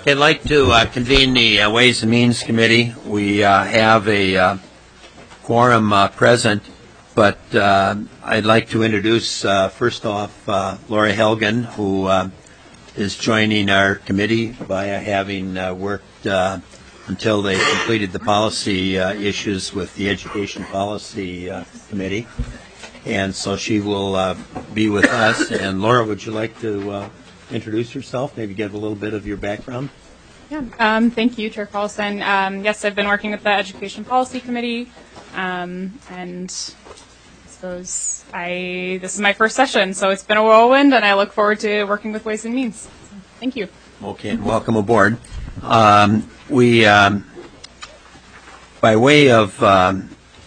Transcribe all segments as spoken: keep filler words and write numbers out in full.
I'd like to uh, convene the uh, Ways and Means Committee. We uh, have a uh, quorum uh, present, but uh, I'd like to introduce uh, first off uh, Laura Helgen, who uh, is joining our committee by having uh, worked uh, until they completed the policy uh, issues with the Education Policy uh, Committee. And so she will uh, be with us. And Laura, would you like to uh, introduce yourself, maybe give a little bit of your background? Yeah, um, thank you, Chair Carlson. Um, yes, I've been working with the Education Policy Committee, um, and I suppose I this is my first session, so it's been a whirlwind, and I look forward to working with Ways and Means. So, thank you. Okay, and welcome aboard. Um, we, um, by way of um,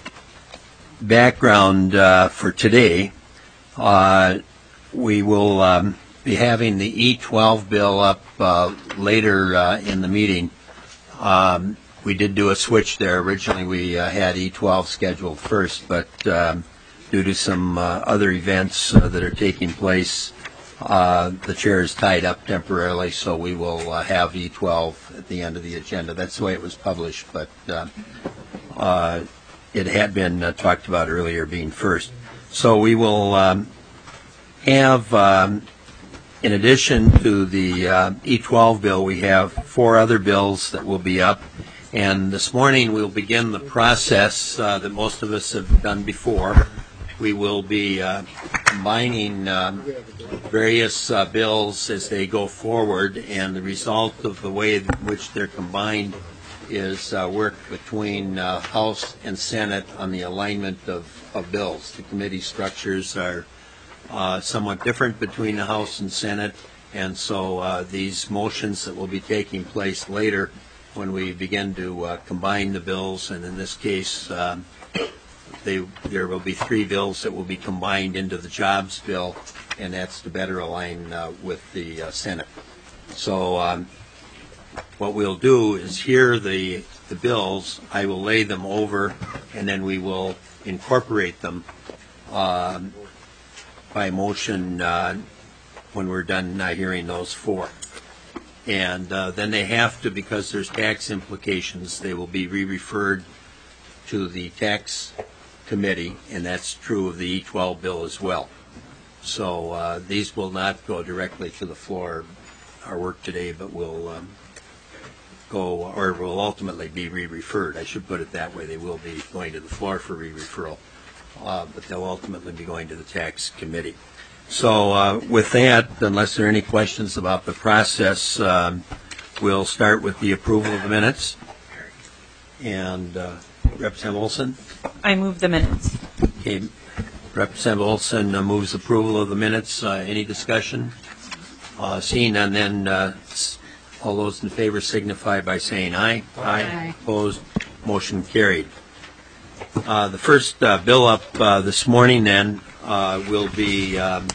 background uh, for today, uh, we will um, be having the E twelve bill up uh, later uh, in the meeting. Um, we did do a switch there. Originally we uh, had E twelve scheduled first, but um, due to some uh, other events uh, that are taking place, uh, the chair is tied up temporarily, so we will uh, have E twelve at the end of the agenda. That's the way it was published, but uh, uh, it had been uh, talked about earlier being first. So we will um, have um, in addition to the uh, E twelve bill, we have four other bills that will be up. And this morning we'll begin the process uh, that most of us have done before. We will be uh, combining um, various uh, bills as they go forward, and the result of the way in which they're combined is uh, work between uh, House and Senate on the alignment of, of bills. The committee structures are Uh, somewhat different between the House and Senate, and so uh, these motions that will be taking place later when we begin to uh, combine the bills, and in this case um, they, there will be three bills that will be combined into the jobs bill, and that's to better align uh, with the uh, Senate. So um, what we'll do is hear the, the bills, I will lay them over, and then we will incorporate them um, by motion uh, when we're done uh, hearing those four. And uh, then they have to, because there's tax implications, they will be re-referred to the tax committee, and that's true of the E twelve bill as well. So uh, these will not go directly to the floor, our work today, but will um, go, or will ultimately be re-referred. I should put it that way. They will be going to the floor for re-referral. Uh, but they'll ultimately be going to the tax committee. So uh, with that, unless there are any questions about the process, um, we'll start with the approval of the minutes. And uh, Representative Olson? I move the minutes. Okay. Representative Olson uh, moves approval of the minutes. Uh, any discussion? Uh, seeing none, then uh, all those in favor signify by saying aye. Aye. Aye. Opposed? Motion carried. Uh, the first uh, bill up uh, this morning then uh, will be um,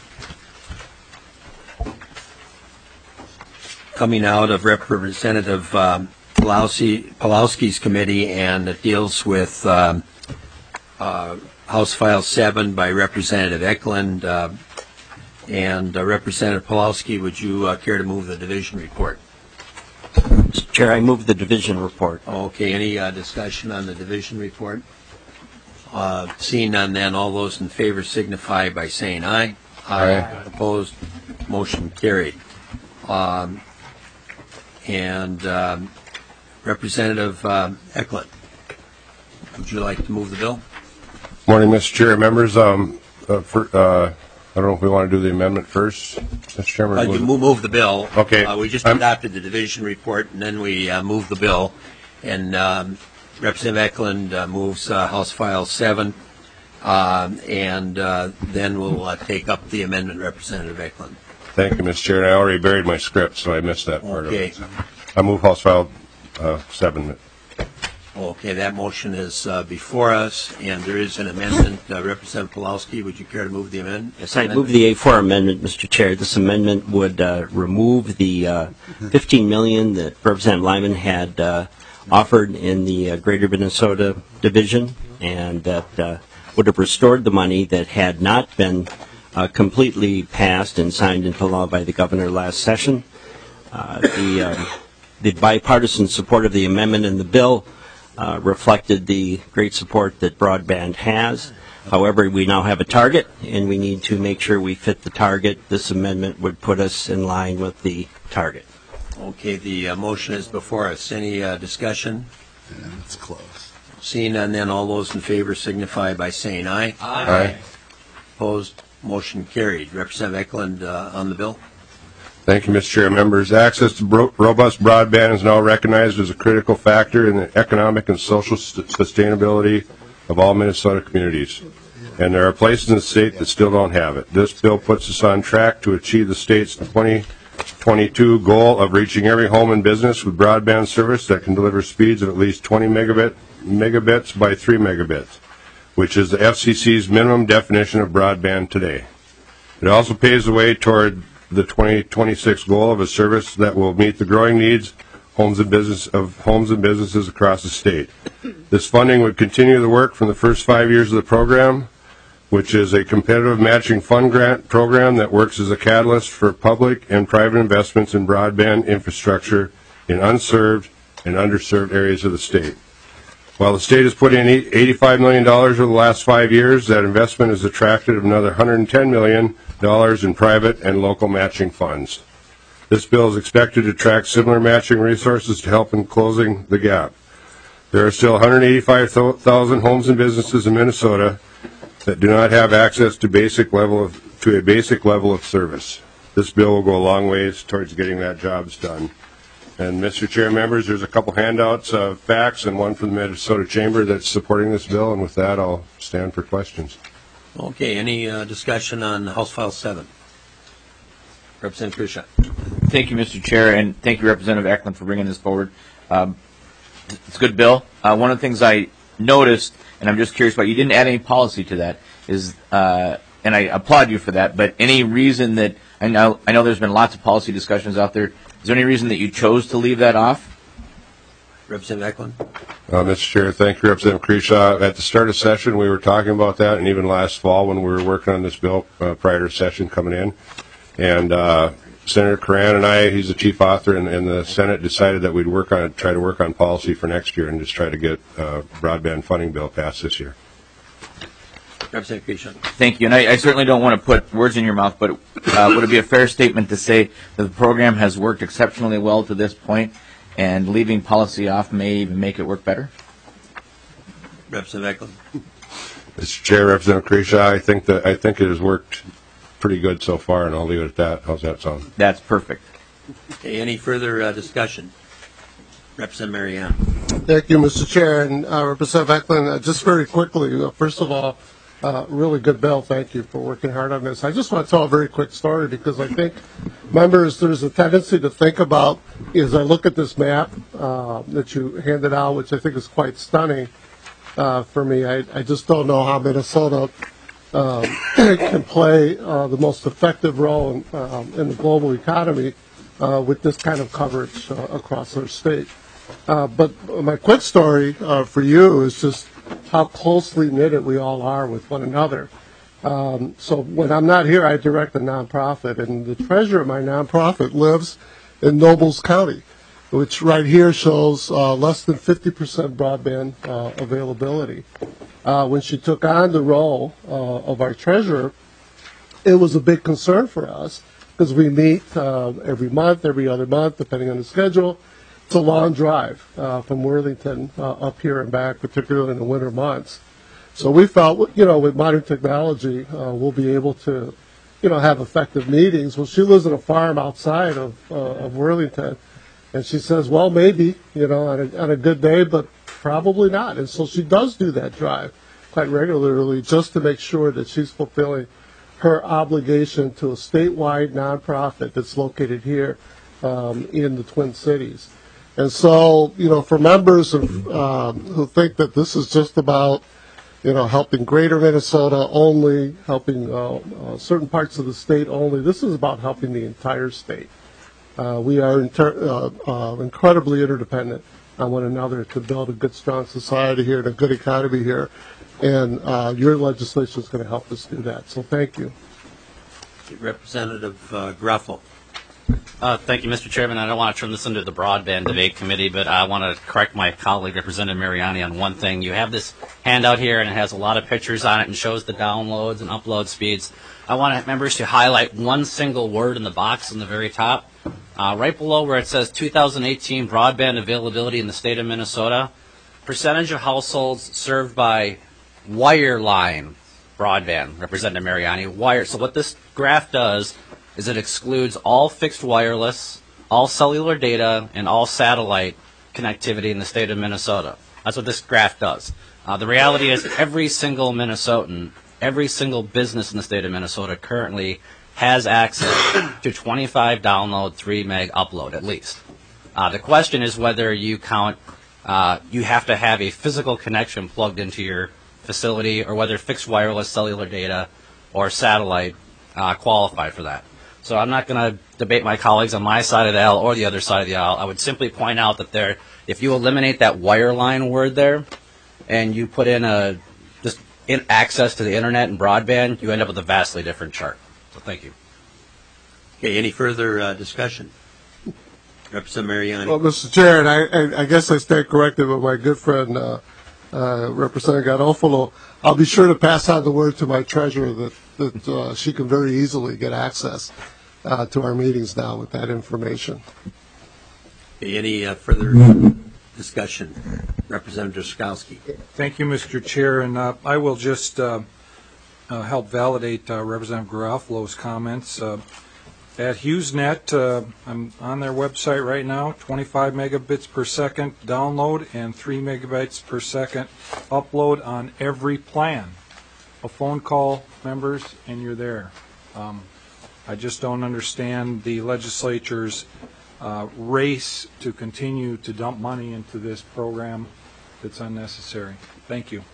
coming out of Representative um, Pawlowski, Pawlowski's committee, and it deals with um, uh, House File seven by Representative Eklund. Uh, and uh, Representative Pawlowski, would you uh, care to move the division report? Mister Chair, I move the division report. Okay, any uh, discussion on the division report? Uh, seeing none, then all those in favor signify by saying aye. Aye. Aye. Opposed? Motion carried. Um, and um, Representative uh, Eklund, would you like to move the bill? Morning, Mister Chair, members. Um, uh, for, uh, I don't know if we want to do the amendment first, Mister Chairman. Uh, you move, move the bill. Okay. Uh, we just I'm, adopted the division report, and then we uh, moved the bill, and. Um, Representative Eklund uh, moves uh, House File seven, uh, and uh, then we'll uh, take up the amendment, Representative Eklund. Thank you, Mister Chair. I already buried my script, so I missed that part okay. of it. I move House File uh, seven. Okay, that motion is uh, before us, and there is an amendment. Uh, Representative Pawlowski, would you care to move the amendment? Yes, I move the A four amendment, Mister Chair. This amendment would uh, remove the uh, fifteen million dollars that Representative Lyman had uh, offered in the uh, Greater Minnesota Division, and that uh, would have restored the money that had not been uh, completely passed and signed into law by the governor last session. Uh, the um, the bipartisan support of the amendment in the bill uh, reflected the great support that broadband has. However, we now have a target, and we need to make sure we fit the target. This amendment would put us in line with the target. Okay, the uh, motion is before us. Any uh, discussion? Yeah, it's close. Seeing none, then all those in favor signify by saying aye. Aye. Opposed? Motion carried. Representative Eklund uh, on the bill. Thank you, Mister Chair. Members, access to bro- robust broadband is now recognized as a critical factor in the economic and social st- sustainability of all Minnesota communities. And there are places in the state that still don't have it. This bill puts us on track to achieve the state's twenty twenty-two goal of reaching every home and business with broadband service that can deliver speeds of at least twenty megabit, megabits by three megabits, which is the F C C's minimum definition of broadband today. It also paves the way toward the twenty twenty-six goal of a service that will meet the growing needs homes and business of homes and businesses across the state. This funding would continue the work from the first five years of the program, which is a competitive matching fund grant program that works as a catalyst for public and private investments in broadband infrastructure in unserved and underserved areas of the state. While the state has put in eighty-five million dollars over the last five years, that investment has attracted another one hundred ten million dollars in private and local matching funds. This bill is expected to attract similar matching resources to help in closing the gap. There are still one hundred eighty-five thousand homes and businesses in Minnesota that do not have access to basic level of to a basic level of service. This bill will go a long ways towards getting that jobs done. And Mister Chair, members, there's a couple handouts of facts and one from the Minnesota Chamber that's supporting this bill. And with that, I'll stand for questions. Okay, any uh, discussion on House File seven? Representative Khrushchev. Thank you, Mister Chair, and thank you, Representative Eklund, for bringing this forward. Um, it's a good bill. Uh, one of the things I noticed, and I'm just curious about, you didn't add any policy to that, is, uh, and I applaud you for that, but any reason that, I know, I know there's been lots of policy discussions out there, is there any reason that you chose to leave that off? Representative Eklund. Uh, Mister Chair, thank you, Representative Khrushchev. At the start of session, we were talking about that, and even last fall when we were working on this bill uh, prior to session coming in. And uh, Senator Coran and I, he's the chief author, and, and the Senate decided that we'd work on try to work on policy for next year and just try to get uh, broadband funding bill passed this year. Representative Khrushchev. Thank you, and I, I certainly don't want to put words in your mouth, but uh, would it be a fair statement to say that the program has worked exceptionally well to this point, and leaving policy off may even make it work better? Representative Eklund. Mister Chair, Representative Khrushchev, I think that I think it has worked pretty good so far, and I'll leave it at that. How's that sound? That's perfect. Okay, any further uh, discussion? Representative Marianne. Thank you, Mister Chair, and uh, Representative Eklund. Uh, just very quickly, uh, first of all, uh, really good bill. Thank you for working hard on this. I just want to tell a very quick story because I think, members, there's a tendency to think about, as I look at this map uh, that you handed out, which I think is quite stunning uh, for me. I, I just don't know how Minnesota Um, can play uh, the most effective role in, uh, in the global economy uh, with this kind of coverage uh, across our state. Uh, but my quick story uh, for you is just how closely knitted we all are with one another. Um, so when I'm not here, I direct a nonprofit, and the treasurer of my nonprofit lives in Nobles County, which right here shows uh, less than fifty percent broadband uh, availability. Uh, when she took on the role uh, of our treasurer, it was a big concern for us because we meet uh, every month, every other month, depending on the schedule. It's a long drive uh, from Worthington uh, up here and back, particularly in the winter months. So we felt, you know, with modern technology, uh, we'll be able to, you know, have effective meetings. Well, she lives in a farm outside of, uh, of Worthington, and she says, well, maybe, you know, on a, on a good day, but probably not. And so she does do that drive quite regularly just to make sure that she's fulfilling her obligation to a statewide nonprofit that's located here um, in the Twin Cities. And so, you know, for members of, um, who think that this is just about, you know, helping greater Minnesota only, helping uh, uh, certain parts of the state only, this is about helping the entire state. Uh, we are inter- uh, uh, incredibly interdependent on one another to build a good, strong society here and a good economy here. And uh, your legislation is going to help us do that. So thank you. Representative uh, Gruffel. Uh, thank you, Mister Chairman. I don't want to turn this into the broadband debate committee, but I want to correct my colleague, Representative Mariani, on one thing. You have this handout here, and it has a lot of pictures on it and shows the downloads and upload speeds. I want members to highlight one single word in the box in the very top, uh, right below where it says two thousand eighteen broadband availability in the state of Minnesota. Percentage of households served by wireline broadband, Representative Mariani. Wire. So what this graph does is it excludes all fixed wireless, all cellular data, and all satellite connectivity in the state of Minnesota. That's what this graph does. Uh, the reality is every single Minnesotan, every single business in the state of Minnesota currently has access to twenty-five download, three meg upload at least. Uh, the question is whether you count, uh, you have to have a physical connection plugged into your facility, or whether fixed wireless cellular data or satellite uh, qualify for that. So I'm not going to debate my colleagues on my side of the aisle or the other side of the aisle. I would simply point out that there, if you eliminate that wireline word there, and you put in a just in access to the internet and broadband, you end up with a vastly different chart. So thank you. Okay, any further uh, discussion? Representative Mariani. Well, Mister Chair, and I, I, I guess I stand corrected with my good friend, uh, uh, Representative Garofalo. I'll be sure to pass on the word to my treasurer that, that uh, she can very easily get access uh, to our meetings now with that information. Okay, any uh, further discussion? Representative Skowski. Thank you, Mister Chair, and uh, I will just uh, uh, help validate uh, Representative Garofalo's comments. Uh, At HughesNet, uh, I'm on their website right now, twenty-five megabits per second download and three megabytes per second upload on every plan. A phone call, members, and you're there. Um, I just don't understand the legislature's uh, race to continue to dump money into this program that's unnecessary. Thank you.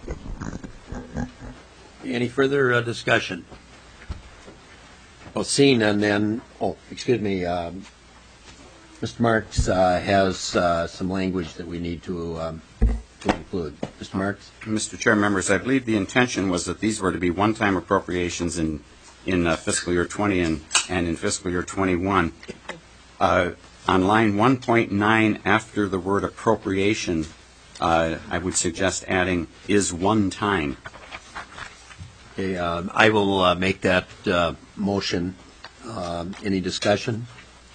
Any further uh, discussion? Well, seeing and then, oh, excuse me, um, Mister Marks uh, has uh, some language that we need to, um, to include. Mister Marks? Mister Chair, members, I believe the intention was that these were to be one-time appropriations in, in uh, fiscal year twenty and, and in fiscal year twenty-one. Uh, on line one point nine, after the word appropriation, uh, I would suggest adding is one time. Okay, um, I will uh, make that uh, motion. Um, any discussion?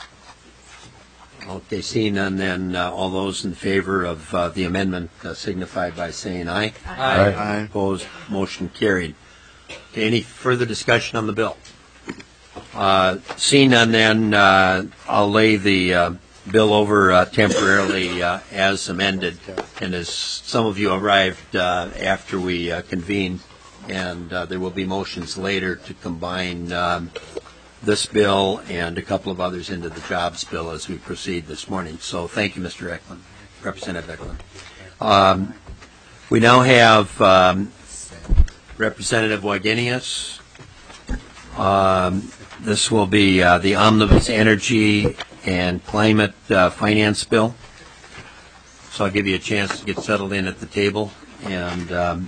Okay, seeing none, then uh, all those in favor of uh, the amendment uh, signify by saying aye. Aye. Aye. Opposed, motion carried. Okay, any further discussion on the bill? Uh, seeing none, then uh, I'll lay the uh, bill over uh, temporarily uh, as amended. And as some of you arrived uh, after we uh, convened, and uh, there will be motions later to combine um, this bill and a couple of others into the jobs bill as we proceed this morning. So thank you, Mister Eklund, Representative Eklund. Um, we now have um, Representative Wagenius. Um, this will be uh, the Omnibus Energy and Climate uh, Finance Bill. So I'll give you a chance to get settled in at the table. And um,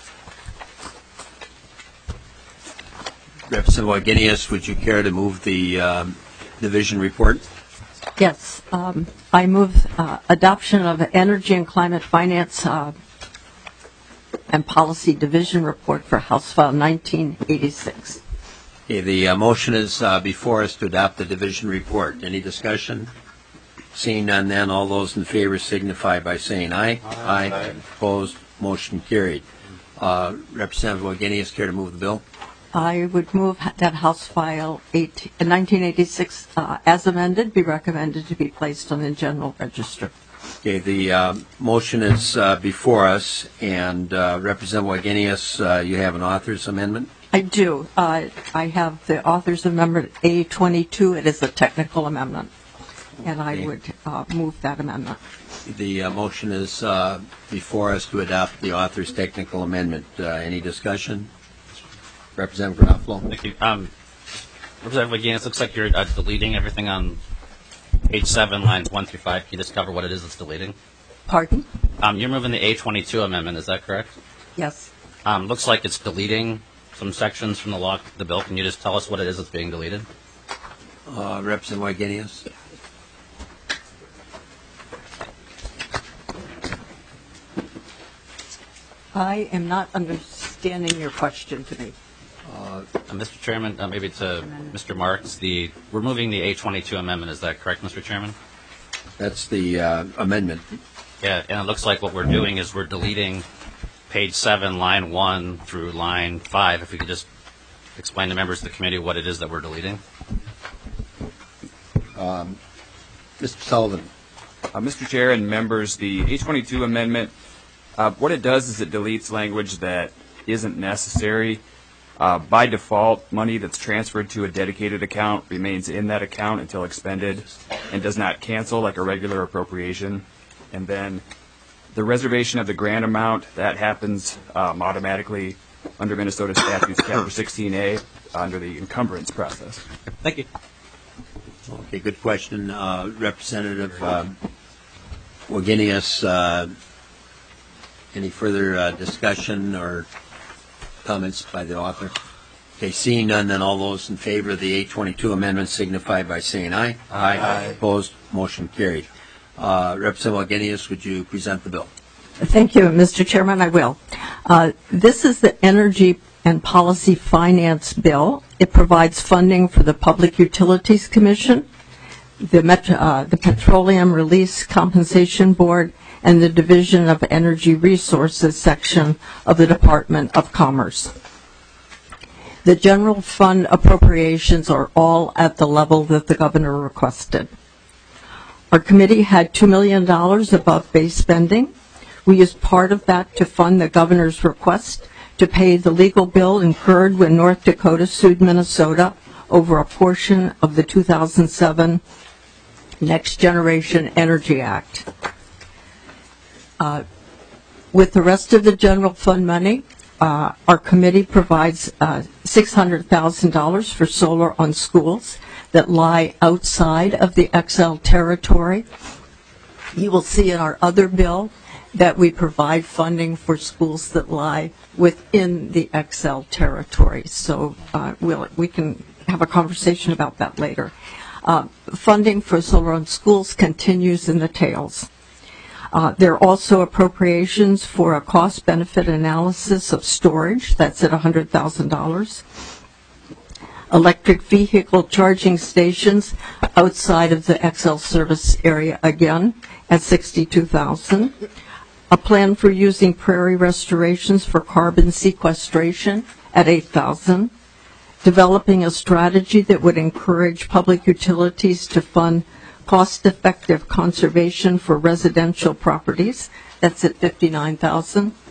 Representative Wagenius, would you care to move the um, division report? Yes. Um, I move uh, adoption of Energy and Climate Finance uh, and Policy Division Report for House File nineteen eighty-six. Okay, the uh, motion is uh, before us to adopt the division report. Any discussion? Seeing none, then all those in favor signify by saying aye. Aye. Aye. Opposed? Motion carried. Uh, Representative Wagenius, care to move the bill? I would move that House File eight, nineteen eighty-six, uh, as amended, be recommended to be placed on the General Register. Okay, the uh, motion is uh, before us, and uh, Representative Wagenius, uh, you have an author's amendment? I do. Uh, I have the author's amendment A twenty-two. It is a technical amendment, and I Okay. would uh, move that amendment. The uh, motion is uh, before us to adopt the author's technical amendment. Uh, any discussion? Representative Garofalo. Thank you. Um, Representative Wagenius, looks like you're uh, deleting everything on page seven, lines one through five. Can you just cover what it is that's deleting? Pardon? Um, you're moving the A twenty-two amendment, is that correct? Yes. Um, looks like it's deleting some sections from the law, the bill. Can you just tell us what it is that's being deleted? Uh, Representative Wagenius. I am not understanding your question to me. Uh, Mister Chairman, uh, maybe to Mister Marks, the we're moving the A twenty-two amendment. Is that correct, Mister Chairman? That's the uh, amendment. Yeah, and it looks like what we're doing is we're deleting page seven, line one through line five. If we could just explain to members of the committee what it is that we're deleting. Um, Mister Sullivan. Uh, Mister Chair and members, the A twenty-two amendment, uh, what it does is it deletes language that isn't necessary. Uh, by default, money that's transferred to a dedicated account remains in that account until expended and does not cancel like a regular appropriation. And then the reservation of the grant amount, that happens um, automatically under Minnesota statutes, Chapter sixteen A, under the encumbrance process. Thank you. Okay, good question. Uh, Representative um, Wagenius, uh, any further uh, discussion or comments by the author? Okay, seeing none, then all those in favor of the A twenty-two amendment signify by saying aye. Aye. Aye. Opposed? Motion carried. Uh, Representative Wagenius, would you present the bill? Thank you, Mister Chairman. I will. Uh, this is the Energy and Policy Finance Bill. It provides funding for the Public Utilities Commission, the, Metro, uh, the Petroleum Release Compensation Board, and the Division of Energy Resources section of the Department of Commerce. The general fund appropriations are all at the level that the governor requested. Our committee had two million dollars above base spending. We used part of that to fund the governor's request to pay the legal bill incurred when North Dakota sued Minnesota over a portion of the two thousand seven Next Generation Energy Act. Uh, with the rest of the general fund money, uh, our committee provides uh, six hundred thousand dollars for solar on schools that lie outside of the X L territory. You will see in our other bill that we provide funding for schools that lie within the X L territory. So uh, we'll, we can have a conversation about that later. Uh, funding for solar on schools continues in the tails. Uh, there are also appropriations for a cost-benefit analysis of storage. That's at one hundred thousand dollars. Electric vehicle charging stations outside of the X L service area, again, at sixty-two thousand dollars. A plan for using prairie restorations for carbon sequestration at eight thousand dollars. Developing a strategy that would encourage public utilities to fund cost-effective conservation for residential properties. That's at fifty-nine thousand dollars.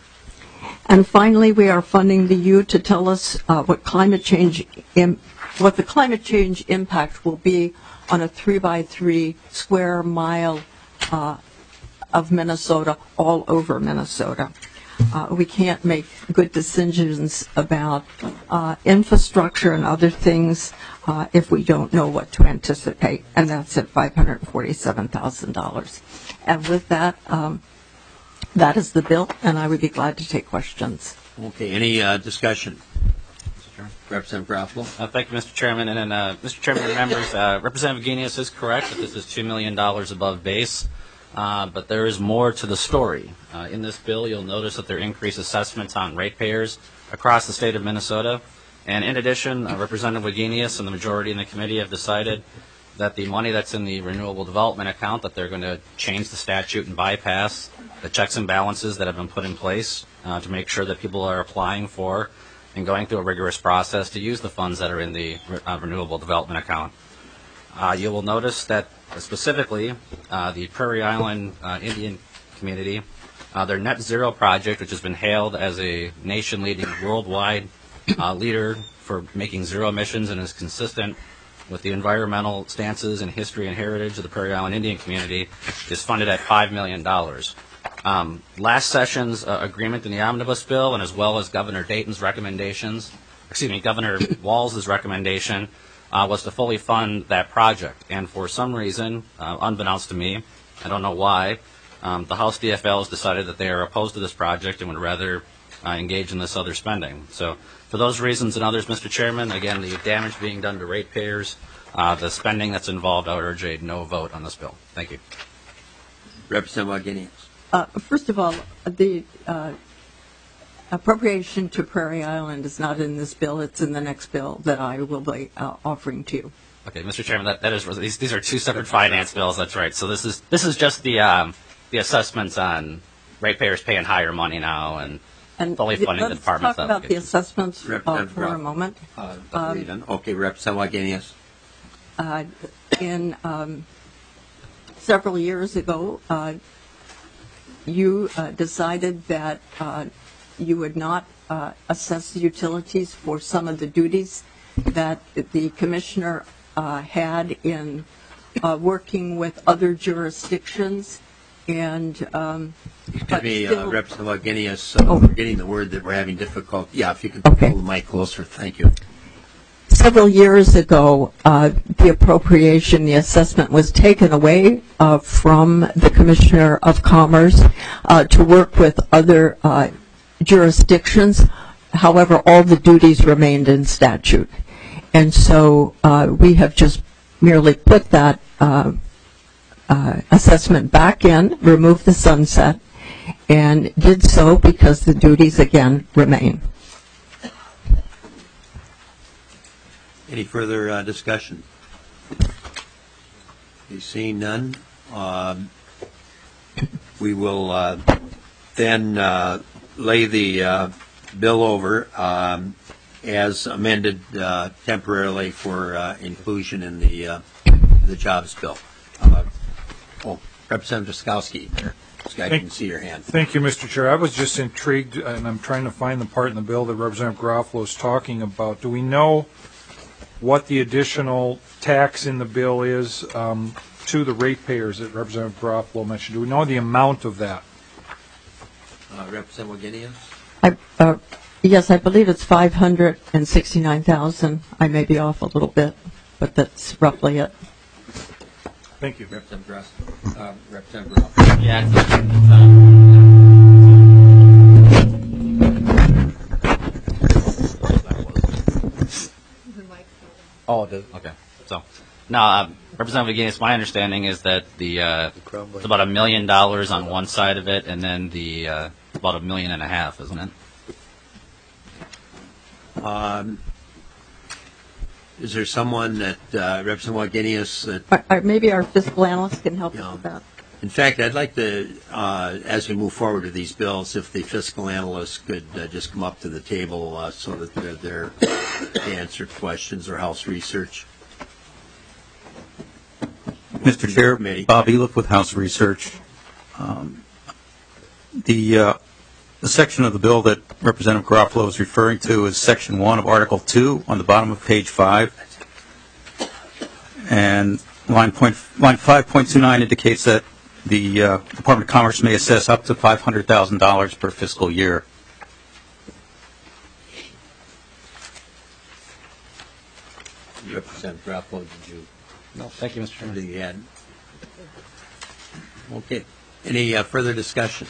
And finally, we are funding the U to tell us uh, what climate change, im- what the climate change impact will be on a three by three square mile uh, of Minnesota, all over Minnesota. Uh, we can't make good decisions about uh, infrastructure and other things uh, if we don't know what to anticipate, and that's at five hundred forty-seven thousand dollars. And with that, um, that is the bill, and I would be glad to take questions. Okay, any uh, discussion? Representative Garofalo. Uh, thank you, Mister Chairman. And then, uh, Mister Chairman and members, uh, Representative Wagenius is correct that this is two million dollars above base. Uh, but there is more to the story. Uh, in this bill, you'll notice that there are increased assessments on ratepayers across the state of Minnesota. And in addition, uh, Representative Wagenius and the majority in the committee have decided that the money that's in the renewable development account, that they're going to change the statute and bypass the checks and balances that have been put in place uh, to make sure that people are applying for and going through a rigorous process to use the funds that are in the uh, renewable development account. Uh, you will notice that uh, specifically uh, the Prairie Island uh, Indian community, uh, their net zero project, which has been hailed as a nation-leading worldwide uh, leader for making zero emissions and is consistent with the environmental stances and history and heritage of the Prairie Island Indian community, is funded at five million dollars. Um, last session's uh, agreement in the omnibus bill, and as well as Governor Dayton's recommendations, excuse me, Governor Walz's recommendation, uh, was to fully fund that project. And for some reason, uh, unbeknownst to me, I don't know why, um, the House D F L has decided that they are opposed to this project and would rather uh, engage in this other spending. So for those reasons and others, Mister Chairman, again, the damage being done to ratepayers Uh, the spending that's involved, I would urge a no vote on this bill. Thank you. Representative Wagenius. Uh, first of all, the uh, appropriation to Prairie Island is not in this bill. It's in the next bill that I will be uh, offering to you. Okay, Mister Chairman, that, that is these, these are two separate finance bills. That's right. So this is this is just the um, the assessments on ratepayers paying higher money now and, and fully funding the department's Let's talk about the assessments uh, for a moment. Uh, um, okay, Representative Wagenius. Uh, in um, several years ago, uh, you uh, decided that uh, you would not uh, assess the utilities for some of the duties that the commissioner uh, had in uh, working with other jurisdictions. And um, Excuse me, uh, still, Representative Wagenius, uh, oh. we're getting the word that we're having difficulty. Yeah, if you could okay. pull the mic closer, thank you. Several years ago, uh, the appropriation, the assessment was taken away uh, from the Commissioner of Commerce uh, to work with other uh, jurisdictions. However, all the duties remained in statute. And so uh, we have just merely put that uh, uh, assessment back in, removed the sunset, and did so because the duties again remain. Any further uh, discussion? You seeing none? Um, we will uh, then uh, lay the uh, bill over um, as amended uh, temporarily for uh, inclusion in the uh, the jobs bill. Uh, oh, Representative Skowski, I can see your hand. Thank you, Mister Chair. I was just intrigued, and I'm trying to find the part in the bill that Representative Garofalo is talking about. Do we know what the additional tax in the bill is um, to the ratepayers that Representative Garofalo mentioned? Do we know the amount of that? Uh, Representative Wagenius? I, uh, yes, I believe it's five hundred sixty-nine thousand. I may be off a little bit, but that's roughly it. Thank you. Representative Gross. Uh, Representative Gross. Yeah. Oh, it does. Okay. So, now, uh, Representative Wagenius, my understanding is that the uh, it's about a million dollars on one side of it, and then the uh, about a million and a half, isn't it? Um, is there someone that uh, Representative Wagenius that Or, or maybe our fiscal analyst can help Yeah. us with that. In fact, I'd like to, uh, as we move forward with these bills, if the fiscal analysts could uh, just come up to the table uh, so that they're there to answer questions or House research. Mister Chair, Committee. Bob Eliff with House Research. Um, the, uh, the section of the bill that Representative Garofalo is referring to is Section one of Article two on the bottom of page five. And line, point, line five point two nine indicates that the uh, Department of Commerce may assess up to five hundred thousand dollars per fiscal year. Representative Garofalo, did you? No, thank you, Mister Chairman. Did you add? Okay. Any uh, further discussion?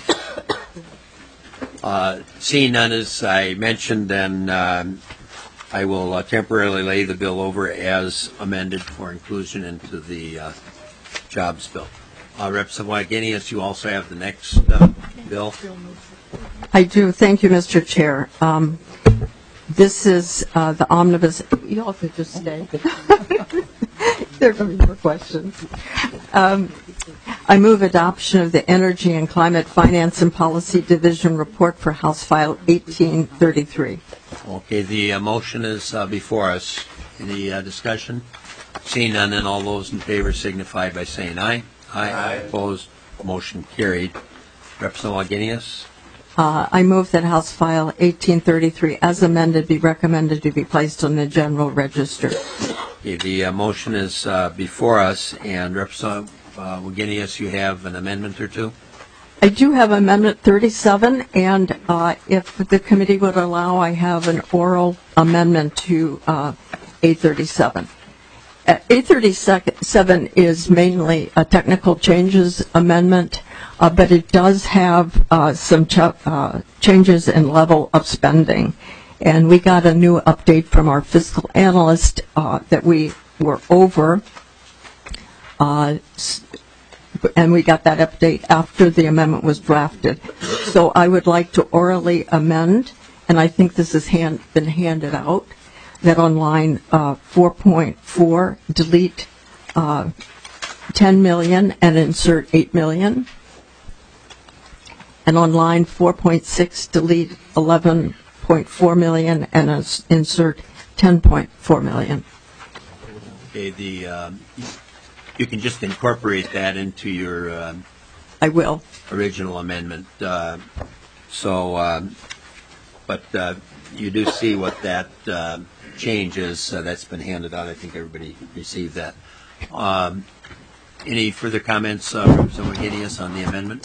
Uh, seeing none, as I mentioned, then um, I will uh, temporarily lay the bill over as amended for inclusion into the uh, jobs bill. Uh, Representative Wagenius, you also have the next uh, bill. I do. Thank you, Mister Chair. Um, this is uh, the omnibus. You all could just stay. There are going to be more questions. Um, I move adoption of the Energy and Climate Finance and Policy Division report for House File eighteen thirty-three. Okay, the uh, motion is uh, before us. Any uh, discussion? Seeing none, then all those in favor signify by saying aye. Aye. Aye. Opposed? Motion carried. Representative Wagenius? Uh, I move that House File eighteen thirty-three, as amended, be recommended to be placed on the General Register. Okay, the uh, motion is uh, before us, and Representative uh, Wagenius, you have an amendment or two? I do have Amendment thirty-seven, and uh, if the committee would allow, I have an oral amendment to uh, A thirty-seven. Uh, A thirty-seven is mainly a technical changes amendment, uh, but it does have uh, some ch- uh, changes in level of spending. And we got a new update from our fiscal analyst uh, that we were over, uh, and we got that update after the amendment was drafted. So I would like to orally amend, and I think this has hand, been handed out, that on line uh, four point four, delete uh, ten million and insert eight million. And on line four point six, delete eleven point four million and uh, insert ten point four million. Okay, the, um, you can just incorporate that into your um, I will. original amendment. Uh, so, um, but uh, you do see what that uh, change is. Uh, that's been handed out. I think everybody received that. Um, any further comments, uh, Representative Wagenius, on the amendment?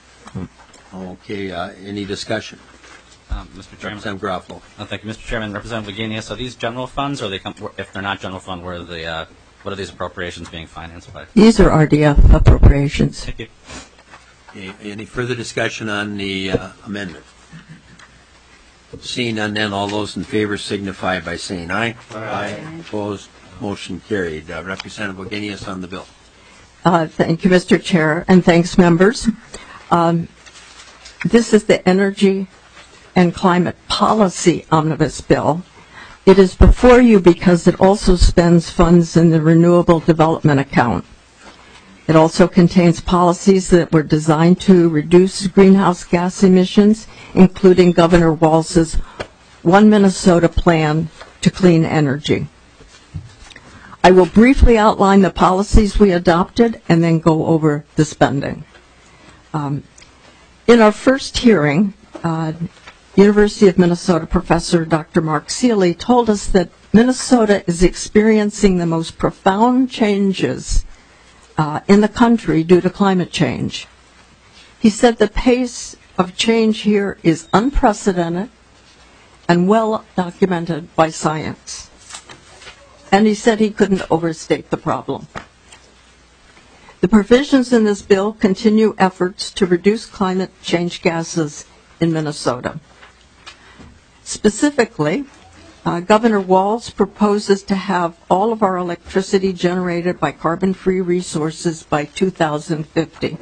Okay, uh, any discussion? Um, Mister Chairman. Representative Garofalo. Oh, thank you, Mister Chairman. Representative Wagenius, are these general funds, or they come, if they're not general fund, where are the uh, what are these appropriations being financed by? These are R D F appropriations. Thank you. Okay, any further discussion on the uh, amendment? Seeing none, then all those in favor signify by saying aye. Aye. Aye. Opposed? Motion carried. Uh, Representative Wagenius on the bill. Uh, thank you, Mister Chair, and thanks, members. Um, this is the Energy and Climate Policy Omnibus Bill. It is before you because it also spends funds in the Renewable Development Account. It also contains policies that were designed to reduce greenhouse gas emissions, including Governor Walz's One Minnesota Plan to Clean Energy. I will briefly outline the policies we adopted and then go over the spending. Um, in our first hearing, uh, University of Minnesota professor Doctor Mark Seeley told us that Minnesota is experiencing the most profound changes uh, in the country due to climate change. He said the pace of change here is unprecedented and well documented by science. And he said he couldn't overstate the problem. The provisions in this bill continue efforts to reduce climate change gases in Minnesota. Specifically, uh, Governor Walz proposes to have all of our electricity generated by carbon-free resources by two thousand fifty.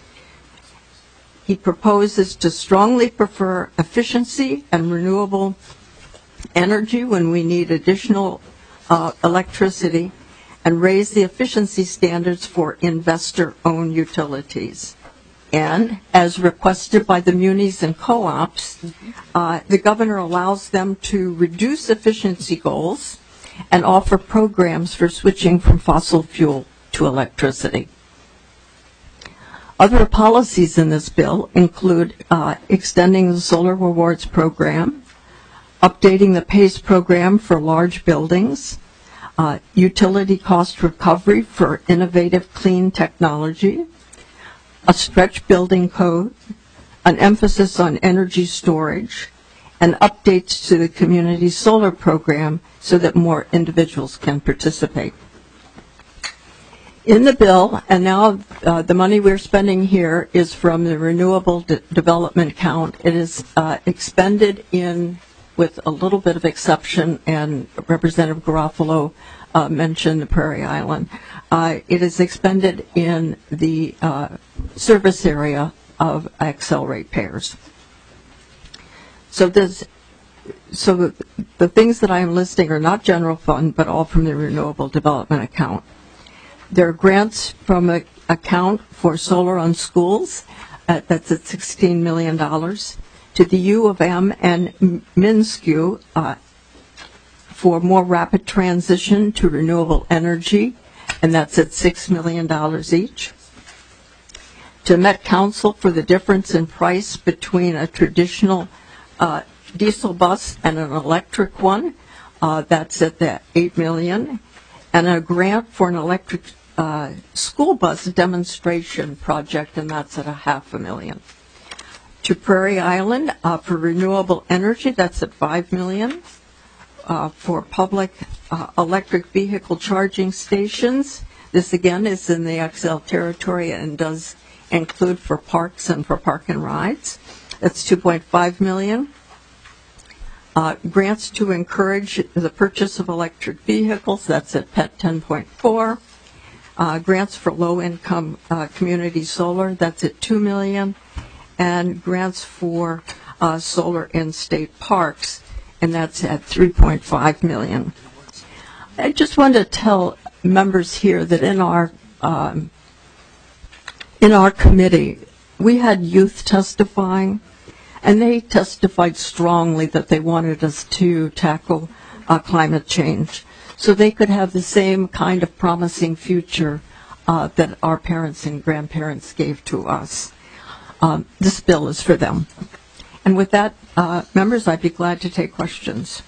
He proposes to strongly prefer efficiency and renewable energy when we need additional uh, electricity, and raise the efficiency standards for investor-owned utilities. And, as requested by the munis and co-ops, uh, the governor allows them to reduce efficiency goals and offer programs for switching from fossil fuel to electricity. Other policies in this bill include uh, extending the Solar Rewards Program, updating the PACE program for large buildings, uh, utility cost recovery for innovative clean technology, a stretch building code, an emphasis on energy storage, and updates to the community solar program so that more individuals can participate. In the bill, and now uh, the money we're spending here is from the Renewable De- Development Account. It is uh, expended in, with a little bit of exception, and Representative Garofalo uh, mentioned the Prairie Island. Uh, it is expended in the uh, service area of Xcel ratepayers. So this, so the, the things that I am listing are not general fund, but all from the Renewable Development Account. There are grants from an account for solar on schools, uh, that's at sixteen million dollars, to the U of M and MnSCU uh, for more rapid transition to renewable energy, and that's at six million dollars each. To Met Council for the difference in price between a traditional uh, diesel bus and an electric one, uh, that's at the eight million dollars. And a grant for an electric uh, school bus demonstration project, and that's at a half a million. To Prairie Island uh, for renewable energy, that's at five million dollars. Uh, for public uh, electric vehicle charging stations, this again is in the Xcel territory and does include for parks and for park and rides. That's two point five million dollars. Uh, grants to encourage the purchase of electric vehicles, that's at P E T ten point four. Uh, grants for low-income uh, community solar, that's at two million dollars. And grants for uh, solar in state parks, and that's at three point five million dollars. I just wanted to tell members here that in our um, in our committee, we had youth testifying, and they testified strongly that they wanted us to tackle uh, climate change so they could have the same kind of promising future uh, that our parents and grandparents gave to us. Um, this bill is for them. And with that, uh, members, I'd be glad to take questions.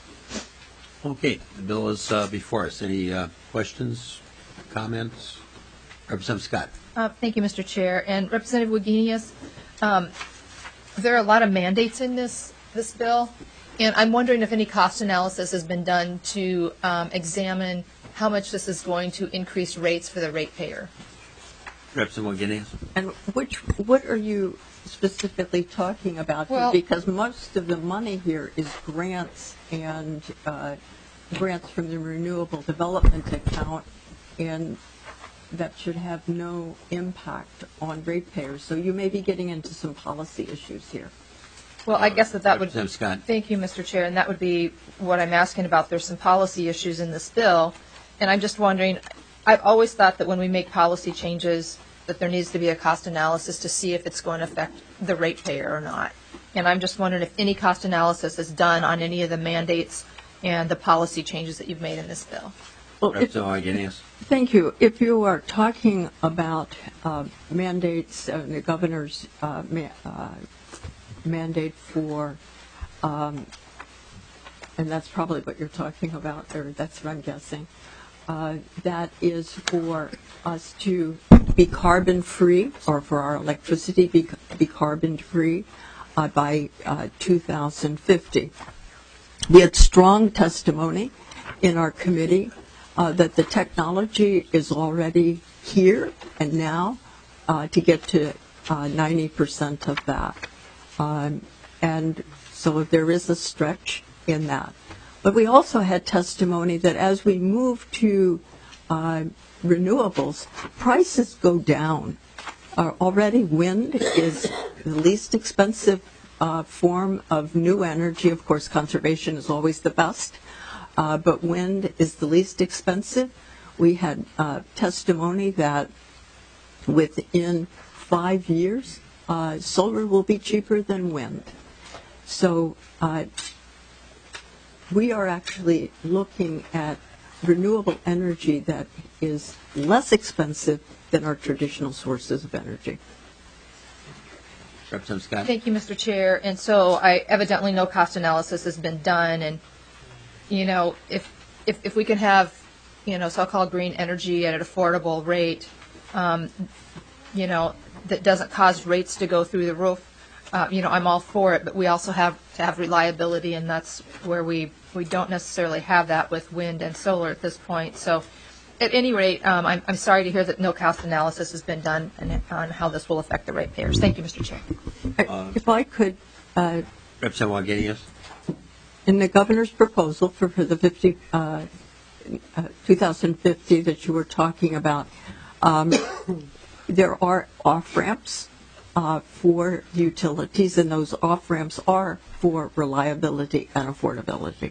Okay, the bill is uh, before us. Any uh, questions, comments? Representative Scott. Uh, thank you, Mister Chair. And Representative Wagenius, um, there are a lot of mandates in this this bill, and I'm wondering if any cost analysis has been done to um, examine how much this is going to increase rates for the ratepayer. Representative Wagenius. And which, what are you specifically talking about? Well, because most of the money here is grants and uh, grants from the Renewable Development Account, and that should have no impact on ratepayers. So you may be getting into some policy issues here. Well, I guess that that would. Representative Scott. Thank you, Mister Chair, and that would be what I'm asking about. There's some policy issues in this bill, and I'm just wondering. I've always thought that when we make policy changes, that there needs to be a cost analysis to see if it's going to affect the ratepayer or not. And I'm just wondering if any cost analysis is done on any of the mandates and the policy changes that you've made in this bill. Well, if, thank you. If you are talking about uh, mandates, uh, the governor's uh, ma- uh, mandate for, um, and that's probably what you're talking about, or that's what I'm guessing, uh, that is for us to be carbon-free, or for our electricity be, be carbon-free uh, by uh, two thousand fifty. We had strong testimony in our committee Uh, that the technology is already here and now uh, to get to uh, ninety percent of that. Um, and so there is a stretch in that. But we also had testimony that as we move to uh, renewables, prices go down. Uh, already wind is the least expensive uh, form of new energy. Of course, conservation is always the best. Uh, but wind is the least expensive. We had uh, testimony that within five years, uh, solar will be cheaper than wind. So uh, we are actually looking at renewable energy that is less expensive than our traditional sources of energy. Representative Scott. Thank you, Mister Chair. And so I evidently no cost analysis has been done, and you know, if, if if we can have, you know, so-called green energy at an affordable rate, um, you know, that doesn't cause rates to go through the roof, uh, you know, I'm all for it. But we also have to have reliability, and that's where we, we don't necessarily have that with wind and solar at this point. So, at any rate, um, I'm, I'm sorry to hear that no cost analysis has been done on, on how this will affect the ratepayers. Thank you, Mister Chair. Uh, if I could, uh, Representative Wagenius. In the governor's proposal for, for the fifty, uh, uh, two thousand fifty that you were talking about, um, there are off-ramps uh, for utilities, and those off-ramps are for reliability and affordability.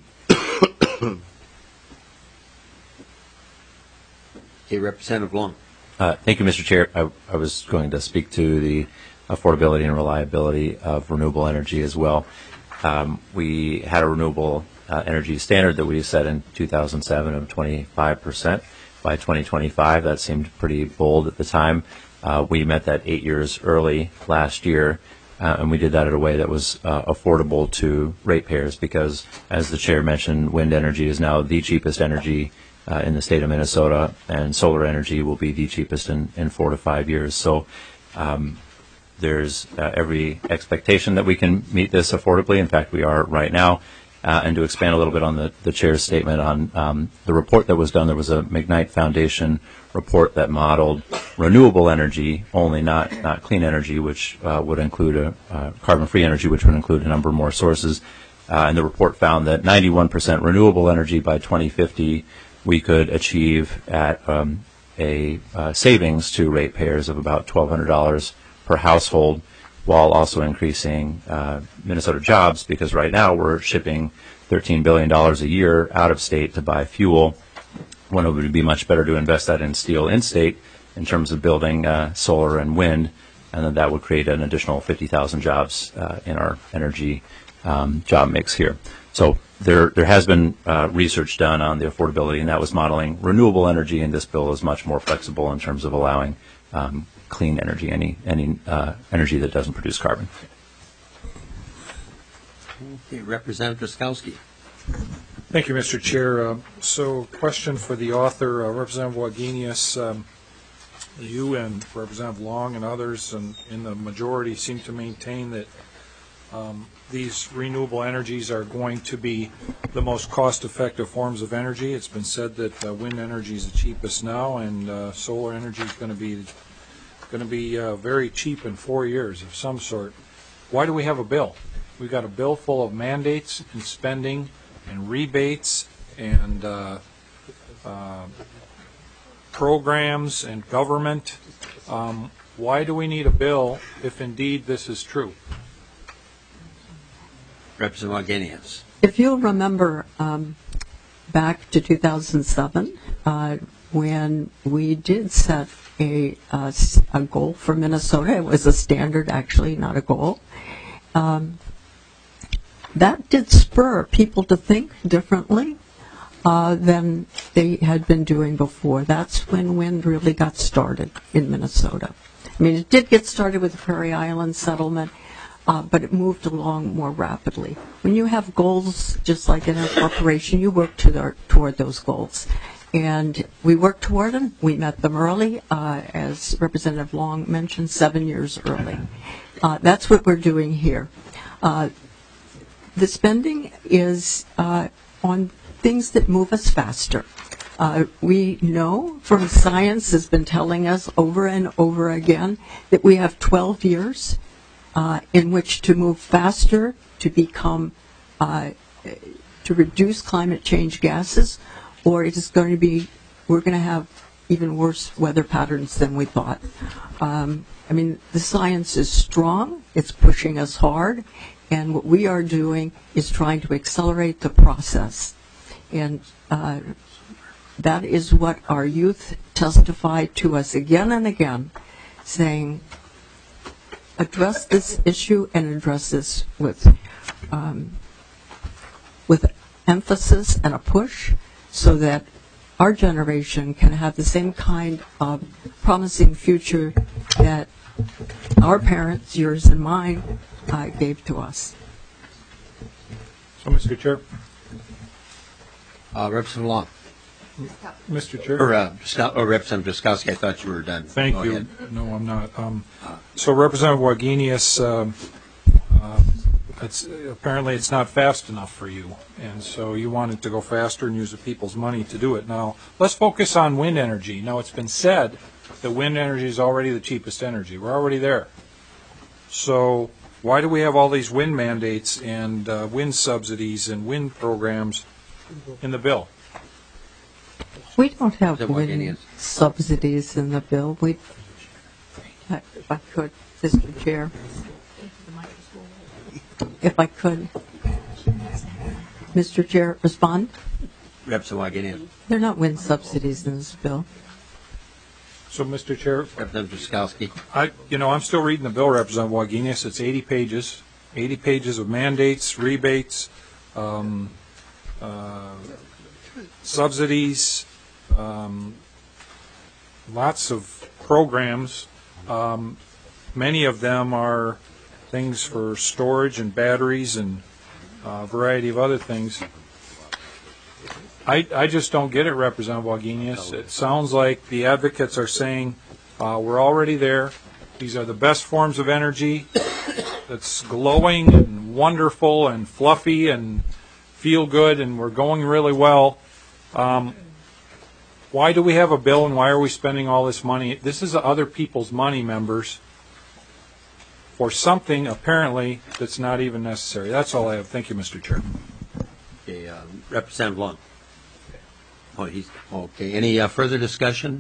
Okay, Representative Long. Uh, thank you, Mister Chair. I, I was going to speak to the affordability and reliability of renewable energy as well. Um, we had a renewable uh, energy standard that we set in two thousand seven of twenty-five percent by twenty twenty-five. That seemed pretty bold at the time. Uh, we met that eight years early last year, uh, and we did that in a way that was uh, affordable to ratepayers because, as the chair mentioned, wind energy is now the cheapest energy uh, in the state of Minnesota, and solar energy will be the cheapest in, in four to five years. So um, There's uh, every expectation that we can meet this affordably. In fact, we are right now. Uh, and to expand a little bit on the, the chair's statement on um, the report that was done, there was a McKnight Foundation report that modeled renewable energy only, not not clean energy, which uh, would include a uh, carbon-free energy, which would include a number more sources. Uh, and the report found that ninety-one percent renewable energy by twenty fifty we could achieve at um, a uh, savings to ratepayers of about twelve hundred dollars per household, while also increasing uh, Minnesota jobs, because right now we're shipping thirteen billion dollars a year out of state to buy fuel, when it would be much better to invest that in steel in-state in terms of building uh, solar and wind, and then that would create an additional fifty thousand jobs uh, in our energy um, job mix here. So there there has been uh, research done on the affordability, and that was modeling renewable energy, and this bill is much more flexible in terms of allowing um, clean energy, any any uh, energy that doesn't produce carbon. Okay, Representative Drazkowski. Thank you, Mister Chair. Uh, so, question for the author, uh, Representative Wagenius. Um, you and Representative Long and others and in the majority seem to maintain that um, these renewable energies are going to be the most cost-effective forms of energy. It's been said that uh, wind energy is the cheapest now, and uh, solar energy is going to be going to be uh, very cheap in four years of some sort. Why do we have a bill? We've got a bill full of mandates and spending and rebates and uh, uh, programs and government. Um, why do we need a bill if indeed this is true? Representative Wagenius. If you'll remember um, back to two thousand seven, uh, when we did set a, uh, a goal for Minnesota, it was a standard actually, not a goal. Um, that did spur people to think differently uh, than they had been doing before. That's when wind really got started in Minnesota. I mean, it did get started with the Prairie Island settlement, uh, but it moved along more rapidly. When you have goals, just like in a corporation, you work to the, toward those goals. And we worked toward them. We met them early, uh, as Representative Long mentioned, seven years early. Uh, that's what we're doing here. Uh, the spending is uh, on things that move us faster. Uh, we know from science has been telling us over and over again that we have twelve years uh, in which to move faster, to become, uh, to reduce climate change gases, or it is going to be, we're going to have even worse weather patterns than we thought. Um, I mean, the science is strong, it's pushing us hard, and what we are doing is trying to accelerate the process. And uh, that is what our youth testified to us again and again, saying, address this issue and address this with, um, with emphasis and a push, so that our generation can have the same kind of promising future that our parents, yours and mine, uh, gave to us. So, Mister Chair. Uh, Representative Long. Mister Chair. Or, uh, or Representative Drazkowski, I thought you were done. Thank Go you. ahead. No, I'm not. Um, so, Representative Wagenius, um, uh, it's, apparently it's not fast enough for you, and so you wanted to go faster and use the people's money to do it. Now, let's focus on wind energy. Now, it's been said that wind energy is already the cheapest energy. We're already there. So why do we have all these wind mandates and uh, wind subsidies and wind programs in the bill? We don't have wind subsidies in the bill. We, if I could, Mister Chair. If I could, Mister Chair, respond. Representative Wagenius. There are not wind subsidies in this bill. So, Mister Chair, Representative Drazkowski. I, you know, I'm still reading the bill, Representative Wagenius. It's eighty pages, eighty pages of mandates, rebates, um, uh, subsidies, um, lots of programs. Um, many of them are things for storage and batteries and a variety of other things. I, I just don't get it, Representative Wagenius. It sounds like the advocates are saying uh, we're already there. These are the best forms of energy. That's glowing and wonderful and fluffy and feel good, and we're going really well. Um, why do we have a bill, and why are we spending all this money? This is other people's money, members. for something apparently that's not even necessary. That's all I have. Thank you, Mister Chair. Okay, uh, Representative Lund. Oh, he's okay. Any uh, further discussion?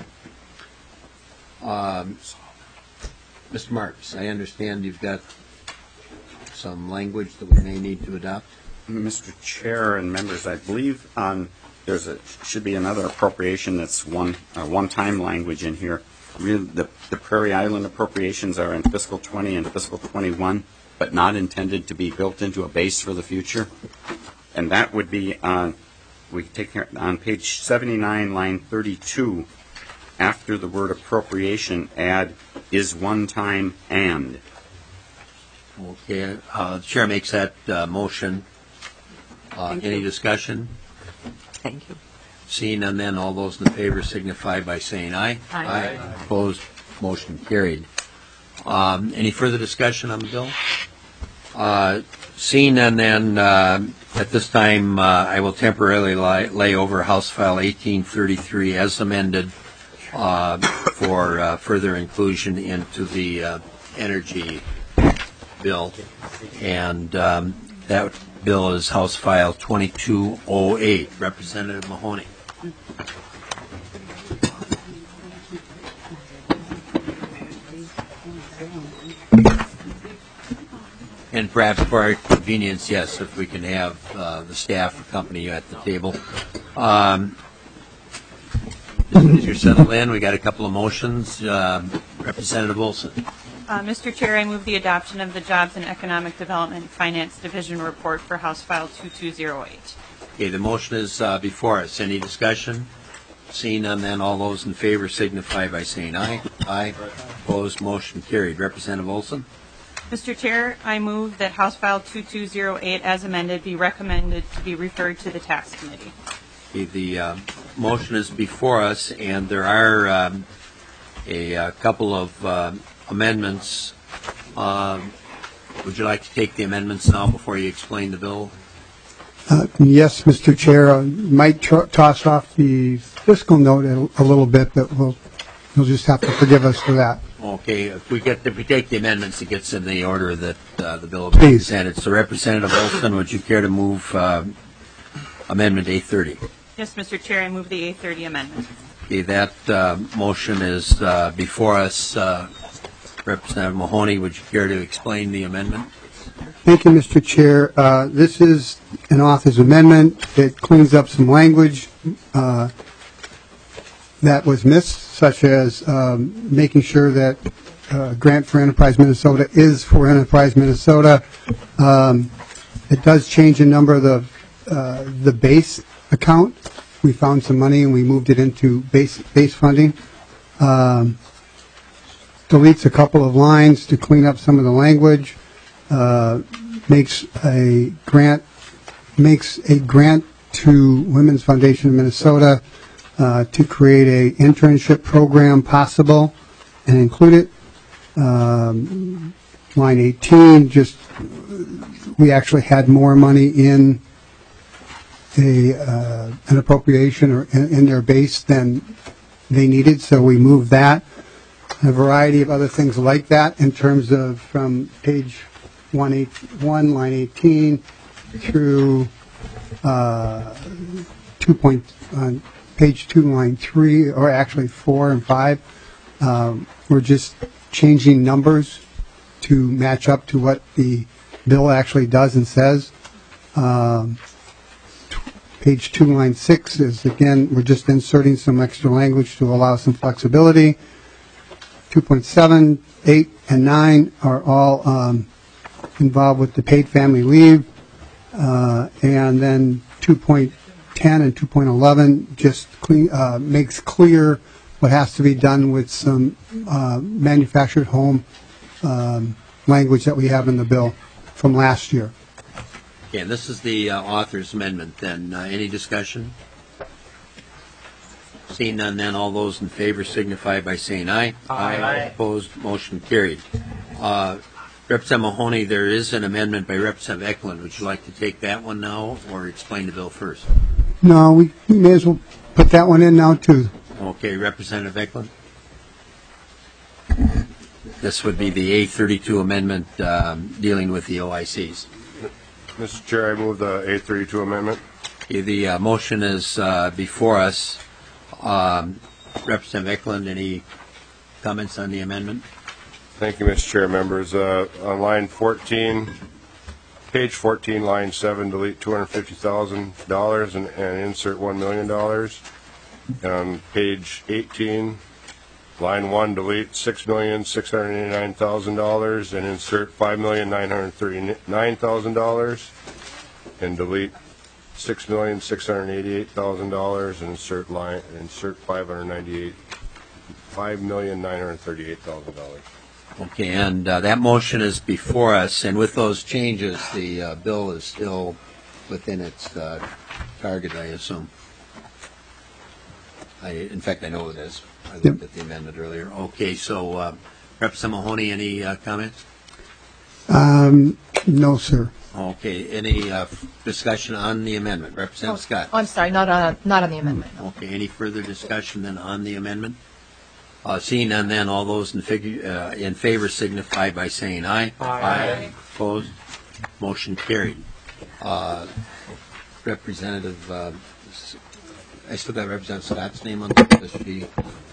Um, Mister Marks, I understand you've got some language that we may need to adopt. Mister Chair and members, I believe on there's a should be another appropriation that's one uh, one-time language in here. Really, the, the Prairie Island appropriations are in fiscal twenty and fiscal twenty-one, but not intended to be built into a base for the future. And that would be on we take care on page seventy-nine, line thirty-two. After the word appropriation, add is one time and. Okay, uh, the chair makes that uh, motion. Uh, Thank any you. discussion? Thank you. Seeing none, then all those in favor signify by saying aye. Aye. Aye. Opposed, motion carried. Um, any further discussion on the bill? Uh, seeing none, then uh, at this time uh, I will temporarily lay, lay over House File eighteen thirty-three as amended uh, for uh, further inclusion into the uh, energy bill, and um, that bill is House File twenty-two oh eight. Representative Mahoney. And perhaps for our convenience, yes, if we can have uh, the staff accompany you at the table. Um, as you're settled in, we got a couple of motions. Um, Representative Olson. Uh, Mister Chair, I move the adoption of the Jobs and Economic Development Finance Division report for House File twenty-two oh eight. Okay, the motion is uh, before us. Any discussion? Seeing none, then all those in favor signify by saying aye. Aye. Opposed, motion carried. Representative Olson. Mister Chair, I move that House File twenty-two oh eight as amended be recommended to be referred to the Tax Committee. Okay, the uh, motion is before us, and there are um, a, a couple of uh, amendments. Um, would you like to take the amendments now before you explain the bill? Uh, yes, Mister Chair. I might tr- toss off the fiscal note a, a little bit, but we'll, you'll just have to forgive us for that. Okay, if we get if we take the amendments, it gets in the order that uh, the bill will be Please. presented. So, Representative Olson, would you care to move uh, Amendment A thirty? Yes, Mister Chair, I move the A thirty amendment. Okay, that uh, motion is uh, before us. Uh, Representative Mahoney, would you care to explain the amendment? Thank you, Mister Chair. Uh, this is an author's amendment. It cleans up some language uh, that was missed, such as um, making sure that uh, grant for Enterprise Minnesota is for Enterprise Minnesota. Um, it does change a number of the uh, the base account. We found some money and we moved it into base base funding. Um, deletes a couple of lines to clean up some of the language. Uh, makes a grant makes a grant to Women's Foundation of Minnesota uh, to create a internship program possible and include it. Um, line eighteen, just we actually had more money in a uh, an appropriation or in, in their base than they needed, so we moved that. A variety of other things like that in terms of from page one eighty-one, line eighteen, through uh, two point on page two, line three, or actually four and five. Um, we're just changing numbers to match up to what the bill actually does and says. Um, t- page two, line six is again we're just inserting some extra language to allow some flexibility. two point seven, eight, and nine are all um, involved with the paid family leave, uh, and then two point ten and two point eleven just clean, uh, makes clear what has to be done with some uh, manufactured home um, language that we have in the bill from last year. Okay, and this is the uh, author's amendment then. Uh, any discussion? Seeing none, then all those in favor signify by saying aye. Aye. Aye. Opposed, motion carried. Uh, Representative Mahoney, there is an amendment by Representative Eklund. Would you like to take that one now or explain the bill first? No, we, we may as well put that one in now too. Okay, Representative Eklund. This would be the A thirty-two amendment um, dealing with the O I Cs. Mister Chair, I move the A thirty-two amendment. Okay, the uh, motion is uh, before us. Um, Representative Eklund, any comments on the amendment? Thank you, Mister Chair. Members, uh, on line fourteen, page fourteen, line seven, delete two hundred fifty thousand dollars and, and insert one million dollars. And on page eighteen, line one, delete six million six hundred eighty-nine thousand dollars and insert five million nine hundred thirty-nine thousand dollars. And delete six million six hundred eighty-eight thousand dollars and insert line insert five hundred ninety-eight five million nine hundred thirty-eight thousand dollars. Okay, and uh, that motion is before us, and with those changes, the uh, bill is still within its uh, target, I assume. I, in fact, I know it is. I looked Yep. at the amendment earlier. Okay, so uh, Representative Mahoney, any uh, comments? Um, no, sir. Okay, any uh, discussion on the amendment? Representative Scott. Oh, I'm sorry, not on, not on the amendment. Okay, any further discussion then on the amendment? Uh, seeing none, then all those in, figure, uh, in favor signify by saying aye. Aye. Opposed? Motion carried. Uh, Representative, uh, I still got Representative Scott's name on this. Should be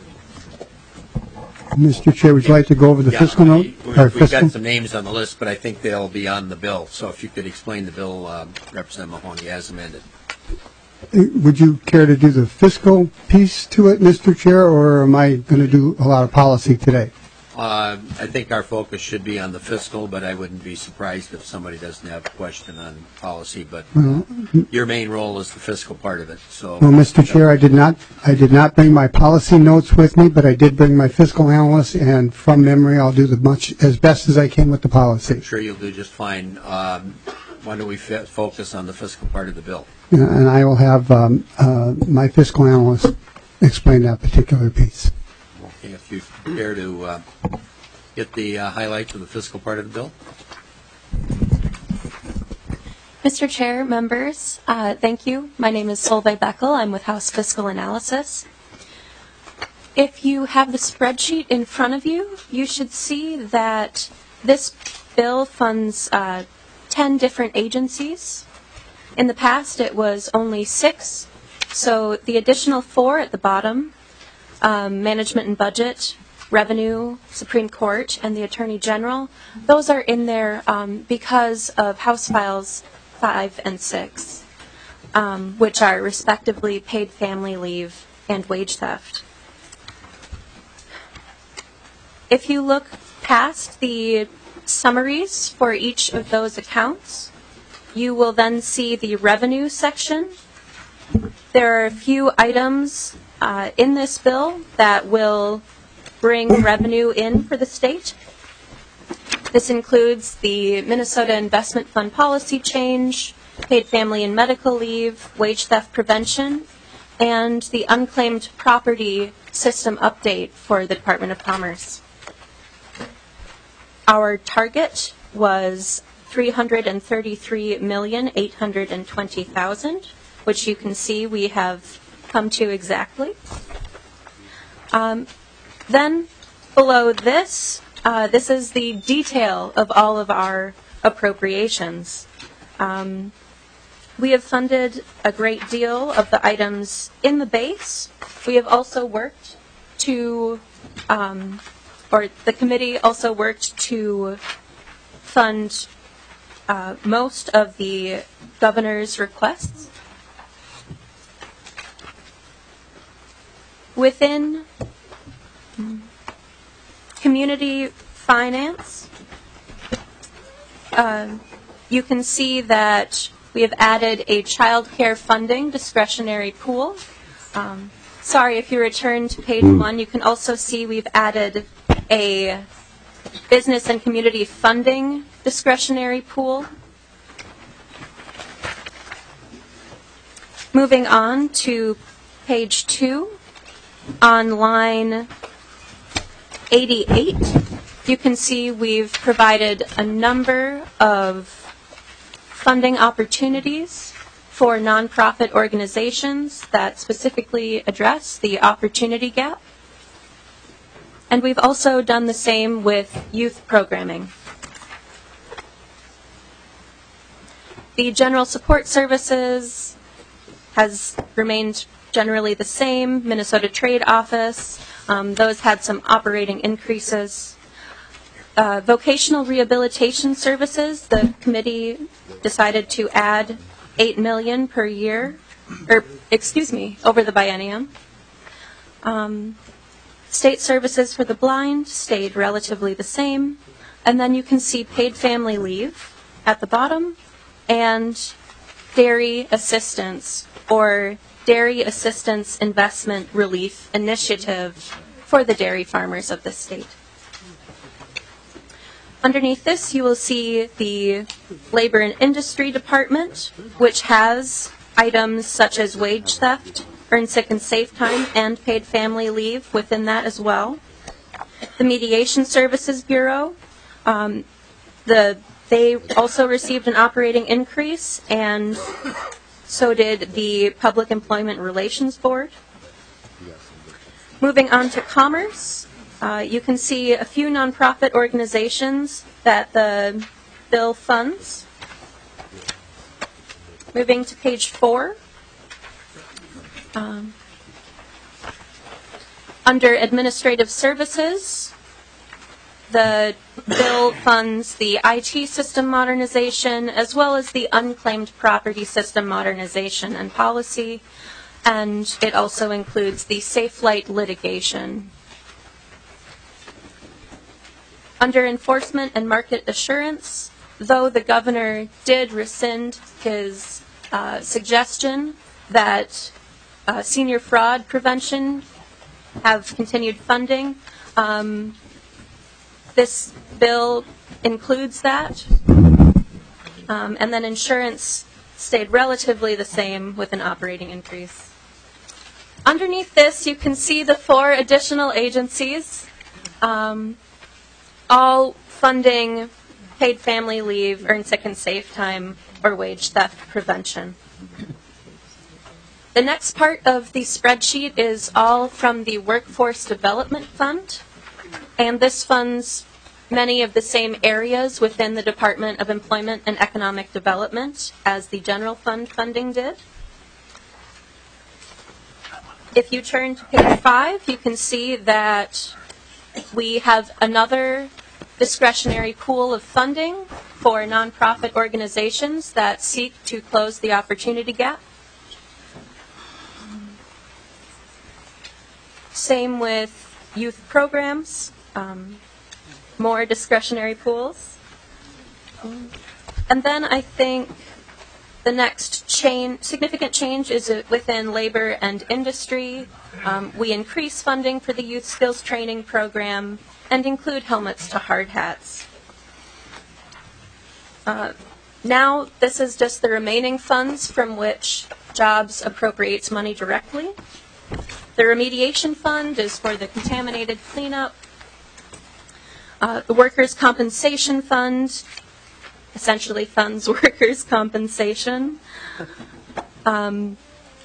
Mister Chair, would you like to go over the Yeah, fiscal note? we- or We've fiscal? got some names on the list, but I think they'll be on the bill. So if you could explain the bill, uh, Representative Mahoney, as amended. Would you care to do the fiscal piece to it, Mister Chair, or am I going to do a lot of policy today? Uh, I think our focus should be on the fiscal, but I wouldn't be surprised if somebody doesn't have a question on policy. But Well, your main role is the fiscal part of it. So, well, Mister Chair, I did not, I did not bring my policy notes with me, but I did bring my fiscal analyst, and from memory, I'll do the much as best as I can with the policy. I'm sure you'll do just fine. Um, why don't we f- focus on the fiscal part of the bill? Yeah, and I will have um, uh, my fiscal analyst explain that particular piece. Okay, if you care to uh, get the uh, highlights of the fiscal part of the bill. Mister Chair, members, uh, thank you. My name is Solveig Beckel. I'm with House Fiscal Analysis. If you have the spreadsheet in front of you, you should see that this bill funds uh, ten different agencies. In the past, it was only six, so the additional four at the bottom, um, Management and Budget, Revenue, Supreme Court, and the Attorney General, those are in there um, because of House Files five and six, um, which are respectively paid family leave and wage theft. If you look past the summaries for each of those accounts, you will then see the revenue section. There are a few items uh, in this bill that will bring revenue in for the state. This includes the Minnesota Investment Fund policy change, paid family and medical leave, wage theft prevention, and the unclaimed property system update for the Department of Commerce. Our target was three hundred thirty-three million eight hundred twenty thousand, which you can see we have come to exactly. Um, then below this, uh, this is the detail of all of our appropriations. Um, we have funded a great deal of the items in the base. We have also worked to, um, or the committee also worked to fund Uh, most of the governor's requests. Within community finance, uh, you can see that we have added a child care funding discretionary pool. Um, sorry, if you return to page one, you can also see we've added a business and community funding discretionary pool. Moving on to page two, on line eighty-eight, you can see we've provided a number of funding opportunities for nonprofit organizations that specifically address the opportunity gap. And we've also done the same with youth programming. The general support services has remained generally the same. Minnesota Trade Office, um, those had some operating increases. Uh, vocational rehabilitation services, the committee decided to add eight million dollars per year, or excuse me, over the biennium. Um, state services for the blind stayed relatively the same. And then you can see paid family leave at the bottom and dairy assistance, or Dairy Assistance Investment Relief Initiative for the dairy farmers of the state. Underneath this, you will see the Labor and Industry Department, which has items such as wage theft, earned sick and safe time, and paid family leave within that as well. The Mediation Services Bureau, um, the, they also received an operating increase, and so did the Public Employment Relations Board. Moving on to Commerce, uh, you can see a few nonprofit organizations that the bill funds. Moving to page four. Um, under Administrative Services, the bill funds the I T system modernization as well as the unclaimed property system modernization and policy, and it also includes the Safe Flight litigation. Under Enforcement and Market Assurance, though the governor did rescind his uh, suggestion that uh, senior fraud prevention have continued funding, um, this bill includes that. Um, and then insurance stayed relatively the same with an operating increase. Underneath this, you can see the four additional agencies, um, all funding paid family leave, earned sick and safe time, or wage theft prevention. The next part of the spreadsheet is all from the Workforce Development Fund, and this funds many of the same areas within the Department of Employment and Economic Development as the general fund funding did. If you turn to page five, you can see that we have another discretionary pool of funding for nonprofit organizations that seek to close the opportunity gap. Same with youth programs, um, more discretionary pools. And then I think the next chain, significant change is within labor and industry. Um, we increase funding for the youth skills training program and include helmets to hard hats. Uh, now this is just the remaining funds from which Jobs appropriates money directly. The remediation fund is for the contaminated cleanup. Uh, the workers' compensation fund essentially funds workers' compensation. Um,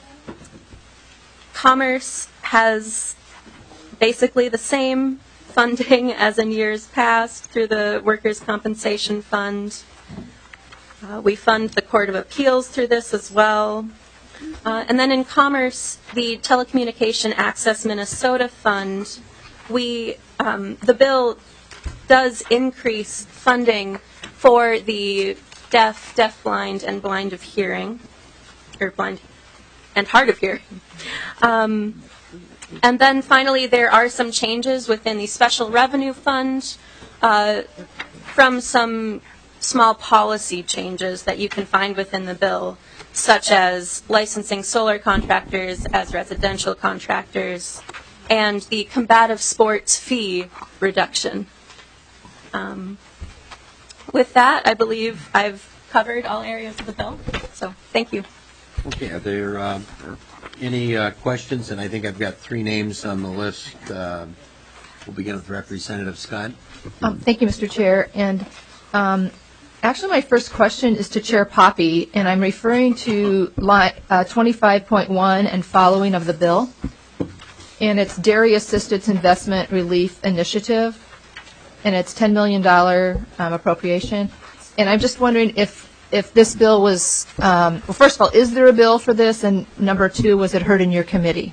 Commerce has basically the same funding as in years past through the workers' compensation fund. Uh, we fund the Court of Appeals through this as well. Uh, and then in Commerce, the Telecommunication Access Minnesota Fund, we um, the bill does increase funding for the deaf, deafblind, and blind of hearing, or blind and hard of hearing. Um, and then finally, there are some changes within the Special Revenue Fund uh, from some small policy changes that you can find within the bill, such as licensing solar contractors as residential contractors and the combative sports fee reduction. Um, with that, I believe I've covered all areas of the bill, so thank you. Okay, are there uh, any uh, questions? And I think I've got three names on the list. Uh, we'll begin with Representative Scott. Um, thank you, Mister Chair. And um, actually, my first question is to Chair Poppy, and I'm referring to line uh, twenty-five point one and following of the bill. and it's Dairy Assistance Investment Relief Initiative, and it's ten million dollars um, appropriation. And I'm just wondering if if this bill was, um, well, first of all, is there a bill for this? And number two, was it heard in your committee?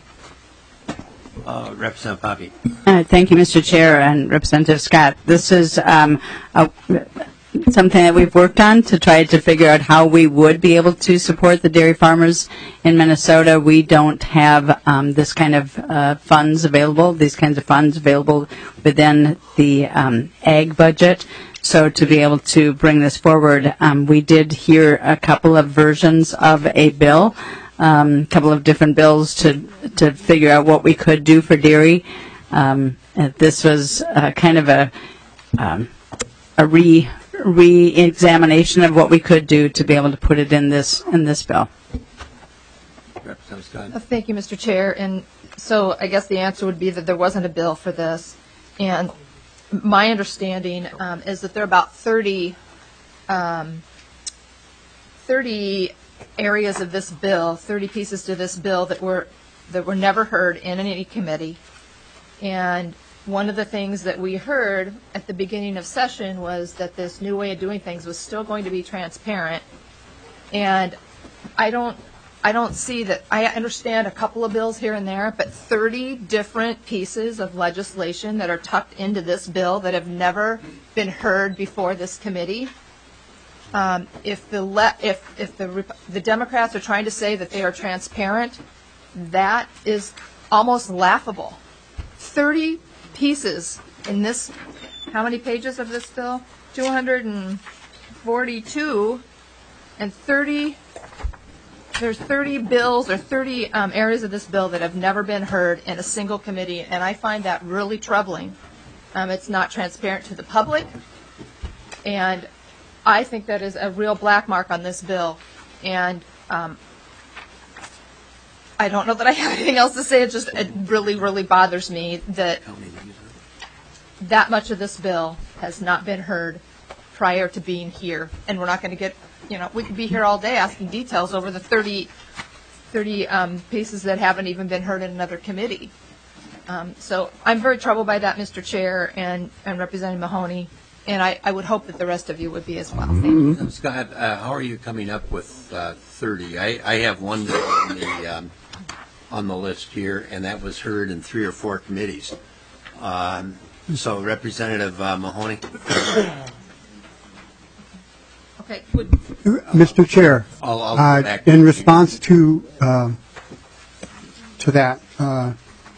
Uh, Representative Poppy. Uh, thank you, Mister Chair and Representative Scott. This is um, a, something that we've worked on to try to figure out how we would be able to support the dairy farmers in Minnesota. We don't have um, this kind of uh, funds available, these kinds of funds available within the um, ag budget. So to be able to bring this forward, um, we did hear a couple of versions of a bill, a um, couple of different bills to to figure out what we could do for dairy. Um, and this was uh, kind of a um, a re re-examination of what we could do to be able to put it in this in this bill. Representative Scott. Uh, Thank you, Mister Chair. And so I guess the answer would be that there wasn't a bill for this. And my understanding um, is that there are about thirty, um, thirty areas of this bill, thirty pieces to this bill that were that were never heard in any committee. And one of the things that we heard at the beginning of session was that this new way of doing things was still going to be transparent. And I don't I don't see that. I understand a couple of bills here and there, but thirty different pieces of legislation that are tucked into this bill that have never been heard before this committee. Um, if the le- if if the Rep- the Democrats are trying to say that they are transparent, that is almost laughable. thirty pieces in this. How many pages of this bill? two hundred forty-two, and thirty. There's thirty bills or thirty um, areas of this bill that have never been heard in a single committee, and I find that really troubling. Um, it's not transparent to the public, and I think that is a real black mark on this bill. And um, I don't know that I have anything else to say. It just it really, really bothers me that that much of this bill has not been heard prior to being here, and we're not going to get. You know, we could be here all day asking details over the thirty, thirty um, pieces that haven't even been heard in another committee. Um, so I'm very troubled by that, Mister Chair and, and Representative Mahoney, and I, I would hope that the rest of you would be as well. Thank you. Um, Scott, uh, how are you coming up with uh, thirty? I, I have one on the, um, on the list here, and that was heard in three or four committees. Um, so, Representative uh, Mahoney? Okay. Would, Mister Chair, I'll, I'll uh, go back. in response to uh, to that, uh,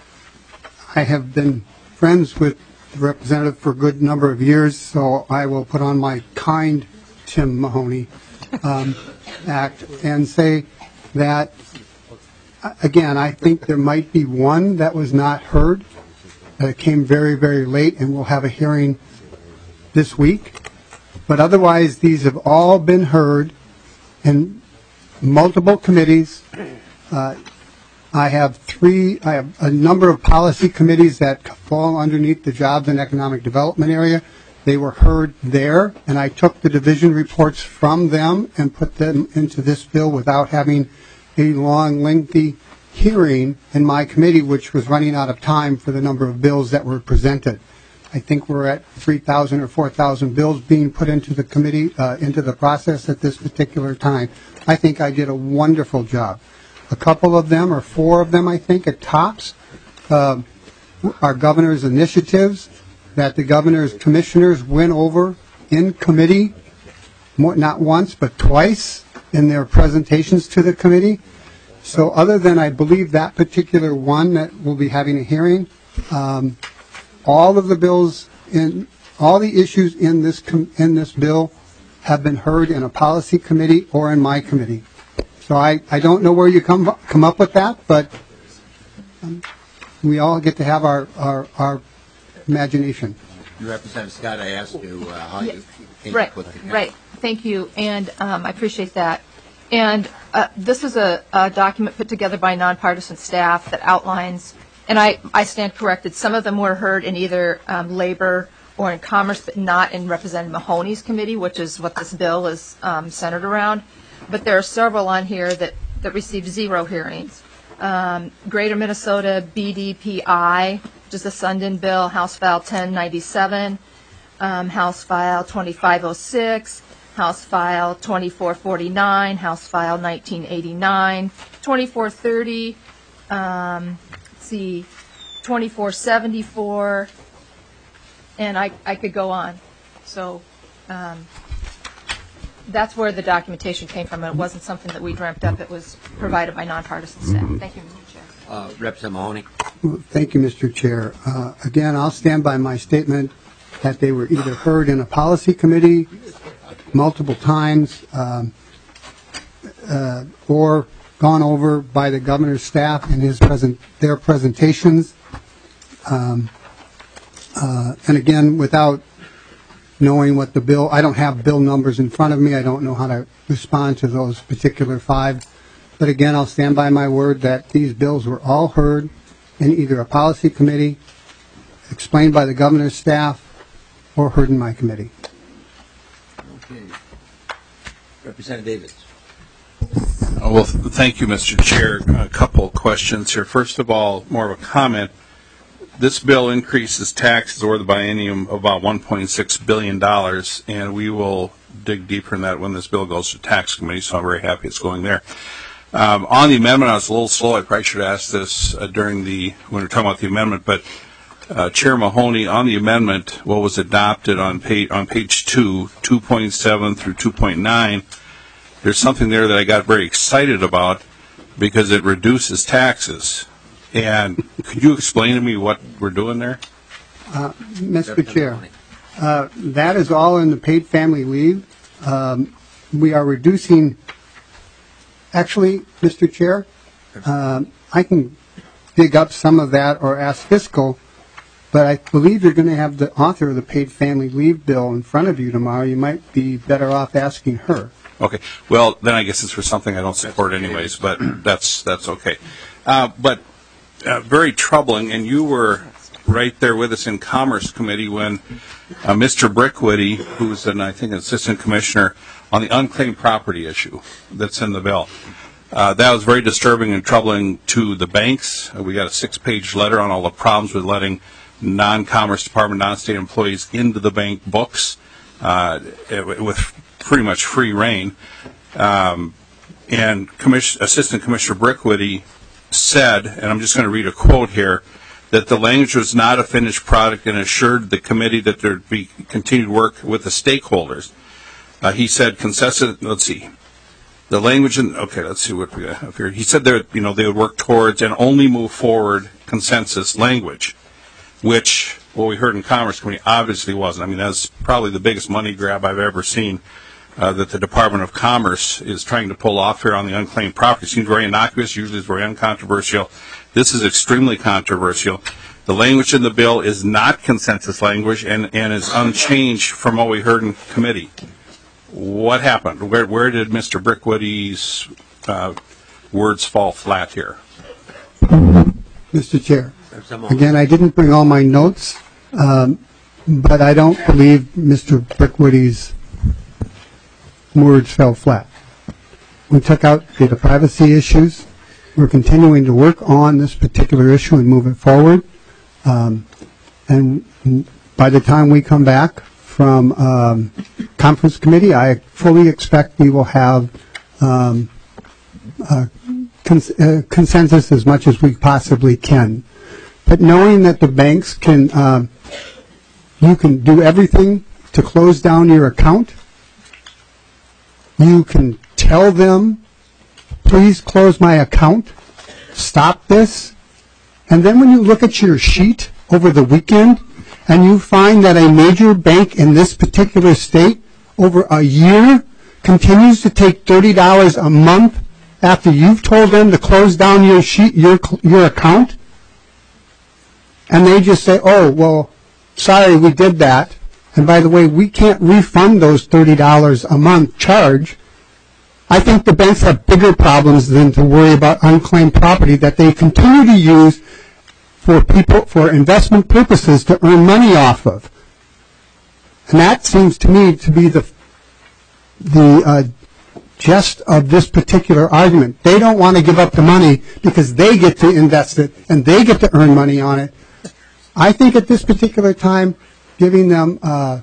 I have been friends with the representative for a good number of years, so I will put on my kind Tim Mahoney um, act and say that, again, I think there might be one that was not heard, that came very, very late, and we'll have a hearing this week. But otherwise, these have all been heard in multiple committees. Uh, I have three, I have a number of policy committees that fall underneath the Jobs and Economic Development area. They were heard there, and I took the division reports from them and put them into this bill without having a long, lengthy hearing in my committee, which was running out of time for the number of bills that were presented. I think we're at three thousand or four thousand bills being put into the committee, uh, into the process at this particular time. I think I did a wonderful job. A couple of them, or four of them, I think, at tops, uh, are governor's initiatives that the governor's commissioners went over in committee, more, not once, but twice in their presentations to the committee. So other than, I believe, that particular one that we'll be having a hearing, um, all of the bills in all the issues in this com- in this bill have been heard in a policy committee or in my committee. So I, I don't know where you come come up with that, but um, we all get to have our, our, our imagination. Representative Scott, I asked you uh, how Yeah. you came Right, up with the right. Thank you, and um, I appreciate that. And uh, this is a, a document put together by nonpartisan staff that outlines, and I, I stand corrected, some of them were heard in either um, labor or in commerce, but not in Representative Mahoney's committee, which is what this bill is um, centered around. But there are several on here that, that received zero hearings. Um, Greater Minnesota B D P I, which is the Sundin bill, House File ten ninety-seven, um, House File twenty-five oh six, House File twenty-four forty-nine, House File nineteen eighty-nine, twenty-four thirty, um, let's see, twenty-four seventy-four, and I, I could go on. So um, that's where the documentation came from. It wasn't something that we dreamt up. It was provided by nonpartisan staff. Thank you, Mister Chair. Uh, Representative Mahoney. Well, thank you, Mister Chair. Uh, again, I'll stand by my statement that they were either heard in a policy committee multiple times um, uh, or gone over by the governor's staff in his present their presentations. Um, uh, and again, without knowing what the bill, I don't have bill numbers in front of me. I don't know how to respond to those particular five. But again, I'll stand by my word that these bills were all heard in either a policy committee, explained by the governor's staff, or heard in my committee. Okay. Representative Davids. Oh, well, th- thank you, Mister Chair. A couple of questions here. First of all, more of a comment. This bill increases taxes over the biennium of about one point six billion dollars, and we will dig deeper in that when this bill goes to tax committee, so I'm very happy it's going there. Um, on the amendment, I was a little slow. I probably should have asked this uh, during the, when we were talking about the amendment, but uh, Chair Mahoney, on the amendment, what was adopted on page, on page two, two point seven through two point nine, there's something there that I got very excited about because it reduces taxes. And could you explain to me what we're doing there? Uh, Mister Chair, uh, that is all in the paid family leave. Um, we are reducing, actually, Mister Chair, um, I can dig up some of that or ask fiscal, but I believe you're going to have the author of the paid family leave bill in front of you tomorrow. You might be better off asking her. Okay. Well, then I guess it's for something I don't support anyways, but that's that's okay. Uh, but uh, very troubling, and you were right there with us in Commerce Committee when uh, Mister Brickwitty, who's an, I think, an assistant commissioner on the unclaimed property issue that's in the bill. Uh, that was very disturbing and troubling to the banks. Uh, we got a six-page letter on all the problems with letting non-Commerce Department, non-state employees into the bank books uh, with pretty much free reign. Um, and Commission, Assistant Commissioner Brickwitty said, and I'm just going to read a quote here, that the language was not a finished product and assured the committee that there would be continued work with the stakeholders. Uh, he said, consensus, let's see, the language, in, okay, let's see what we got up here. He said that, you know, they would work towards and only move forward consensus language, which what we heard in Commerce Committee obviously wasn't. I mean, that's probably the biggest money grab I've ever seen uh, that the Department of Commerce is trying to pull off here on the unclaimed property. It seems very innocuous, usually it's very uncontroversial. This is extremely controversial. The language in the bill is not consensus language and, and is unchanged from what we heard in committee. What happened? Where, where did Mister Brickwitty's uh, words fall flat here? Mister Chair, again, I didn't bring all my notes, um, but I don't believe Mister Brickwitty's words fell flat. We took out data privacy issues. We're continuing to work on this particular issue and move it forward. Um, and by the time we come back from um, conference committee, I fully expect we will have um, uh, cons- uh, consensus as much as we possibly can. But knowing that the banks can, uh, you can do everything to close down your account. You can tell them, please close my account, stop this. And then when you look at your sheet over the weekend and you find that a major bank in this particular state over a year continues to take thirty dollars a month after you've told them to close down your sheet, your, your account, and they just say, oh, well, sorry, we did that. And by the way, we can't refund those thirty dollars a month charge. I think the banks have bigger problems than to worry about unclaimed property that they continue to use for people, for investment purposes to earn money off of. And that seems to me to be the, the uh, just of this particular argument. They don't want to give up the money because they get to invest it and they get to earn money on it. I think at this particular time, giving them, uh,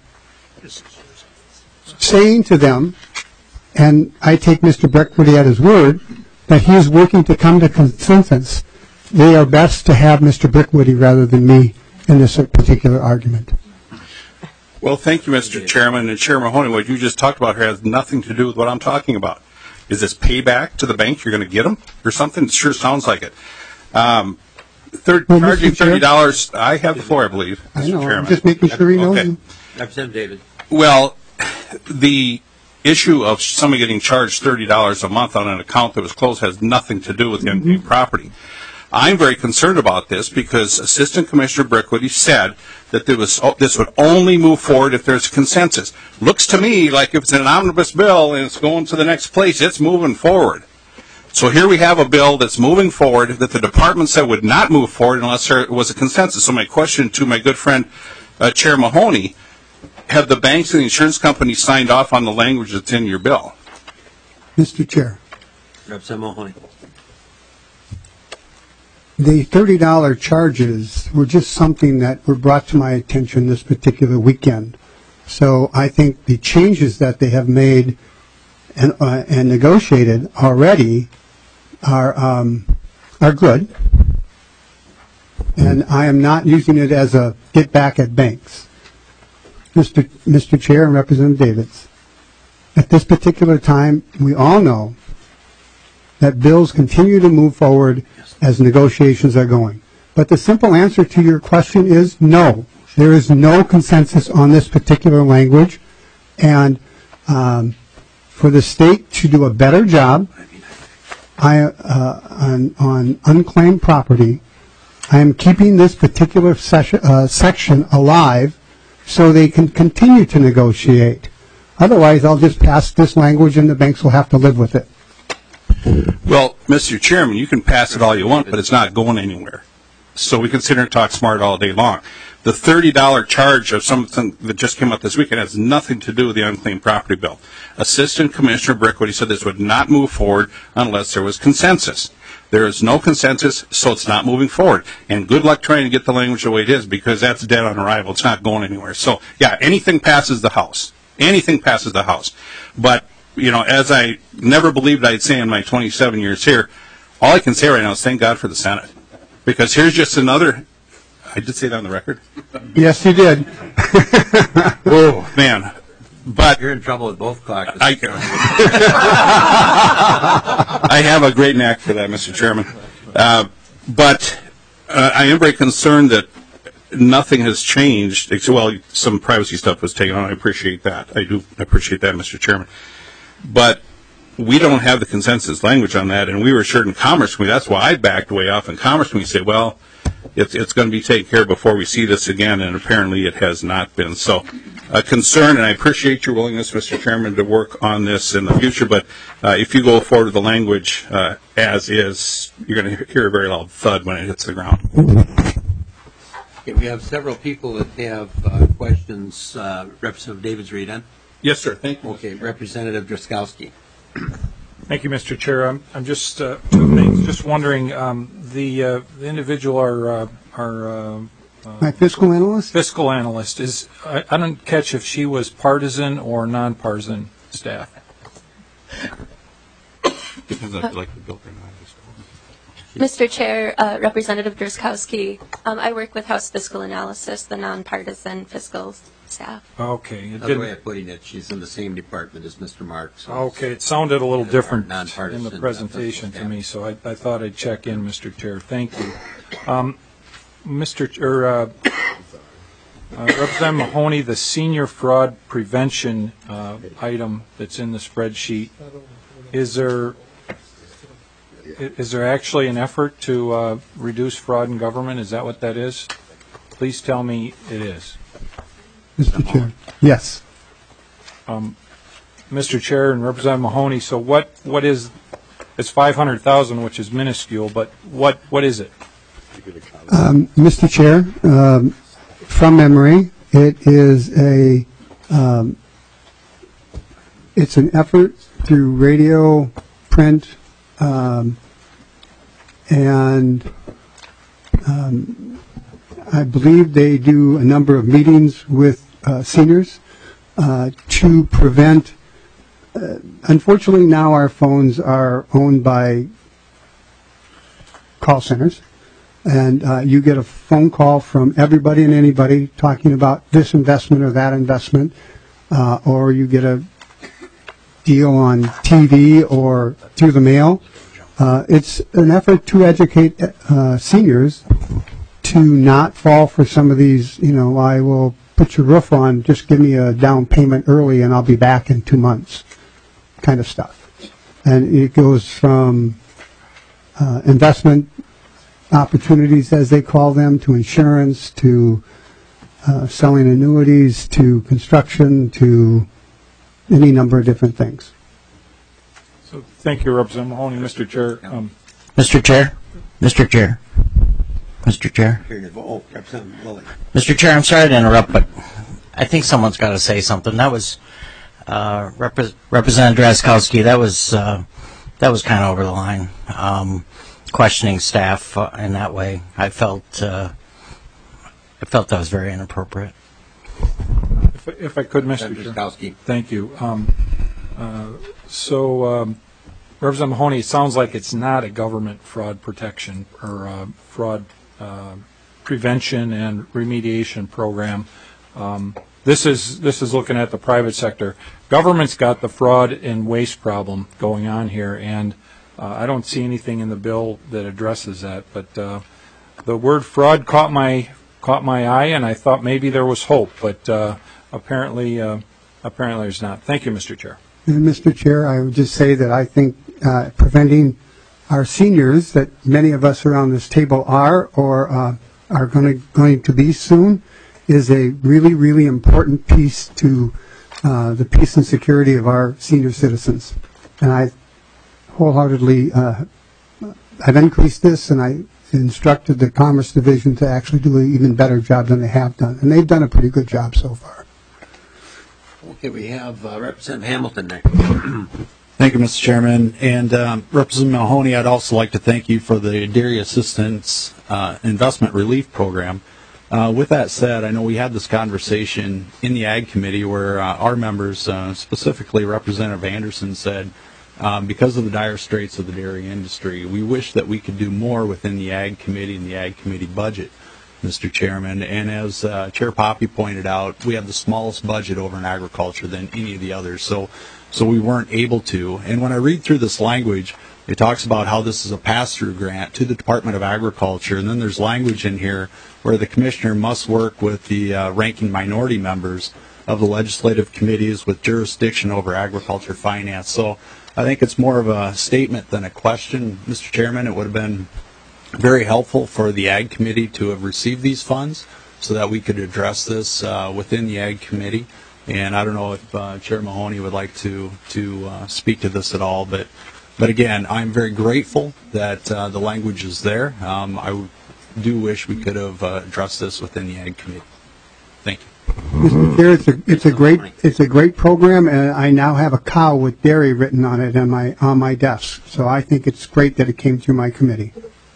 saying to them, and I take Mister Brickwood at his word, that he is working to come to consensus. They are best to have Mister Brickwood rather than me in this particular argument. Well, thank you, Mister Chairman. And Chair Mahoney, what you just talked about here has nothing to do with what I'm talking about. Is this payback to the bank? You're going to get them or something? It sure sounds like it. Um, third, well, charging thirty dollars. I have the floor, I believe, Mister I know. Chairman. I'm just making sure he knows. Okay. Representative David. Well, the issue of somebody getting charged thirty dollars a month on an account that was closed has nothing to do with the unclaimed mm-hmm. property. I'm very concerned about this because Assistant Commissioner Brickwood said that there was, oh, this would only move forward if there's a consensus. Looks to me like if it's an omnibus bill and it's going to the next place, it's moving forward. So here we have a bill that's moving forward that the department said would not move forward unless there was a consensus. So my question to my good friend, uh, Chair Mahoney, have the banks and the insurance companies signed off on the language that's in your bill? Mister Chair. Representative Mahoney. The thirty dollars charges were just something that were brought to my attention this particular weekend. So I think the changes that they have made and, uh, and negotiated already are um, are good. And I am not using it as a get back at banks. Mister Mister Chair and Representative Davids, at this particular time, we all know that bills continue to move forward as negotiations are going. But the simple answer to your question is no. There is no consensus on this particular language. And um, for the state to do a better job I, uh, on, on unclaimed property, I am keeping this particular session, uh, section alive so they can continue to negotiate. Otherwise, I'll just pass this language and the banks will have to live with it. Well, Mister Chairman, you can pass it all you want, but it's not going anywhere. So we can sit here and talk smart all day long. The thirty dollars charge of something that just came up this weekend has nothing to do with the unclaimed property bill. Assistant Commissioner Brickwood, he said this would not move forward unless there was consensus. There is no consensus, so it's not moving forward. And good luck trying to get the language the way it is, because that's dead on arrival. It's not going anywhere. So, yeah, anything passes the House. Anything passes the House. But, you know, as I never believed I'd say in my twenty-seven years here, all I can say right now is thank God for the Senate. Because here's just another, I did say that on the record? Yes, you did. Whoa, man. But you're in trouble with both caucuses. I, I have a great knack for that, Mister Chairman. Uh, but uh, I am very concerned that nothing has changed. Well, some privacy stuff was taken on. I appreciate that. I do appreciate that, Mister Chairman. But we don't have the consensus language on that, and we were assured in Commerce Committee. That's why I backed way off in Commerce Committee. Say, well, it's it's going to be taken care of before we see this again, and apparently it has not been. So, a concern, and I appreciate your willingness, Mister Chairman, to work on this in the future. But uh, if you go forward with the language uh, as is, you're going to hear a very loud thud when it hits the ground. Okay, we have several people that have uh, questions. Uh, Representative Davids, read on. Yes, sir. Thank you. Okay, Representative Drazkowski. Thank you, Mister Chair. I'm, I'm just uh, two things. Just wondering, um, the, uh, the individual, our, uh, our uh, uh, my fiscal analyst. Fiscal analyst is. I, I don't catch if she was partisan or nonpartisan staff. Depends on if you like the bill or not. Mister Chair, uh, Representative Drazkowski, um, I work with House Fiscal Analysis, the nonpartisan fiscal staff. Okay. Another way of putting it, she's in the same department as Mister Marks. So okay, it sounded a little different in the uh, presentation to me, so I, I thought I'd check in, Mister Chair. Thank you. Um, Mister Ch- or, uh, uh, Representative Mahoney, the senior fraud prevention uh, item that's in the spreadsheet, is there is there actually an effort to uh, reduce fraud in government? Is that what that is? Please tell me it is. Mister Chair, yes. Um, Mister Chair and Representative Mahoney, so what, what is, it's five hundred thousand, which is minuscule, but what, what is it? Um, Mister Chair, um, from memory, it is a, um, it's an effort through radio, print, um, and um, I believe they do a number of meetings with uh, seniors uh, to prevent. Uh, unfortunately, now our phones are owned by call centers, and uh, you get a phone call from everybody and anybody talking about this investment or that investment, uh, or you get a deal on T V or through the mail. Uh, it's an effort to educate uh, seniors to not fall for some of these, you know, I will put your roof on, just give me a down payment early and I'll be back in two months kind of stuff. And it goes from uh, investment opportunities, as they call them, to insurance, to uh, selling annuities, to construction, to any number of different things. So thank you, Representative Mahoney. Mister Chair. Um, Mister Chair. Mister Chair. Mister Chair. Oh, Representative Lilly. Mister Chair, I'm sorry to interrupt, but I think someone's got to say something. That was uh, Repre- Representative Drazkowski. That was uh, that was kind of over the line. Um, questioning staff uh, in that way. I felt uh, I felt that was very inappropriate. If, if I could, Mister Chair. Thank you. Um, uh, so, um, Representative Mahoney, it sounds like it's not a government fraud protection or uh, fraud uh, prevention and remediation program. Um, this is this is looking at the private sector. Government's got the fraud and waste problem going on here, and uh, I don't see anything in the bill that addresses that. But uh, the word fraud caught my caught my eye, and I thought maybe there was hope, but uh, apparently uh, apparently there's not. Thank you, Mister Chair. And Mister Chair, I would just say that I think uh, preventing our seniors, that many of us around this table are or uh, are going to going to be soon, is a really, really important piece to uh, the peace and security of our senior citizens. And I wholeheartedly, uh, I've increased this, and I instructed the Commerce Division to actually do an even better job than they have done. And they've done a pretty good job so far. Okay, we have uh, Representative Hamilton next. Thank you, Mister Chairman. And um, Representative Mahoney, I'd also like to thank you for the Dairy Assistance uh, Investment Relief Program. Uh, with that said, I know we had this conversation in the Ag Committee where uh, our members, uh, specifically Representative Anderson, said um, because of the dire straits of the dairy industry, we wish that we could do more within the Ag Committee and the Ag Committee budget, Mister Chairman. And as uh, Chair Poppy pointed out, we have the smallest budget over in agriculture than any of the others. So, so we weren't able to. And when I read through this language, it talks about how this is a pass-through grant to the Department of Agriculture, and then there's language in here where the commissioner must work with the uh, ranking minority members of the legislative committees with jurisdiction over agriculture finance. So I think it's more of a statement than a question, Mister Chairman. It would have been very helpful for the Ag Committee to have received these funds so that we could address this uh, within the Ag Committee. And I don't know if uh, Chair Mahoney would like to to uh, speak to this at all, but but again, I'm very grateful that uh, the language is there. Um, I do wish we could have uh, addressed this within the Ag Committee. Thank you. Mister Chair, it's a it's a great it's a great program, and I now have a cow with dairy written on it on my on my desk. So I think it's great that it came through my committee.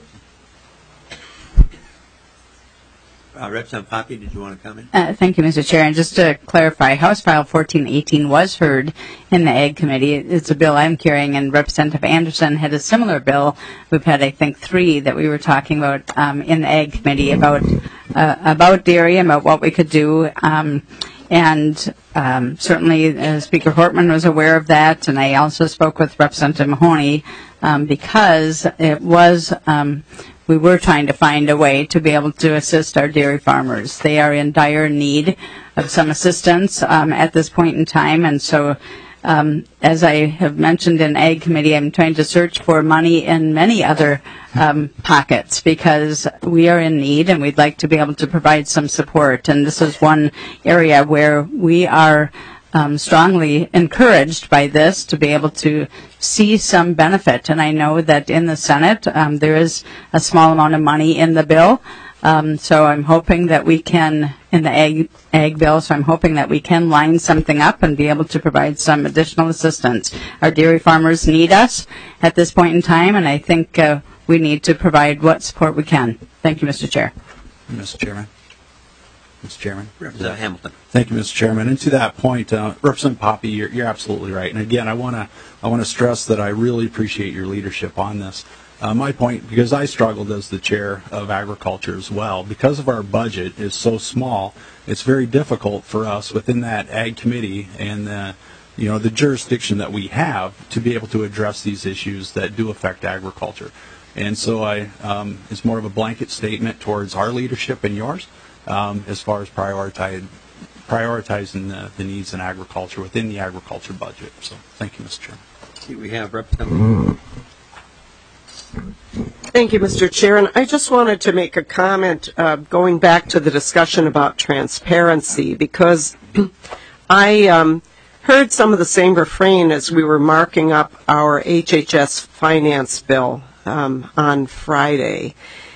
Uh, Representative Poppy, did you want to comment? Uh, thank you, Mister Chair. And just to clarify, House File fourteen eighteen was heard in the Ag Committee. It's a bill I'm carrying, and Representative Anderson had a similar bill. We've had, I think, three that we were talking about um, in the Ag Committee about uh, about dairy and about what we could do. Um, and um, certainly uh, Speaker Hortman was aware of that, and I also spoke with Representative Mahoney um, because it was um, we were trying to find a way to be able to assist our dairy farmers. They are in dire need of some assistance um, at this point in time, and so um, as I have mentioned in Ag Committee, I'm trying to search for money in many other um, pockets because we are in need and we'd like to be able to provide some support. And this is one area where we are um, strongly encouraged by this to be able to see some benefit. And I know that in the Senate um, there is a small amount of money in the bill. Um, so I'm hoping that we can in the ag, ag bill, so I'm hoping that we can line something up and be able to provide some additional assistance. Our dairy farmers need us at this point in time, and I think uh, we need to provide what support we can. Thank you, Mister Chair. Mister Chairman. Mister Chairman. Representative Hamilton. Thank you, Mister Chairman. And to that point, uh, Representative Poppy, you're, you're absolutely right. And again, I want to I want to stress that I really appreciate your leadership on this. Uh, my point, because I struggled as the chair of agriculture as well, because of our budget is so small, it's very difficult for us within that ag committee and the, you know, the jurisdiction that we have to be able to address these issues that do affect agriculture. And so I, um, it's more of a blanket statement towards our leadership and yours um, as far as prioritize, prioritizing the, the needs in agriculture within the agriculture budget. So thank you, Mister Chairman. We have Representative. Thank you, Mister Chair. And I just wanted to make a comment uh, going back to the discussion about transparency, because I um, heard some of the same refrain as we were marking up our H H S finance bill um, on Friday.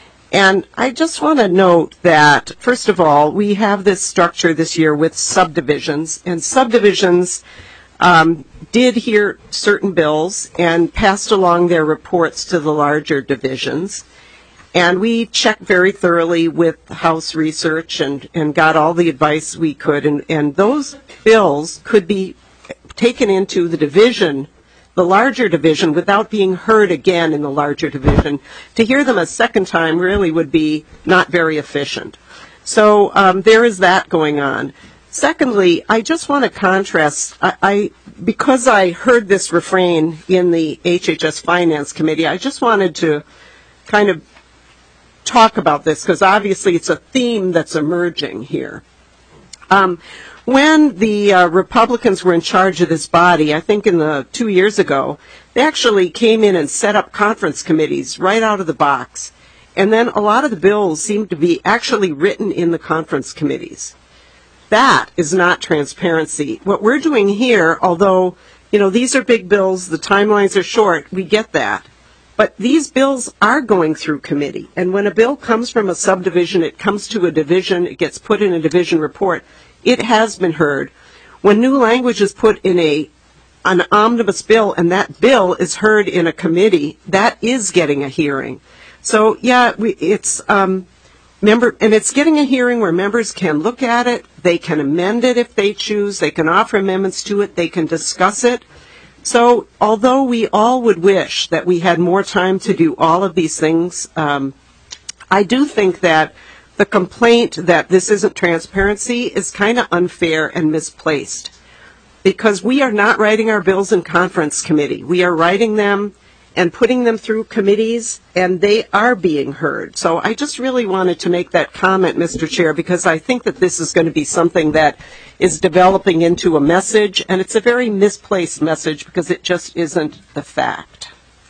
And I just want to note that, first of all, we have this structure this year with subdivisions, and subdivisions um, did hear certain bills and passed along their reports to the larger divisions. And we checked very thoroughly with House research and, and got all the advice we could. And, and those bills could be taken into the division, the larger division, without being heard again in the larger division. To hear them a second time really would be not very efficient. So um, there is that going on. Secondly, I just want to contrast, I, I because I heard this refrain in the H H S Finance Committee, I just wanted to kind of talk about this, because obviously it's a theme that's emerging here. Um, when the uh, Republicans were in charge of this body, I think in the two years ago, they actually came in and set up conference committees right out of the box. And then a lot of the bills seemed to be actually written in the conference committees. That is not transparency. What we're doing here, although, you know, these are big bills, the timelines are short, we get that. But these bills are going through committee. And when a bill comes from a subdivision, it comes to a division, it gets put in a division report, it has been heard. When new language is put in a an omnibus bill and that bill is heard in a committee, that is getting a hearing. So, yeah, we, it's... Um, Member, and it's getting a hearing where members can look at it, they can amend it if they choose, they can offer amendments to it, they can discuss it. So although we all would wish that we had more time to do all of these things, um, I do think that the complaint that this isn't transparency is kind of unfair and misplaced, because we are not writing our bills in conference committee. We are writing them and putting them through committees, and they are being heard. So I just really wanted to make that comment, Mister Chair, because I think that this is going to be something that is developing into a message, and it's a very misplaced message because it just isn't the fact.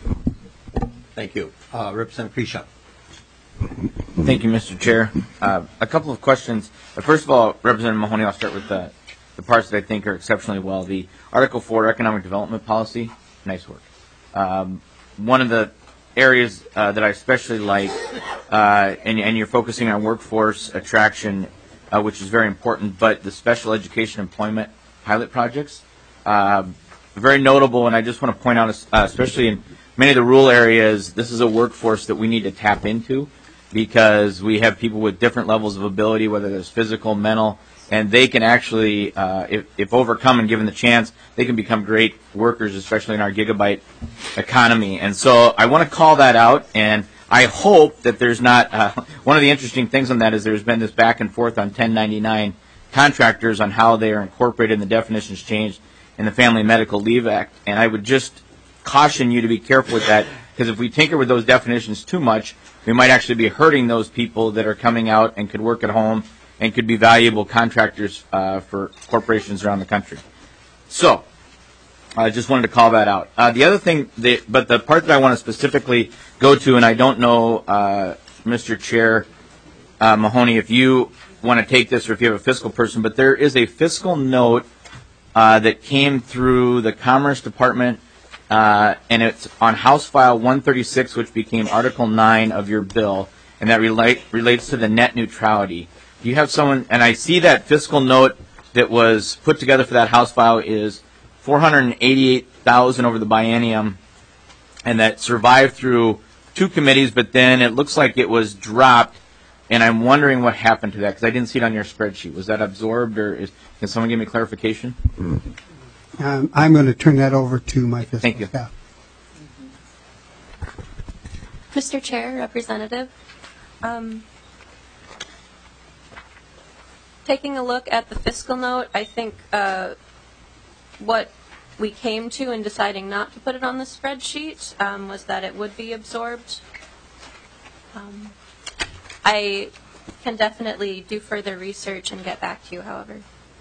Thank you. Uh, Representative Kreshock. Thank you, Mister Chair. Uh, a couple of questions. Uh, first of all, Representative Mahoney, I'll start with the, the parts that I think are exceptionally well. The Article four, Economic Development Policy, nice work. Um, one of the areas uh, that I especially like, uh, and, and you're focusing on workforce attraction, uh, which is very important, but the special education employment pilot projects, uh, very notable, and I just want to point out, uh, especially in many of the rural areas, this is a workforce that we need to tap into, because we have people with different levels of ability, whether there's physical, mental, and they can actually, uh, if, if overcome and given the chance, they can become great workers, especially in our gigabyte economy. And so I want to call that out, and I hope that there's not, uh, one of the interesting things on that is there's been this back and forth on ten ninety-nine contractors on how they are incorporated and the definitions changed in the Family Medical Leave Act. And I would just caution you to be careful with that, because if we tinker with those definitions too much, we might actually be hurting those people that are coming out and could work at home and could be valuable contractors uh, for corporations around the country. So, I just wanted to call that out. Uh, the other thing, that, but the part that I want to specifically go to, and I don't know, uh, Mister Chair uh, Mahoney, if you want to take this or if you have a fiscal person, but there is a fiscal note uh, that came through the Commerce Department, uh, and it's on House File one thirty-six, which became Article nine of your bill, and that relate, relates to the net neutrality. you have someone, and I see that fiscal note that was put together for that House file is four hundred eighty-eight thousand over the biennium, and that survived through two committees, but then it looks like it was dropped, and I'm wondering what happened to that, because I didn't see it on your spreadsheet. Was that absorbed, or is, can someone give me clarification? Um, I'm going to turn that over to my fiscal Thank you. staff. Mister Chair, Representative, um, taking a look at the fiscal note, I think uh, what we came to in deciding not to put it on the spreadsheet um, was that it would be absorbed. Um, I can definitely do further research and get back to you, however.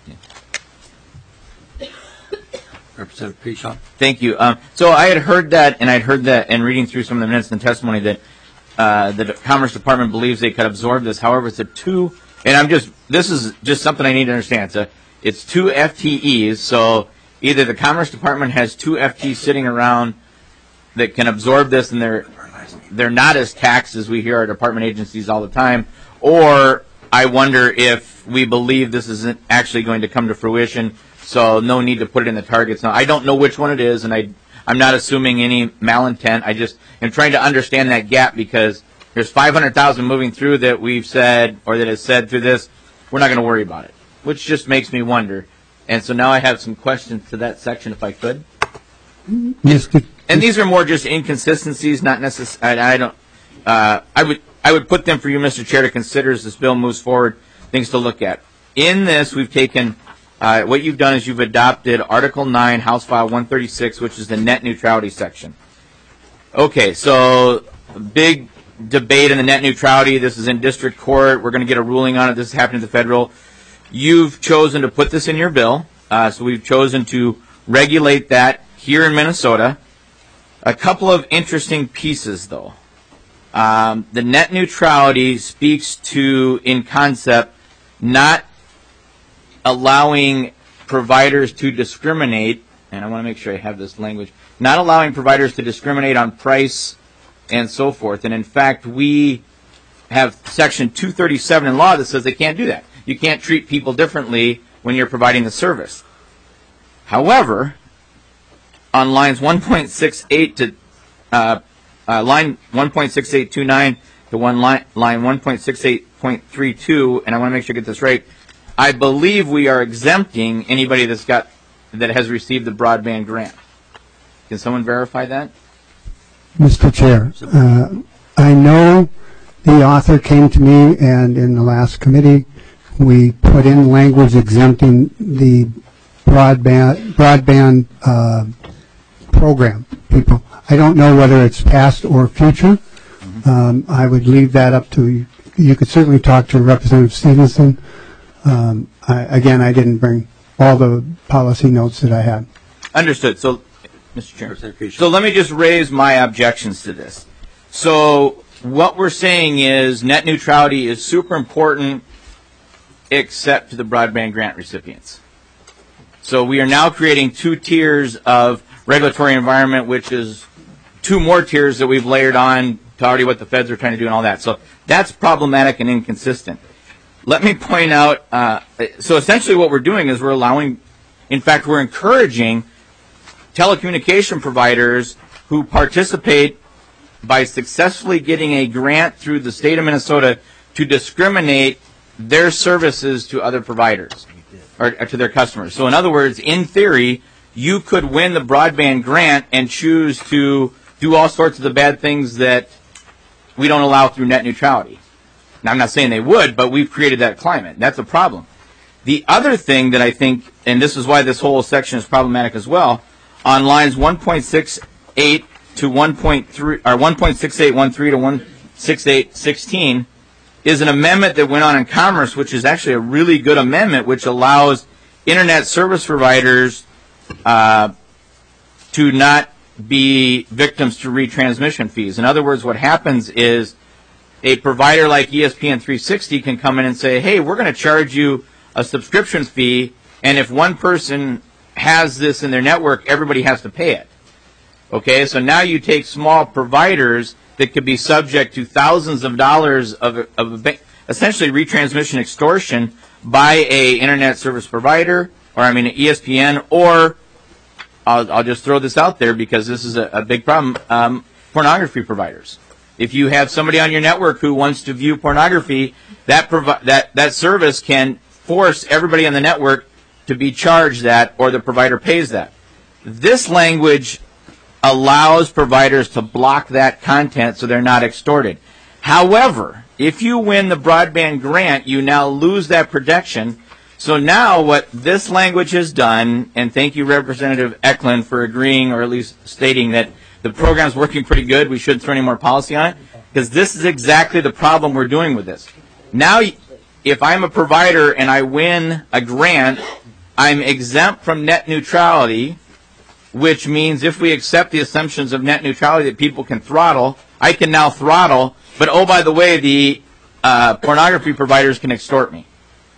Representative Pishon. Thank you. Um, so I had heard that, and I'd heard that, and reading through some of the minutes and testimony, that uh, the Commerce Department believes they could absorb this. However, it's a two, and I'm just, this is just something I need to understand. It's, a, it's two F T Es, so either the Commerce Department has two F Ts sitting around that can absorb this, and they're they're not as taxed as we hear our department agencies all the time, or I wonder if we believe this isn't actually going to come to fruition, so no need to put it in the targets. Now, I don't know which one it is, and I, I'm not assuming any malintent. I just am trying to understand that gap, because there's five hundred thousand moving through that we've said, or that is said through this, we're not going to worry about it, which just makes me wonder. And so now I have some questions to that section, if I could. Mister And these are more just inconsistencies, not necessarily. I don't. Uh, I would. I would put them for you, Mister Chair, to consider as this bill moves forward. Things to look at. In this, we've taken. Uh, what you've done is you've adopted Article nine, House File one thirty-six, which is the net neutrality section. Okay, so big debate in the net neutrality. This is in district court. We're going to get a ruling on it. This is happening at the federal. You've chosen to put this in your bill, uh, so we've chosen to regulate that here in Minnesota. A couple of interesting pieces, though. Um, the net neutrality speaks to, in concept, not allowing providers to discriminate, and I want to make sure I have this language, not allowing providers to discriminate on price and so forth. And in fact, we have Section two thirty-seven in law that says they can't do that. You can't treat people differently when you're providing the service. However, on lines one point six eight to uh, uh, line one point six eight two nine to one line, line one point six eight point three two, and I want to make sure I get this right, I believe we are exempting anybody that's got that has received the broadband grant. Can someone verify that? Mister Chair, uh, I know the author came to me, and in the last committee, we put in language exempting the broadband broadband uh, program people. I don't know whether it's past or future. Mm-hmm. Um, I would leave that up to you. You could certainly talk to Representative Stevenson. Um, I, again, I didn't bring all the policy notes that I had. Understood. So, Mister Chairman, so let me just raise my objections to this. So what we're saying is net neutrality is super important, except to the broadband grant recipients. So we are now creating two tiers of regulatory environment, which is two more tiers that we've layered on to already what the feds are trying to do and all that. So that's problematic and inconsistent. Let me point out, uh, so essentially what we're doing is we're allowing, in fact, we're encouraging telecommunication providers who participate by successfully getting a grant through the state of Minnesota to discriminate their services to other providers or, or to their customers. So in other words, in theory, you could win the broadband grant and choose to do all sorts of the bad things that we don't allow through net neutrality. Now, I'm not saying they would, but we've created that climate. That's a problem. The other thing that I think, and this is why this whole section is problematic as well, on lines one point six eight to one point three or one point six eight one three to one point six eight sixteen is an amendment that went on in Commerce, which is actually a really good amendment, which allows internet service providers uh, to not be victims to retransmission fees. In other words, what happens is a provider like E S P N three sixty can come in and say, hey, we're going to charge you a subscription fee, and if one person has this in their network, everybody has to pay it. Okay, so now you take small providers that could be subject to thousands of dollars of, of essentially retransmission extortion by a internet service provider, or I mean E S P N, or I'll, I'll just throw this out there because this is a, a big problem, um, pornography providers. If you have somebody on your network who wants to view pornography, that provi- that that service can force everybody on the network to be charged that, or the provider pays that. This language allows providers to block that content so they're not extorted. However, if you win the broadband grant, you now lose that protection. So now what this language has done, and thank you, Representative Eklund, for agreeing or at least stating that the program's working pretty good, we shouldn't throw any more policy on it, because this is exactly the problem we're doing with this. Now, if I'm a provider and I win a grant, I'm exempt from net neutrality, which means if we accept the assumptions of net neutrality that people can throttle, I can now throttle, but oh, by the way, the uh, pornography providers can extort me.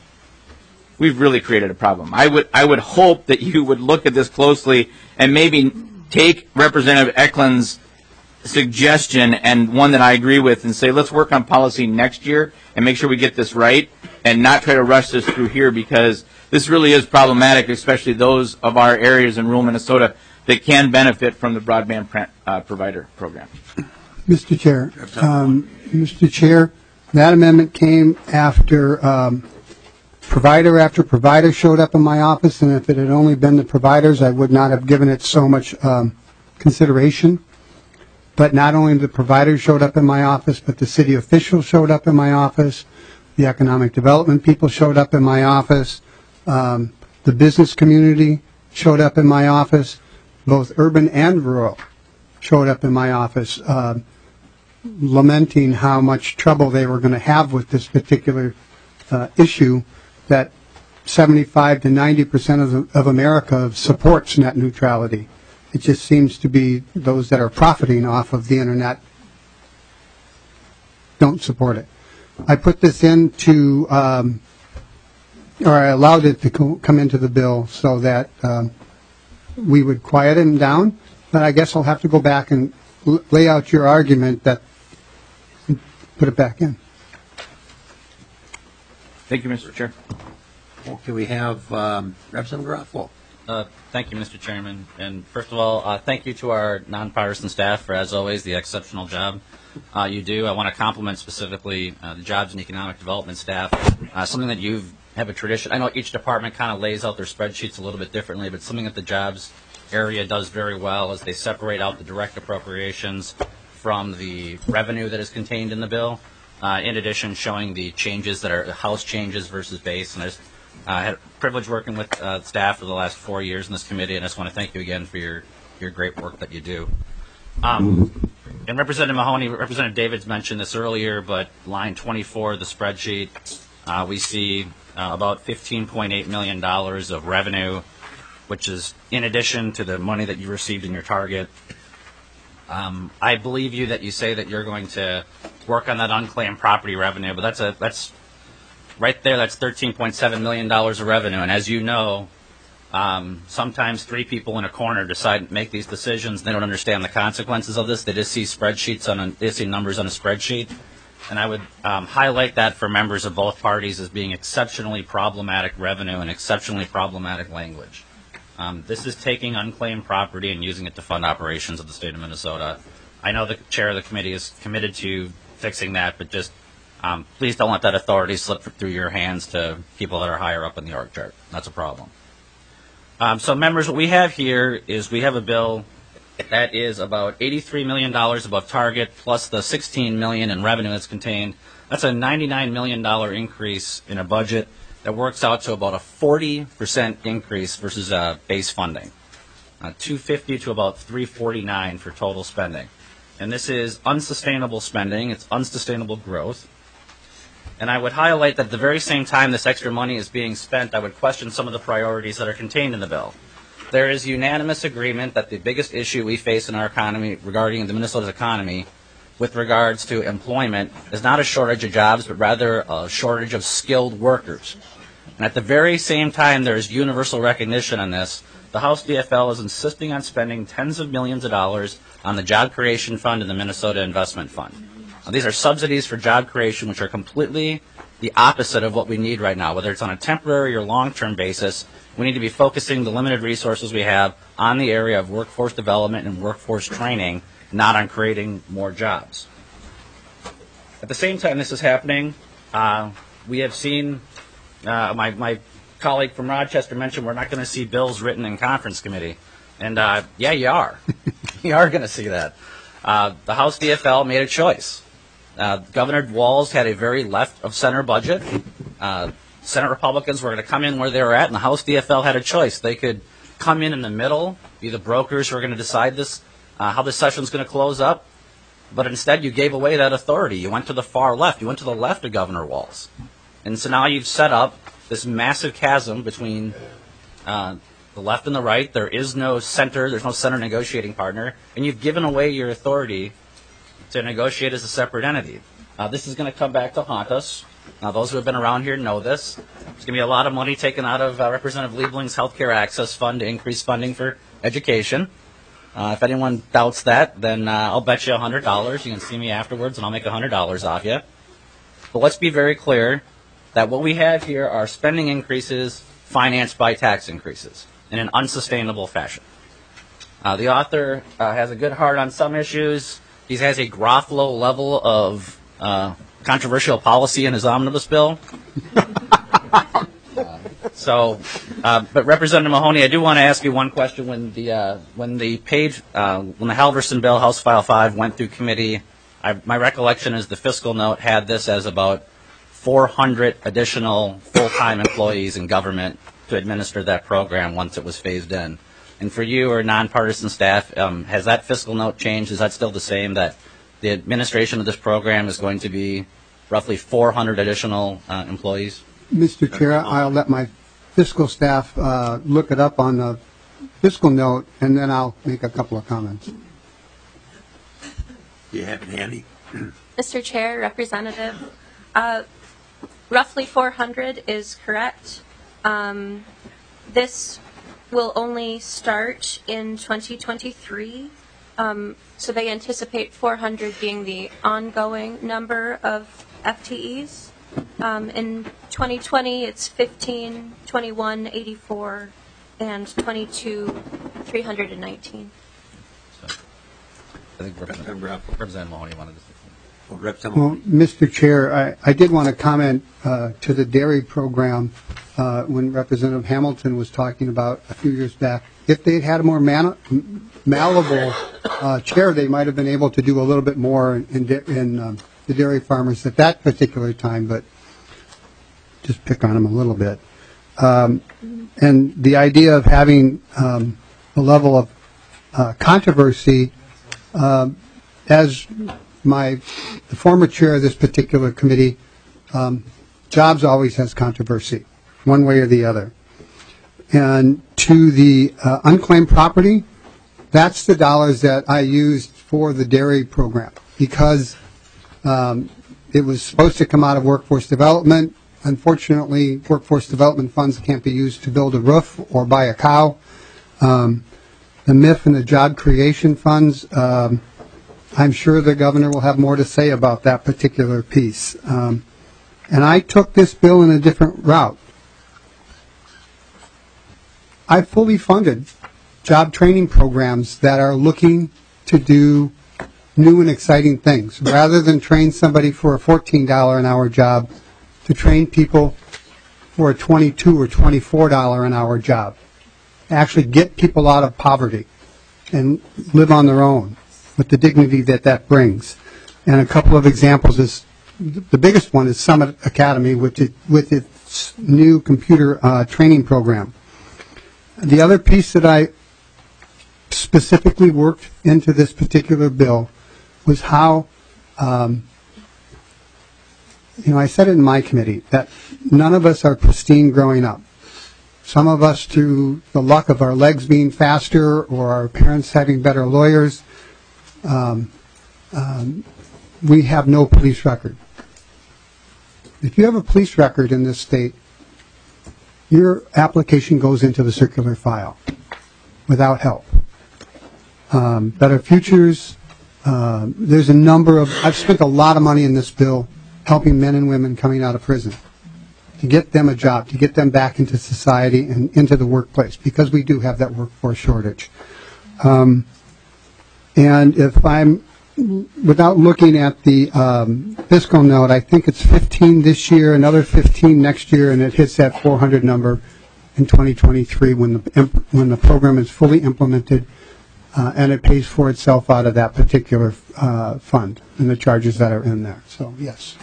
We've really created a problem. I would I would hope that you would look at this closely and maybe take Representative Eklund's suggestion, and one that I agree with, and say, let's work on policy next year and make sure we get this right and not try to rush this through here, because this really is problematic, especially those of our areas in rural Minnesota that can benefit from the broadband pre- uh, provider program. Mister Chair, um, Mister Chair, that amendment came after um, provider after provider showed up in my office, and if it had only been the providers, I would not have given it so much um, consideration. But not only the providers showed up in my office, but the city officials showed up in my office, the economic development people showed up in my office, um, the business community showed up in my office, both urban and rural showed up in my office, uh, lamenting how much trouble they were going to have with this particular uh, issue, that seventy-five to ninety percent of, the, of America supports net neutrality. It just seems to be those that are profiting off of the internet don't support it. I put this into, um, or I allowed it to co- come into the bill so that um, we would quiet him down, but I guess I'll have to go back and l- lay out your argument that put it back in. Thank you, Mister Chair. Okay, we have um, Representative Garofalo. Uh, thank you, Mister Chairman. And first of all, uh, thank you to our nonpartisan staff for, as always, the exceptional job uh, you do. I want to compliment specifically uh, the Jobs and Economic Development staff. Uh, something that you have a tradition. I know each department kind of lays out their spreadsheets a little bit differently, but something that the Jobs area does very well is they separate out the direct appropriations from the revenue that is contained in the bill. Uh, in addition, showing the changes that are House changes versus base. And I just uh, had a privilege working with uh, staff for the last four years in this committee, and I just want to thank you again for your, your great work that you do. Um, and Representative Mahoney, Representative Davids mentioned this earlier, but line twenty-four of the spreadsheet, uh, we see uh, about fifteen point eight million dollars of revenue, which is in addition to the money that you received in your target. Um, I believe you that you say that you're going to work on that unclaimed property revenue, but that's a that's right there. That's thirteen point seven million dollars of revenue, and as you know, um, sometimes three people in a corner decide to make these decisions. They don't understand the consequences of this. They just see spreadsheets on a, they see numbers on a spreadsheet, and I would um, highlight that for members of both parties as being exceptionally problematic revenue and exceptionally problematic language. Um, this is taking unclaimed property and using it to fund operations of the state of Minnesota. I know the chair of the committee is committed to fixing that, but just um, please don't let that authority slip through your hands to people that are higher up in the org chart. That's a problem. Um, so, members, what we have here is we have a bill that is about eighty-three million dollars above target, plus the sixteen million dollars in revenue that's contained. That's a ninety-nine million dollars increase in a budget that works out to about a forty percent increase versus uh, base funding, uh, two hundred fifty to about three hundred forty-nine for total spending. And this is unsustainable spending. It's unsustainable growth. And I would highlight that at the very same time this extra money is being spent, I would question some of the priorities that are contained in the bill. There is unanimous agreement that the biggest issue we face in our economy regarding the Minnesota's economy with regards to employment is not a shortage of jobs, but rather a shortage of skilled workers. And at the very same time there is universal recognition on this, the House D F L is insisting on spending tens of millions of dollars on the Job Creation Fund and the Minnesota Investment Fund. Now, these are subsidies for job creation which are completely the opposite of what we need right now, whether it's on a temporary or long-term basis. We need to be focusing the limited resources we have on the area of workforce development and workforce training, not on creating more jobs. At the same time this is happening, uh, we have seen, uh, my, my colleague from Rochester mentioned we're not going to see bills written in conference committee. And uh, yeah, you are. You are going to see that. Uh, the House D F L made a choice. Uh, Governor Walz had a very left-of-center budget. Uh, Senate Republicans were going to come in where they were at, and the House D F L had a choice. They could come in in the middle, be the brokers who are going to decide this, uh, how this session is going to close up. But instead, you gave away that authority. You went to the far left. You went to the left of Governor Walz. And so now you've set up this massive chasm between uh, the left and the right. There is no center. There's no center negotiating partner. And you've given away your authority to negotiate as a separate entity. Uh, this is going to come back to haunt us. Now, those who have been around here know this. There's going to be a lot of money taken out of uh, Representative Liebling's Healthcare Access Fund to increase funding for education. Uh, if anyone doubts that, then uh, I'll bet you one hundred dollars. You can see me afterwards, and I'll make one hundred dollars off you. But let's be very clear that what we have here are spending increases financed by tax increases in an unsustainable fashion. Uh, the author uh, has a good heart on some issues. He has a Garofalo level of uh, controversial policy in his omnibus bill. uh, so, uh, but Representative Mahoney, I do want to ask you one question. When the uh, when the page uh, when the Halverson bill, House File five, went through committee, I, my recollection is the fiscal note had this as about four hundred additional full-time employees in government to administer that program once it was phased in. And for you or nonpartisan staff, um, has that fiscal note changed? Is that still the same, that the administration of this program is going to be roughly four hundred additional uh, employees? Mister Chair, I'll let my fiscal staff uh, look it up on the fiscal note, and then I'll make a couple of comments. Do you have it handy? Mister Chair, Representative, uh, roughly four hundred is correct. Um, this will only start in twenty twenty-three, um, so they anticipate four hundred being the ongoing number of F T Es. Um, in twenty twenty, it's fifteen, twenty-one, eighty-four, and twenty-two, three hundred nineteen. So, I think Representative, Representative Mahoney wanted to say something. Representative Well, Mister Chair, I, I did want to comment uh, to the dairy program uh, when Representative Hamilton was talking about a few years back. If they'd had a more man- malleable uh, chair, they might have been able to do a little bit more in, in um, the dairy farmers at that particular time, but just pick on them a little bit. Um, and the idea of having um, a level of uh, controversy, um, as my the former chair of this particular committee, um, jobs always has controversy, one way or the other. And to the uh, unclaimed property, that's the dollars that I used for the dairy program, because um, it was supposed to come out of workforce development. Unfortunately, workforce development funds can't be used to build a roof or buy a cow. Um, the M I F and the job creation funds, um, I'm sure the governor will have more to say about that particular piece. Um, and I took this bill in a different route. I fully funded job training programs that are looking to do new and exciting things. Rather than train somebody for a fourteen dollars an hour job, to train people for a twenty-two or twenty-four dollars an hour job. Actually get people out of poverty and live on their own with the dignity that that brings. And a couple of examples is, the biggest one is Summit Academy with, it, with its new computer uh, training program. The other piece that I specifically worked into this particular bill was how, um, you know, I said it in my committee, that none of us are pristine growing up. Some of us, through the luck of our legs being faster or our parents having better lawyers, um, um, we have no police record. If you have a police record in this state, your application goes into the circular file without help. Um, Better Futures, uh, there's a number of, I've spent a lot of money in this bill helping men and women coming out of prison, to get them a job, to get them back into society and into the workplace, because we do have that workforce shortage. Um, and if I'm, without looking at the um, fiscal note, I think it's fifteen this year, another fifteen next year, and it hits that four hundred number in twenty twenty-three when the imp- when the program is fully implemented, uh, and it pays for itself out of that particular uh, fund and the charges that are in there. So yes.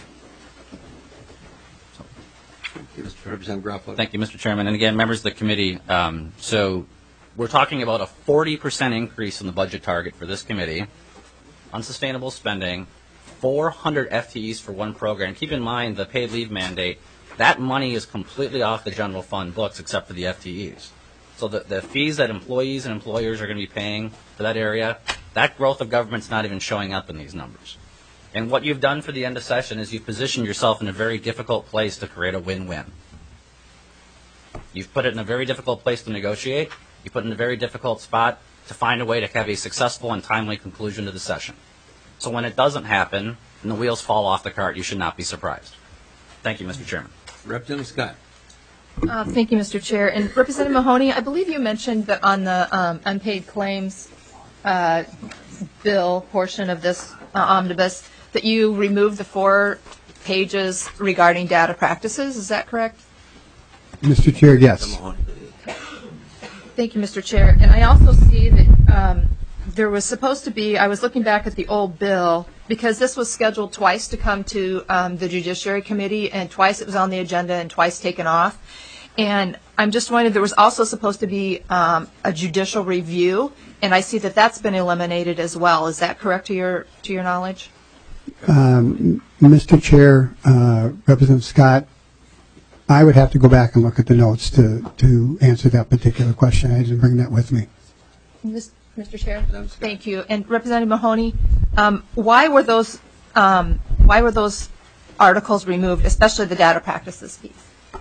Representative Garofalo. Thank you, Mister Chairman. And again, members of the committee, um, so we're talking about a forty percent increase in the budget target for this committee, unsustainable spending, four hundred F T Es for one program. Keep in mind the paid leave mandate, that money is completely off the general fund books except for the F T Es. So the, the fees that employees and employers are going to be paying for that area, that growth of government's not even showing up in these numbers. And what you've done for the end of session is you've positioned yourself in a very difficult place to create a win-win. You've put it in a very difficult place to negotiate. You put it in a very difficult spot to find a way to have a successful and timely conclusion to the session. So when it doesn't happen and the wheels fall off the cart, you should not be surprised. Thank you, Mister Chairman. Representative Scott. Uh, thank you, Mister Chair. And Representative Mahoney, I believe you mentioned that on the um, unpaid claims uh, bill portion of this uh, omnibus that you removed the four pages regarding data practices. Is that correct? Mister Chair, yes. Thank you, Mister Chair. And I also see that um, there was supposed to be, I was looking back at the old bill, because this was scheduled twice to come to um, the Judiciary Committee, and twice it was on the agenda and twice taken off. And I'm just wondering, there was also supposed to be um, a judicial review, and I see that that's been eliminated as well. Is that correct to your to your knowledge? Um, Mister Chair, uh, Representative Scott, I would have to go back and look at the notes to, to answer that particular question. I didn't bring that with me. Mister Chair, thank you. And Representative Mahoney, um, why were those um, why were those articles removed, especially the data practices piece?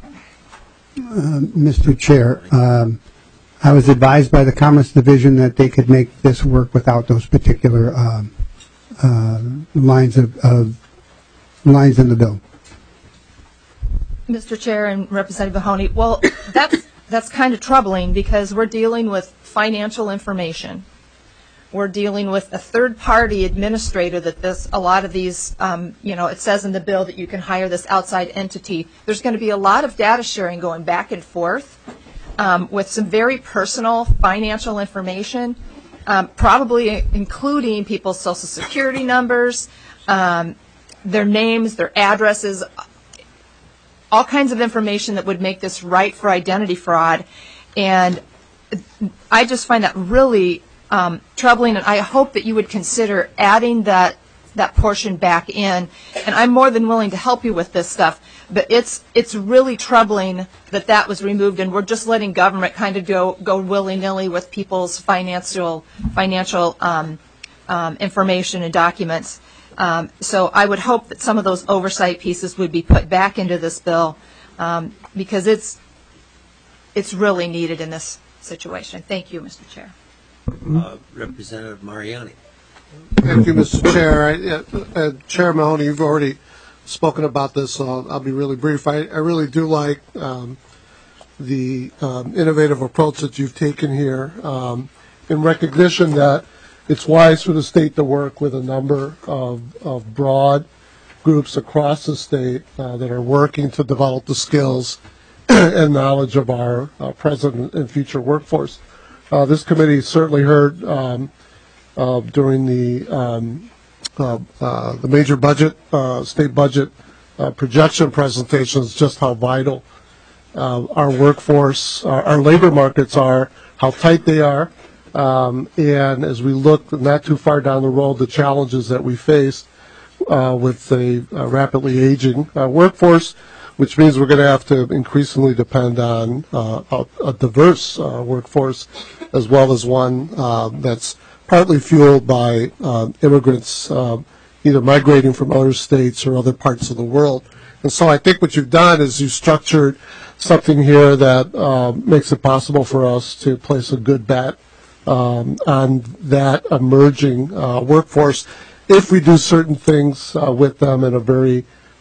Uh, Mister Chair, um, I was advised by the Commerce Division that they could make this work without those particular um, uh, lines of, of lines in the bill. Mister Chair and Representative Mahoney, well, that's that's kind of troubling because we're dealing with financial information. We're dealing with a third-party administrator that this, a lot of these, um, you know, it says in the bill that you can hire this outside entity. There's going to be a lot of data sharing going back and forth um, with some very personal financial information, um, probably including people's social security numbers, um, their names, their addresses, all kinds of information that would make this right for identity fraud. And I just find that really um, troubling, and I hope that you would consider adding that that portion back in. And I'm more than willing to help you with this stuff, but it's it's really troubling that that was removed, and we're just letting government kind of go go willy-nilly with people's financial financial um, um, information and documents. Um, so I would hope that some of those oversight pieces would be put back into this bill um, because it's it's really needed in this situation. Thank you, Mister Chair. Uh, Representative Mariani. Thank you, Mister Chair. I, uh, uh, Chair Mahoney, you've already spoken about this, so I'll, I'll be really brief. I, I really do like um, the um, innovative approach that you've taken here um, in recognition that it's wise for the state to work with a number of, of broad groups across the state uh, that are working to develop the skills and knowledge of our uh, present and future workforce. Uh, this committee certainly heard um, uh, during the um, uh, uh, the major budget, uh, state budget uh, projection presentations just how vital uh, our workforce, our, our labor markets are, how tight they are. Um, and as we look not too far down the road, the challenges that we face uh, with a, a rapidly aging uh, workforce, which means we're going to have to increasingly depend on uh, a, a diverse uh, workforce, as well as one uh, that's partly fueled by uh, immigrants uh, either migrating from other states or other parts of the world. And so I think what you've done is you've structured something here that uh, makes it possible for us to place a good bet Um, on that emerging uh, workforce if we do certain things uh, with them in a very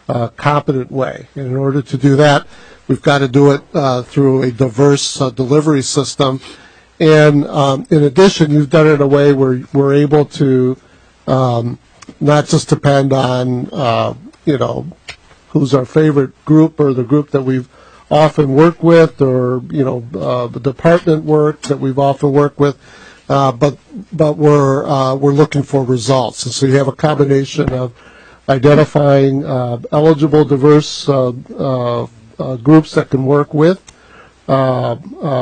uh, competent way. And in order to do that, we've got to do it uh, through a diverse uh, delivery system. And um, in addition, you've done it in a way where we're able to um, not just depend on, uh, you know, who's our favorite group or the group that we've often worked with, or, you know, uh, the department work that we've often worked with, uh, but but we're uh, we're looking for results. And so you have a combination of identifying uh, eligible, diverse uh, uh, uh, groups that can work with uh,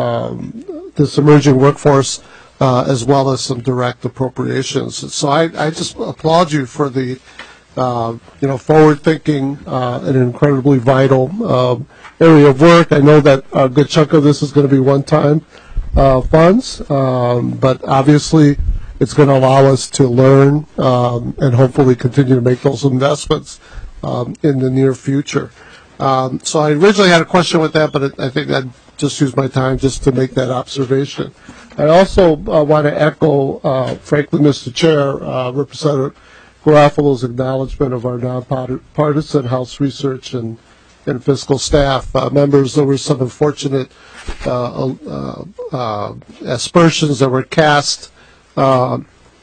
um, this emerging workforce, uh, as well as some direct appropriations. And so I, I just applaud you for the uh, you know forward-thinking uh, and incredibly vital uh, area of work. I know that a good chunk of this is going to be one-time uh, funds, um, but obviously it's going to allow us to learn um, and hopefully continue to make those investments um, in the near future. Um, so I originally had a question with that, but it, I think I'd just use my time just to make that observation. I also uh, want to echo, uh, frankly, Mister Chair, uh, Representative Garofalo's acknowledgement of our nonpartisan House research and and fiscal staff. Uh, members, there were some unfortunate uh, uh, uh, aspersions that were cast uh,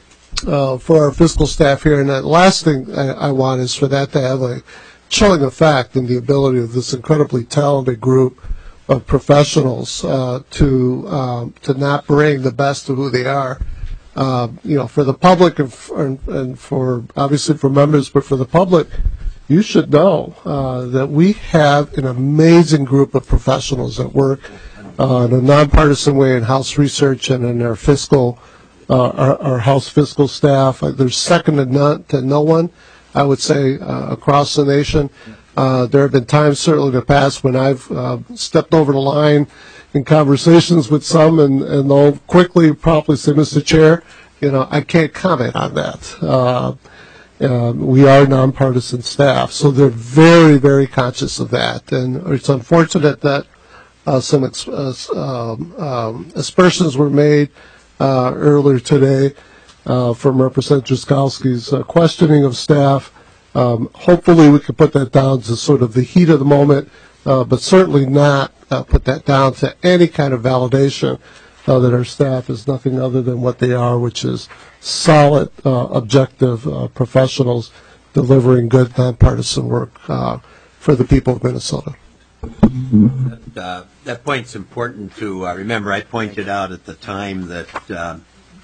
uh, for our fiscal staff here. And the last thing I, I want is for that to have a chilling effect in the ability of this incredibly talented group of professionals uh, to um, to not bring the best of who they are. Uh, you know, for the public and for, and for obviously for members, but for the public, you should know uh, that we have an amazing group of professionals that work uh, in a nonpartisan way in House research and in our fiscal, uh, our, our House fiscal staff. Uh, there's second to none to no one, I would say, uh, across the nation. Uh, there have been times, certainly in the past, when I've uh, stepped over the line in conversations with some, and, and they'll quickly, promptly say, Mister Chair, you know, I can't comment on that. Uh, uh, we are nonpartisan staff, so they're very, very conscious of that. And it's unfortunate that uh, some ex- uh, um, um, aspersions were made uh, earlier today uh, from Representative Drazkowski's uh, questioning of staff. Um, hopefully we can put that down to sort of the heat of the moment, uh, but certainly not uh, put that down to any kind of validation uh, that our staff is nothing other than what they are, which is solid, uh, objective uh, professionals delivering good nonpartisan work uh, for the people of Minnesota. That, uh, that point's important to uh, remember. I pointed out at the time that uh,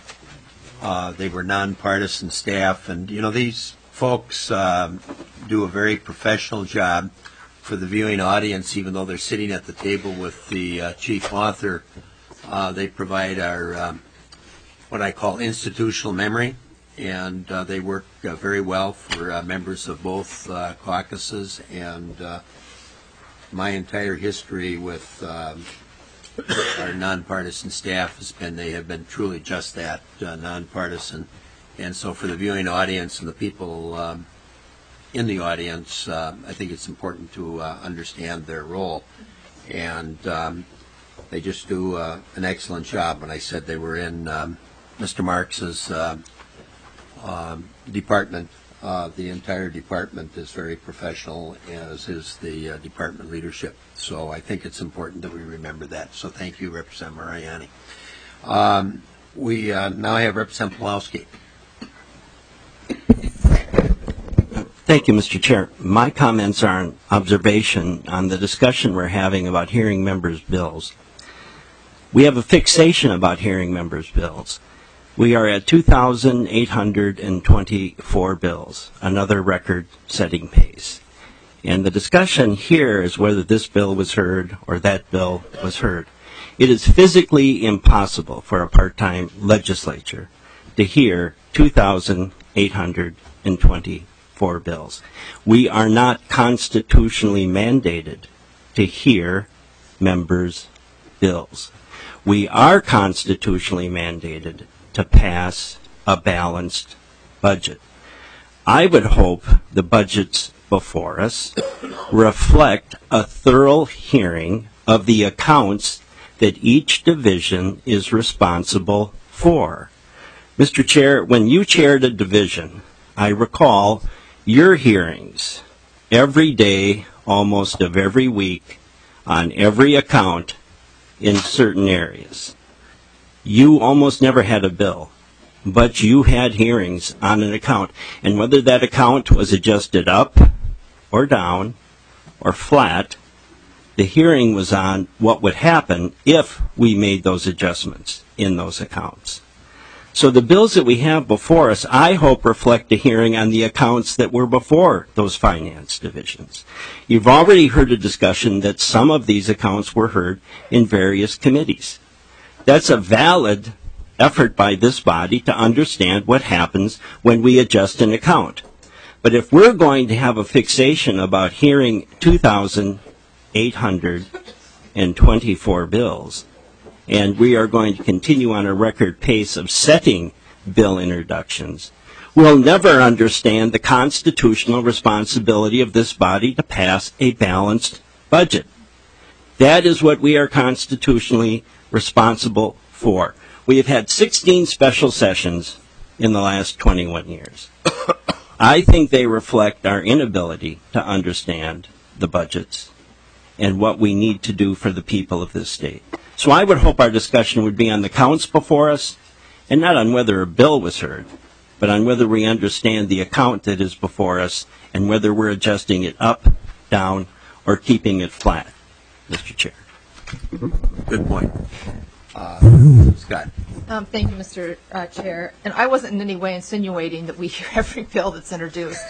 uh, they were nonpartisan staff, and you know these folks um, do a very professional job for the viewing audience, even though they're sitting at the table with the uh, chief author. Uh, they provide our um, what I call institutional memory, and uh, they work uh, very well for uh, members of both uh, caucuses. And uh, my entire history with um, our nonpartisan staff has been they have been truly just that, uh, nonpartisan. And so for the viewing audience and the people um, in the audience, uh, I think it's important to uh, understand their role. And um, they just do uh, an excellent job. When I said they were in um, Mister Marks's uh, um, department, uh, the entire department is very professional, as is the uh, department leadership. So I think it's important that we remember that. So thank you, Representative Mariani. Um, we uh, now have Representative Pawlowski. Thank you, Mister Chair. My comments are an observation on the discussion we're having about hearing members' bills. We have a fixation about hearing members' bills. We are at two thousand eight hundred twenty-four bills, another record-setting pace. And the discussion here is whether this bill was heard or that bill was heard. It is physically impossible for a part-time legislature to hear two thousand eight hundred twenty-four bills. We are not constitutionally mandated to hear members' bills. We are constitutionally mandated to pass a balanced budget. I would hope the budgets before us reflect a thorough hearing of the accounts that each division is responsible for. Mister Chair, when you chaired a division, I recall your hearings every day, almost of every week, on every account in certain areas. You almost never had a bill, but you had hearings on an account. And whether that account was adjusted up or down or flat, the hearing was on what would happen if we made those adjustments in those accounts. So the bills that we have before us, I hope, reflect a hearing on the accounts that were before those finance divisions. You've already heard a discussion that some of these accounts were heard in various committees. That's a valid effort by this body to understand what happens when we adjust an account. But if we're going to have a fixation about hearing two thousand eight hundred twenty-four bills, and we are going to continue on a record pace of setting bill introductions, we'll never understand the constitutional responsibility of this body to pass a balanced budget. That is what we are constitutionally responsible for. We have had sixteen special sessions in the last twenty-one years. I think they reflect our inability to understand the budgets and what we need to do for the people of this state. So I would hope our discussion would be on the counts before us, and not on whether a bill was heard, but on whether we understand the account that is before us and whether we're adjusting it up, down, or keeping it flat, Mister Chair. Good point. Uh, Scott. Um, thank you, Mister Uh, Chair. And I wasn't in any way insinuating that we hear every bill that's introduced.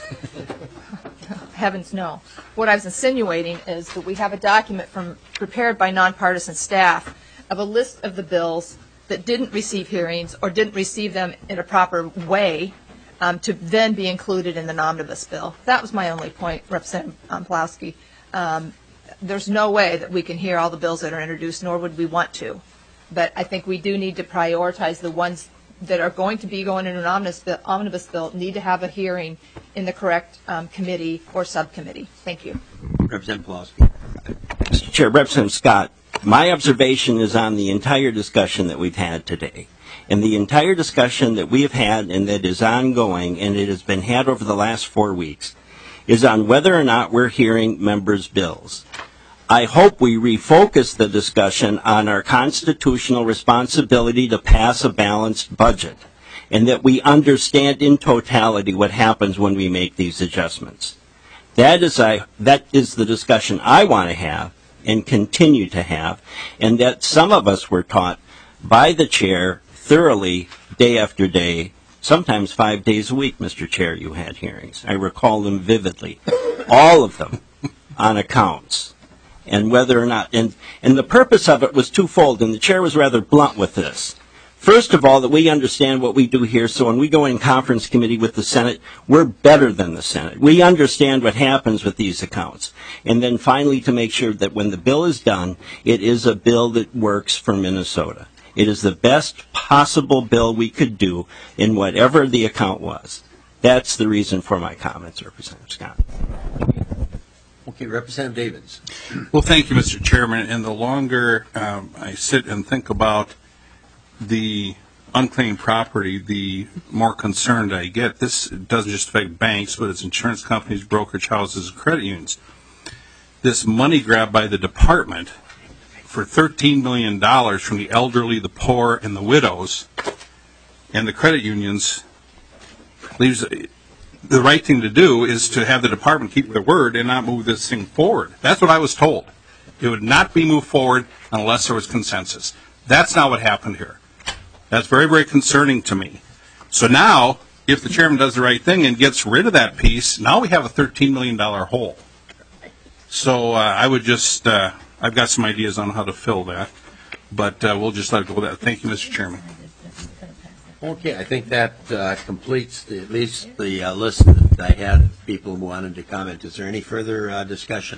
Heavens no. What I was insinuating is that we have a document from prepared by nonpartisan staff of a list of the bills that didn't receive hearings or didn't receive them in a proper way um, to then be included in the omnibus bill. That was my only point, Representative um, Plowski. Um, there's no way that we can hear all the bills that are introduced, nor would we want to. But I think we do need to prioritize the ones that are going to be going in an omnibus bill, omnibus bill need to have a hearing in the correct um, committee or subcommittee. Thank you. Representative Pulaski. Mister Chair, Representative Scott, my observation is on the entire discussion that we've had today. And the entire discussion that we have had and that is ongoing, and it has been had over the last four weeks, is on whether or not we're hearing members' bills. I hope we refocus the discussion on our constitutional responsibility to pass a balanced budget, and that we understand in totality what happens when we make these adjustments. That is, I, that is the discussion I want to have and continue to have, and that some of us were taught by the chair thoroughly day after day, sometimes five days a week, Mister Chair, you had hearings. I recall them vividly, all of them on accounts. And whether or not, and, and the purpose of it was twofold, and the chair was rather blunt with this. First of all, that we understand what we do here, so when we go in conference committee with the Senate, we're better than the Senate. We understand what happens with these accounts. And then finally, to make sure that when the bill is done, it is a bill that works for Minnesota. It is the best possible bill we could do in whatever the account was. That's the reason for my comments, Representative Scott. Okay, Representative Davids. Well, thank you, Mister Chairman. And the longer um, I sit and think about the unclaimed property, the more concerned I get. This doesn't just affect banks, but it's insurance companies, brokerage houses, and credit unions. This money grab by the department for thirteen million dollars from the elderly, the poor, and the widows, and the credit unions leaves... The right thing to do is to have the department keep their word and not move this thing forward. That's what I was told. It would not be moved forward unless there was consensus. That's not what happened here. That's very, very concerning to me. So now, if the chairman does the right thing and gets rid of that piece, now we have a thirteen million dollars hole. So uh, I would just, uh, I've got some ideas on how to fill that, but uh, we'll just let it go with that. Thank you, Mister Chairman. Okay, I think that uh, completes the, at least the uh, list that I had of people who wanted to comment. Is there any further uh, discussion?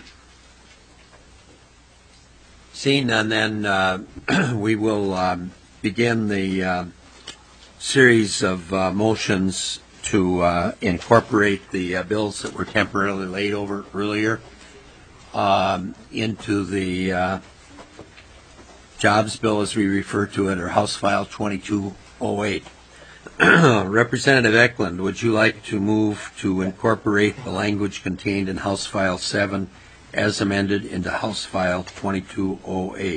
Seeing none, then uh, we will um, begin the uh, series of uh, motions to uh, incorporate the uh, bills that were temporarily laid over earlier um, into the uh, jobs bill, as we refer to it, or House File twenty-two oh eight. Representative Eklund, would you like to move to incorporate the language contained in House File seven as amended into House File twenty-two oh eight?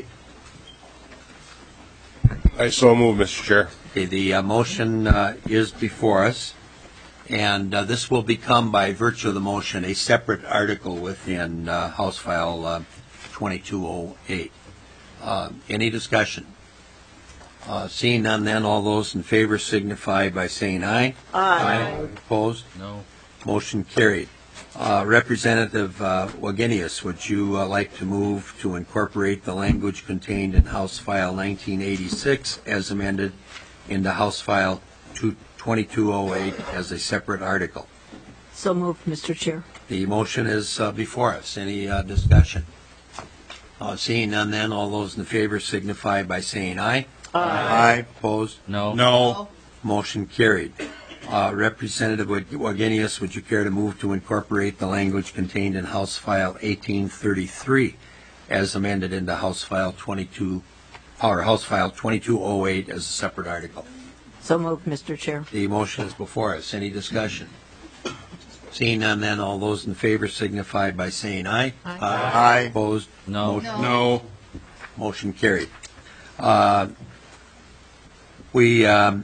I so move, Mister Chair. Okay, the uh, motion uh, is before us, and uh, this will become, by virtue of the motion, a separate article within uh, House File uh, twenty-two oh eight. Uh, any discussion? Uh, seeing none, then all those in favor signify by saying aye. Aye. Opposed? No. Motion carried. Uh, Representative uh, Wagenius, would you uh, like to move to incorporate the language contained in House File nineteen eighty-six as amended into House File twenty-two oh eight as a separate article? So moved, Mister Chair. The motion is uh, before us. Any uh, discussion? Uh, seeing none, then all those in favor signify by saying aye. Aye. Opposed? No. No. Motion carried. Uh, Representative Wagenius, would you care to move to incorporate the language contained in House File eighteen thirty-three as amended into House File twenty-two or House File twenty-two oh eight as a separate article? So moved, Mister Chair. The motion is before us. Any discussion? Seeing none, then all those in favor signify by saying aye. Aye. Aye. Opposed? No. Motion, No. motion carried. Uh, we um,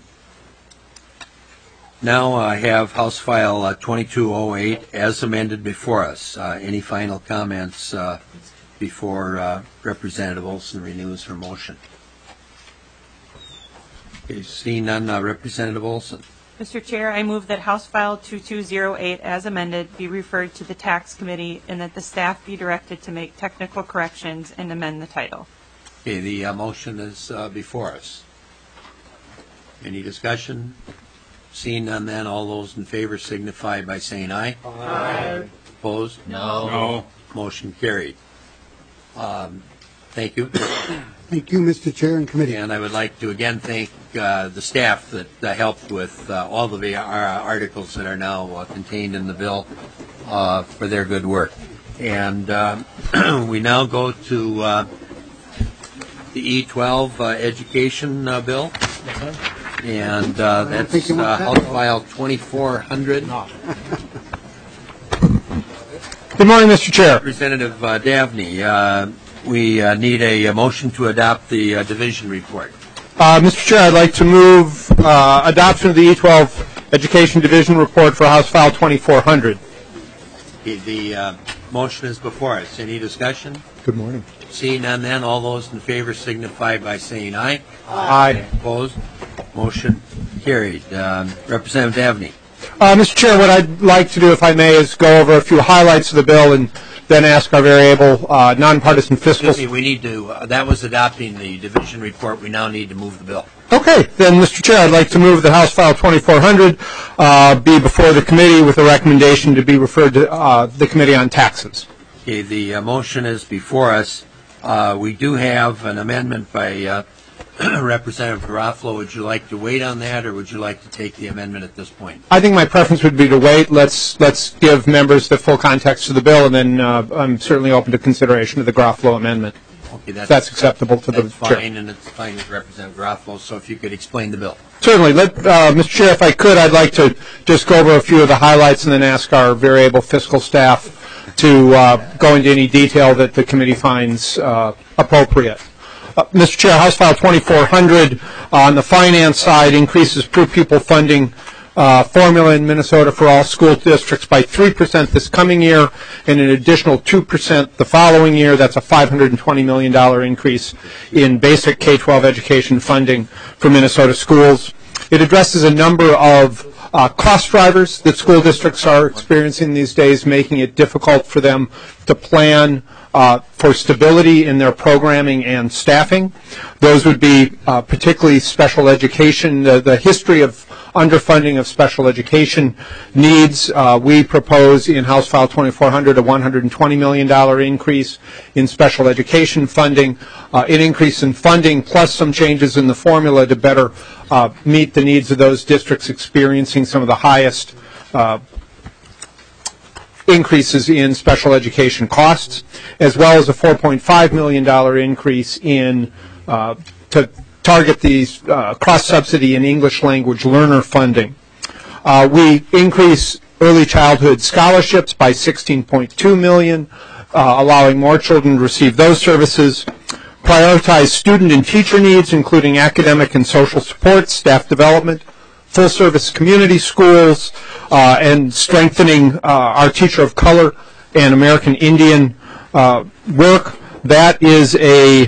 now uh, have House File uh, twenty-two oh eight as amended before us. Uh, any final comments uh, before uh, Representative Olson renews her motion? Okay, seeing none, uh, Representative Olson. Mister Chair, I move that House File twenty-two oh eight as amended be referred to the Tax Committee and that the staff be directed to make technical corrections and amend the title. Okay, the uh, motion is uh, before us. Any discussion? Seeing none, then all those in favor signify by saying aye. Aye. Opposed? No. No. Motion carried. Um, thank you. Thank you, Mister Chair and Committee. And I would like to again thank uh, the staff that uh, helped with uh, all of the uh, articles that are now uh, contained in the bill uh, for their good work. And uh, we now go to uh, the E twelve uh, education uh, bill. And uh, that's uh, House File twenty-four hundred. Good morning, Mister Chair. Representative uh, Davney, uh, we uh, need a, a motion to adopt the uh, division report. Uh, Mister Chair, I'd like to move uh, adoption of the E twelve Education Division Report for House File twenty-four hundred. The, the uh, motion is before us. Any discussion? Good morning. Seeing none, then all those in favor signify by saying aye. Aye. Opposed? Motion carried. Um, Representative Davney. Uh, Mister Chair, what I'd like to do, if I may, is go over a few highlights of the bill and then ask our very able uh, nonpartisan fiscal... Excuse me, we need to, uh, that was adopting the division report. We now need to move the bill. Okay, then, Mister Chair, I'd like to move the House File twenty-four hundred uh, be before the committee with a recommendation to be referred to uh, the Committee on Taxes. Okay, the uh, motion is before us. Uh, we do have an amendment by uh, Representative Garofalo. Would you like to wait on that, or would you like to take the amendment at this point? I think my preference would be to wait. Let's let's give members the full context of the bill, and then uh, I'm certainly open to consideration of the Garofalo amendment. Okay, that's, if that's acceptable to that's the chair. fine, and it's fine with Representative Garofalo. So if you could explain the bill. Certainly. Let, uh, Mister Chair, if I could, I'd like to just go over a few of the highlights and then ask our very able fiscal staff to uh, go into any detail that the committee finds uh, appropriate. Uh, Mister Chair, House File twenty-four hundred uh, on the finance side increases per pupil funding uh, formula in Minnesota for all school districts by three percent this coming year and an additional two percent the following year. That's a five hundred twenty million dollars increase in basic K twelve education funding for Minnesota schools. It addresses a number of Uh, cost drivers that school districts are experiencing these days, making it difficult for them to plan uh, for stability in their programming and staffing. Those would be uh, particularly special education, the, the history of underfunding of special education needs. Uh, we propose in House File twenty-four hundred a one hundred twenty million dollars increase in special education funding, uh, an increase in funding plus some changes in the formula to better uh, meet the needs of those districts experiencing some of the highest uh, increases in special education costs, as well as a four point five million dollars increase in uh, to target these uh, cross-subsidy and English language learner funding. Uh, we increase early childhood scholarships by sixteen point two million dollars, uh, allowing more children to receive those services. Prioritize student and teacher needs, including academic and social support, staff development, full-service community schools, uh, and strengthening uh, our teacher of color and American Indian uh, work. That is a,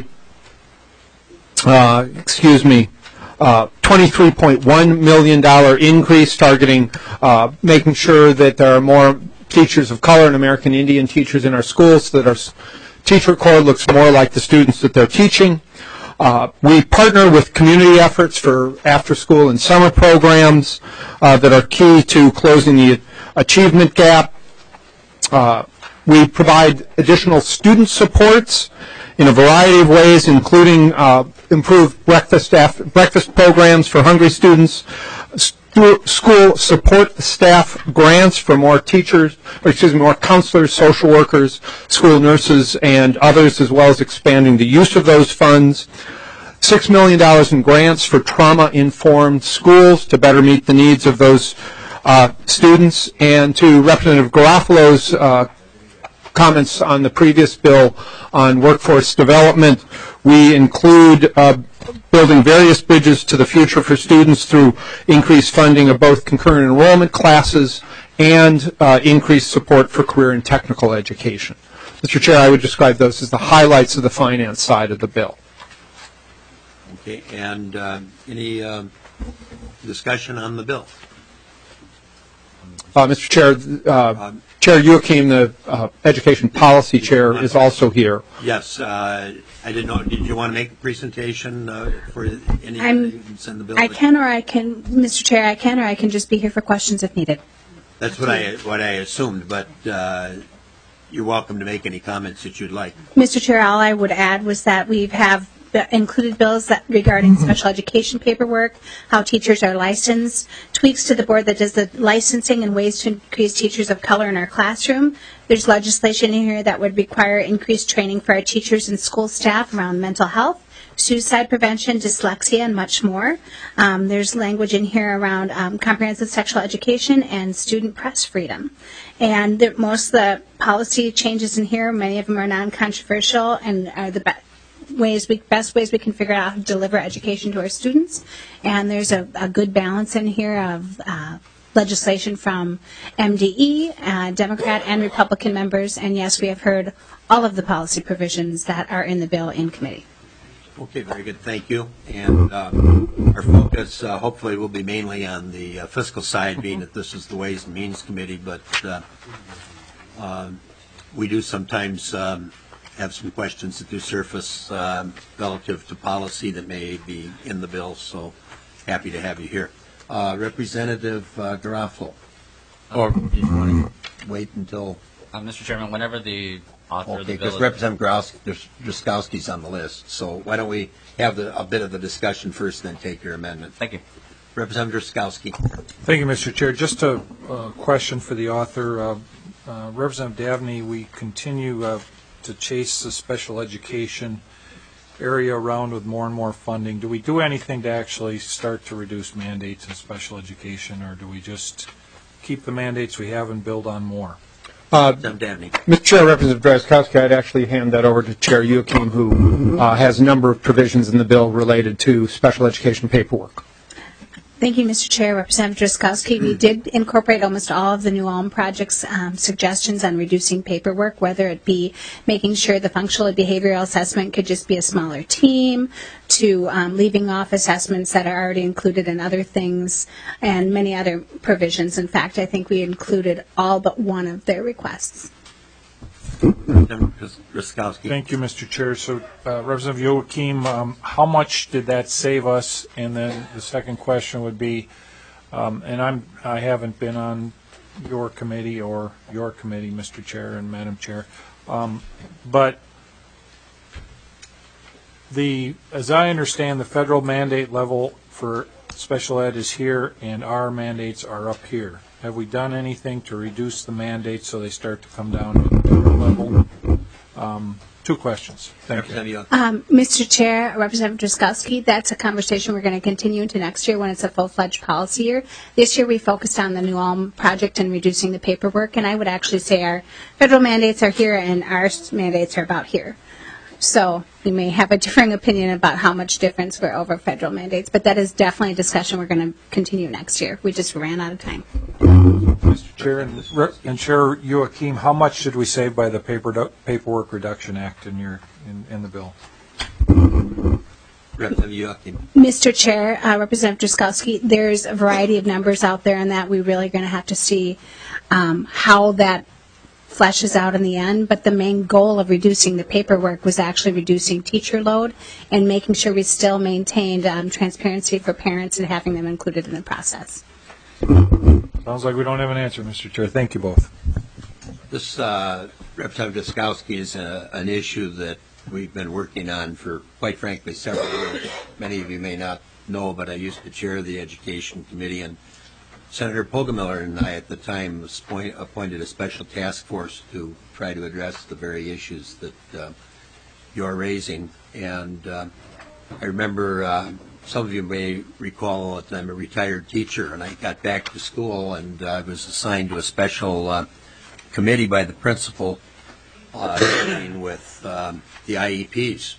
uh, excuse me, uh, twenty-three point one million dollars increase, targeting uh, making sure that there are more teachers of color and American Indian teachers in our schools, so that our teacher corps looks more like the students that they're teaching. Uh, we partner with community efforts for after-school and summer programs uh, that are key to closing the achievement gap. Uh, we provide additional student supports in a variety of ways, including uh, improved breakfast staff, breakfast programs for hungry students, stu- school support staff grants for more teachers, or excuse me, more counselors, social workers, school nurses, and others, as well as expanding the use of those funds. Six million dollars in grants for trauma-informed schools to better meet the needs of those uh, students. And to Representative Garofalo's uh, comments on the previous bill on workforce development, we include uh, building various bridges to the future for students through increased funding of both concurrent enrollment classes and uh, increased support for career and technical education. Mister Chair, I would describe those as the highlights of the finance side of the bill. Okay, and uh, any uh, discussion on the bill? Uh, Mister Chair, uh, Chair Youakim, the uh, Education Policy Chair, is also here. Yes, uh, I didn't know. Did you want to make a presentation uh, for any I'm, items in the bill? I can, or I can, Mister Chair, I can, or I can just be here for questions if needed. That's what I what I assumed, but uh, you're welcome to make any comments that you'd like. Mister Chair, all I would add was that we have included bills that regarding special education paperwork, how teachers are licensed, tweaks to the board that does the licensing and ways to increase teachers of color in our classroom. There's legislation in here that would require increased training for our teachers and school staff around mental health, suicide prevention, dyslexia, and much more. Um, there's language in here around um, comprehensive sexual education and student press freedom. And the, most of the policy changes in here, many of them are non-controversial and are the best ways we best ways we can figure out how to deliver education to our students. And there's a, a good balance in here of uh, legislation from M D E, uh, Democrat and Republican members, and yes, we have heard all of the policy provisions that are in the bill in committee. Okay, very good. Thank you. And uh, our focus uh, hopefully will be mainly on the uh, fiscal side, being that this is the Ways and Means Committee, but uh, uh, we do sometimes um, have some questions that do surface um, relative to policy that may be in the bill, so happy to have you here. Uh, Representative uh, Garofalo, or did you want to wait until? Uh, Mister Chairman, whenever the author okay, of the bill... because Representative Drazkowski's on the list, so why don't we have the, a bit of the discussion first, then take your amendment. Thank you. Representative Drazkowski. Thank you, Mister Chair. Just a uh, question for the author. Uh, uh, Representative Dabney, we continue uh, to chase the special education area around with more and more funding. Do we do anything to actually start to reduce mandates in special education, or do we just keep the mandates we have and build on more? Uh, Mister Chair, Representative Drazkowski, I'd actually hand that over to Chair Youakim, who uh, has a number of provisions in the bill related to special education paperwork. Thank you, Mister Chair. Representative Drazkowski, we did incorporate almost all of the New Ulm Project's um, suggestions on reducing paperwork, whether it be making sure the functional and behavioral assessment could just be a smaller team, to um, leaving off assessments that are already included in other things, and many other provisions. In fact, I think we included all but one of their requests. Thank you, Mister Chair. So, uh, Representative Youakim, um, how much did that save us? And then the second question would be, um, and I'm I haven't been on your committee or your committee, Mister Chair and Madam Chair, um, but the as I understand, the federal mandate level for special ed is here, and our mandates are up here. Have we done anything to reduce the mandates so they start to come down to the level? Um, two questions. Thank you. Um, Mister Chair, Representative Drazkowski, that's a conversation we're going to continue into next year when it's a full-fledged policy year. This year we focused on the New Ulm project and reducing the paperwork, and I would actually say our federal mandates are here and our mandates are about here. So we may have a differing opinion about how much difference we're over federal mandates, but that is definitely a discussion we're going to continue next year. We just ran out of time. Mister Chair, and, and Chair Joachim, how much did we save by the paper, Paperwork Reduction Act in your in, in the bill? Representative Joachim. Mister Chair, uh, Representative Drazkowski, there's a variety of numbers out there on that. We're really going to have to see um, how that fleshes out in the end, but the main goal of reducing the paperwork was actually reducing teacher load and making sure we still maintained um, transparency for parents and having them included in the process. Sounds like we don't have an answer, Mister Chair. Thank you both. This uh, Representative Drazkowski is a, an issue that we've been working on for, quite frankly, several years. Many of you may not know, but I used to chair the Education Committee, and Senator Poggemiller and I at the time was point, appointed a special task force to try to address the very issues that uh, you're raising. And uh, I remember uh, some of you may recall that I'm a retired teacher, and I got back to school, and I was assigned to a special uh, committee by the principal uh, dealing with um, the I E Ps.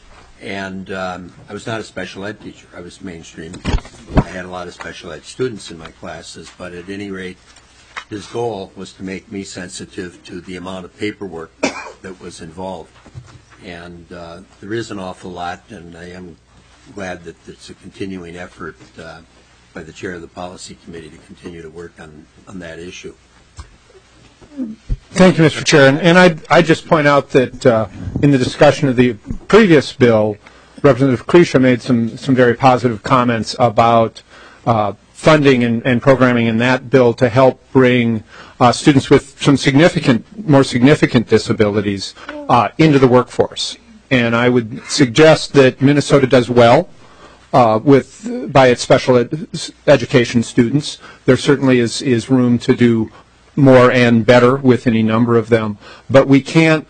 And um, I was not a special ed teacher. I was mainstream. I had a lot of special ed students in my classes, but at any rate, his goal was to make me sensitive to the amount of paperwork that was involved. And uh, there is an awful lot, and I am glad that it's a continuing effort uh, by the chair of the policy committee to continue to work on, on that issue. Thank you, Mister Chair. And, and I'd, I'd just point out that uh, in the discussion of the previous bill, Representative Krisha made some, some very positive comments about uh, funding and, and programming in that bill to help bring uh, students with some significant, more significant disabilities uh, into the workforce. And I would suggest that Minnesota does well uh, with by its special ed education students. There certainly is, is room to do more and better with any number of them, but we can't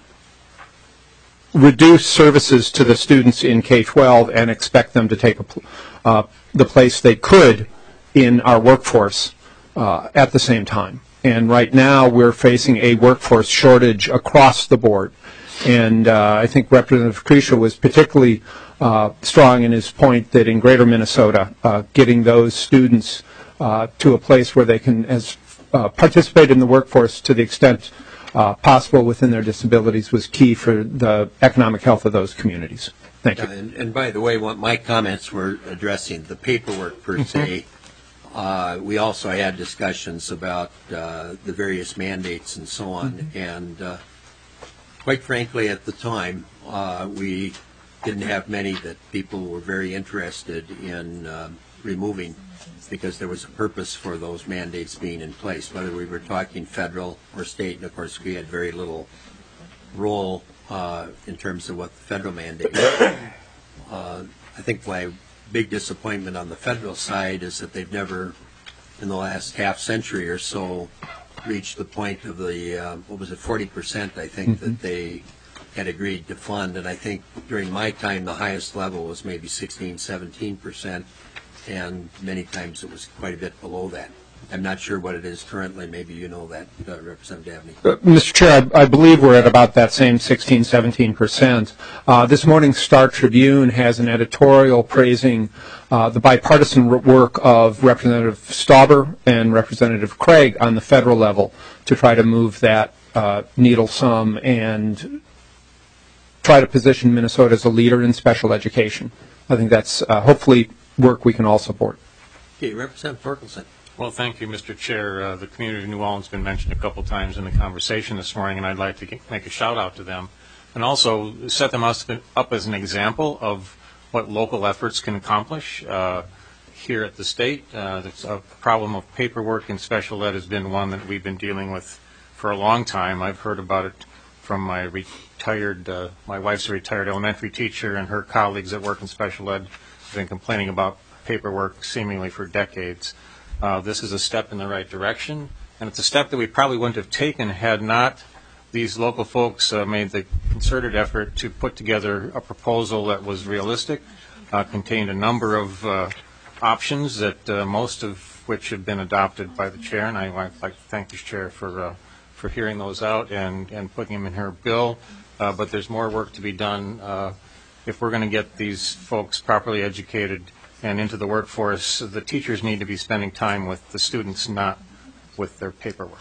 reduce services to the students in K twelve and expect them to take a, uh, the place they could in our workforce uh, at the same time. And right now we're facing a workforce shortage across the board. And uh, I think Representative Krisha was particularly uh, strong in his point that in greater Minnesota, uh, getting those students uh, to a place where they can as Uh, participate in the workforce to the extent uh, possible within their disabilities was key for the economic health of those communities. Thank you. Uh, and, and by the way, what my comments were addressing the paperwork per se. Uh, we also had discussions about uh, the various mandates and so on. Mm-hmm. And uh, quite frankly, at the time, uh, we didn't have many that people were very interested in uh, removing, because there was a purpose for those mandates being in place, whether we were talking federal or state. And of course, we had very little role uh, in terms of what the federal mandate was. Uh, I think my big disappointment on the federal side is that they've never, in the last half century or so, reached the point of the, uh, what was it, forty percent, I think, mm-hmm. that they had agreed to fund. And I think during my time, the highest level was maybe sixteen, seventeen percent. And many times it was quite a bit below that. I'm not sure what it is currently. Maybe you know that, uh, Representative Dabney. Uh, Mister Chair, I, I believe we're at about that same sixteen, seventeen percent. Uh, this morning's Star Tribune has an editorial praising uh, the bipartisan work of Representative Stauber and Representative Craig on the federal level to try to move that uh, needle some and try to position Minnesota as a leader in special education. I think that's uh, hopefully work we can all support. Okay, Representative Torkelson. Well, thank you, Mister Chair. Uh, the community of New Ulm has been mentioned a couple times in the conversation this morning, and I'd like to get, make a shout out to them and also set them up as an example of what local efforts can accomplish uh, here at the state. Uh, the problem of paperwork in special ed has been one that we've been dealing with for a long time. I've heard about it from my retired, uh, my wife's a retired elementary teacher, and her colleagues that work in special ed been complaining about paperwork seemingly for decades. Uh, this is a step in the right direction, and it's a step that we probably wouldn't have taken had not these local folks uh, made the concerted effort to put together a proposal that was realistic, uh, contained a number of uh, options that uh, most of which have been adopted by the chair, and I would like to thank the chair for uh, for hearing those out and, and putting them in her bill. Uh, but there's more work to be done uh, if we're going to get these folks properly educated and into the workforce. The teachers need to be spending time with the students, not with their paperwork.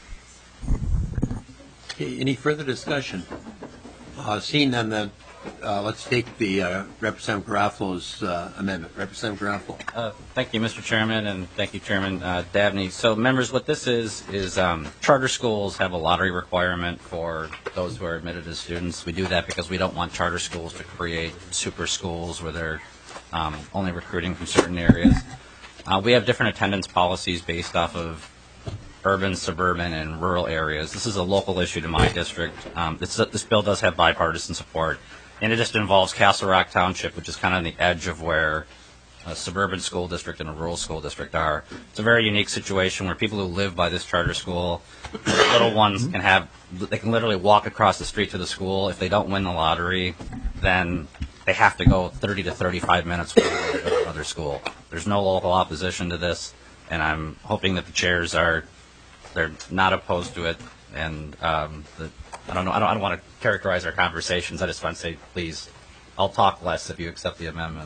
Okay, any further discussion? Uh, seeing none, then uh, let's take the uh, Representative Garofalo's uh, amendment. Representative Garofalo. Uh, thank you, Mister Chairman, and thank you, Chairman uh, Dabney. So, members, what this is is um, charter schools have a lottery requirement for those who are admitted as students. We do that because we don't want charter schools to create super schools where they're um, only recruiting from certain areas. Uh, we have different attendance policies based off of urban, suburban, and rural areas. This is a local issue to my district. Um, this, this bill does have bipartisan support, and it just involves Castle Rock Township, which is kind of on the edge of where a suburban school district and a rural school district are. It's a very unique situation where people who live by this charter school, little ones can have, they can literally walk across the street to the school. If they don't win the lottery, then they have to go thirty to thirty-five minutes from another school. There's no local opposition to this, and I'm hoping that the chairs are they're not opposed to it. And um, the, I don't know. I don't, I don't want to characterize our conversations. I just want to say, please, I'll talk less if you accept the amendment.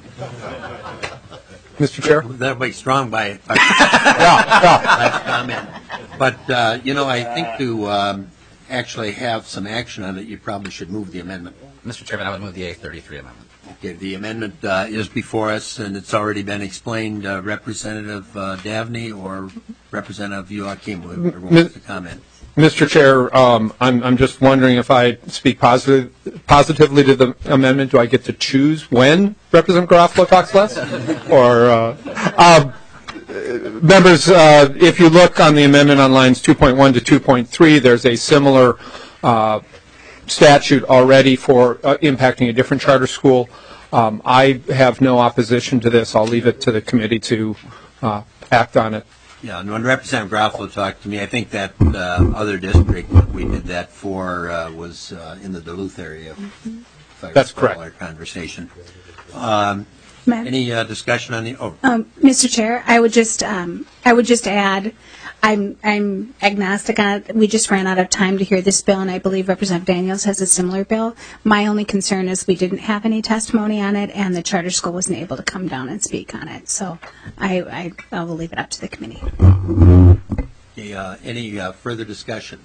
Mister Chair, that'll be strong by, by yeah, yeah. comment. But uh, you know, I think to um, actually have some action on it, you probably should move the amendment. Mister Chairman, I would move the A thirty-three amendment. Okay, the amendment uh, is before us, and it's already been explained. Uh, Representative uh, Dabney or Representative Joachim, whoever wants to comment. Mister Chair, um, I'm, I'm just wondering if I speak positive, positively to the amendment, do I get to choose when Representative Garofalo talks less? Or, uh, uh, members, uh, if you look on the amendment on lines two point one to two point three, there's a similar uh, statute already for uh, impacting a different charter school. Um, I have no opposition to this. I'll leave it to the committee to uh, act on it. Yeah, and when Representative Garofalo talked to me, I think that uh, other district that we did that for uh, was uh, in the Duluth area. Mm-hmm. That's correct. Our conversation. Um, any uh, discussion on the? Oh. Um, Mister Chair, I would just um, I would just add, I'm I'm agnostic on it. We just ran out of time to hear this bill, and I believe Representative Daniels has a similar bill. My only concern is we didn't have any testimony on it, and the charter school wasn't able to come down and speak on it. So I I, I will leave it up to the committee. Okay, uh, any uh, further discussion?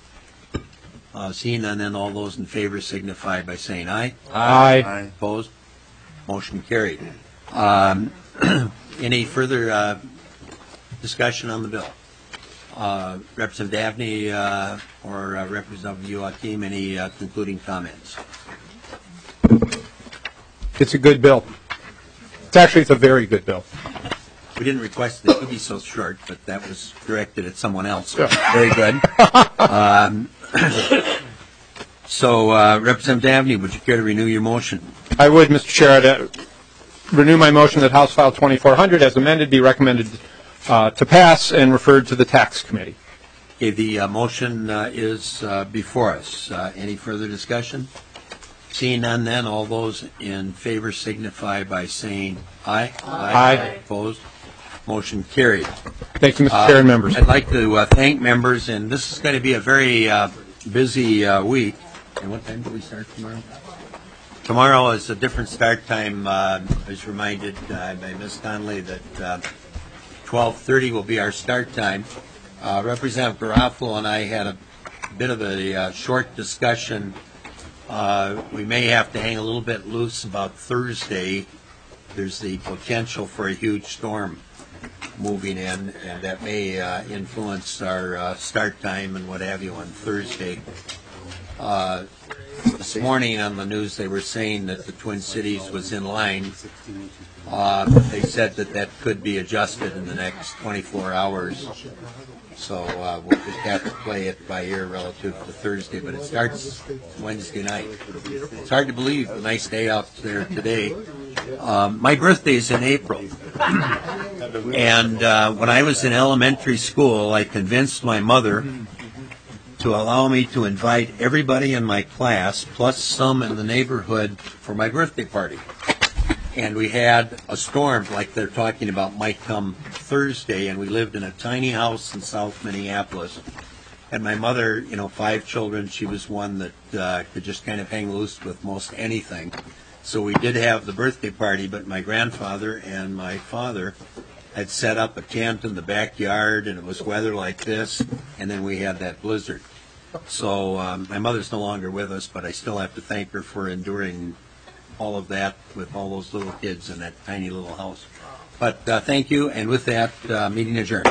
Uh, seeing none, then all those in favor signify by saying aye. Aye. Aye. Opposed? Motion carried. Um, any further uh, discussion on the bill? Uh, Representative Dabney uh, or uh, Representative Joachim, any uh, concluding comments? It's a good bill. It's actually, it's a very good bill. We didn't request that it be so short, but that was directed at someone else. Yeah. Very good. um, so, uh, Representative Dabney, would you care to renew your motion? I would, Mister Chair. I'd uh, renew my motion that House File twenty-four hundred, as amended, be recommended uh, to pass and referred to the Tax Committee. Okay, the uh, motion uh, is uh, before us. Uh, any further discussion? Seeing none, then all those in favor signify by saying aye. Aye. Aye. Opposed? Motion carried. Thank you, Mister Uh, Chair and members. I'd like to uh, thank members, and this is going to be a very uh, busy uh, week. And what time do we start tomorrow? Tomorrow is a different start time. Uh, I was reminded uh, by Miz Conley that uh, twelve thirty will be our start time. Uh, Representative Garofalo and I had a bit of a uh, short discussion. Uh, we may have to hang a little bit loose about Thursday. There's the potential for a huge storm moving in, and that may uh, influence our uh, start time and what have you on Thursday. Uh, this morning on the news they were saying that the Twin Cities was in line. Uh, they said that that could be adjusted in the next twenty-four hours. So uh, we'll just have to play it by ear relative to Thursday, but it starts Wednesday night. It's hard to believe, a nice day out there today. Um, my birthday is in April. And uh, when I was in elementary school, I convinced my mother to allow me to invite everybody in my class, plus some in the neighborhood, for my birthday party. And we had a storm like they're talking about might come Thursday, and we lived in a tiny house in South Minneapolis. And my mother, you know, five children, she was one that uh, could just kind of hang loose with most anything. So we did have the birthday party, but my grandfather and my father had set up a tent in the backyard, and it was weather like this, and then we had that blizzard. So um, my mother's no longer with us, but I still have to thank her for enduring all of that with all those little kids in that tiny little house. But uh, thank you, and with that, uh, meeting adjourned.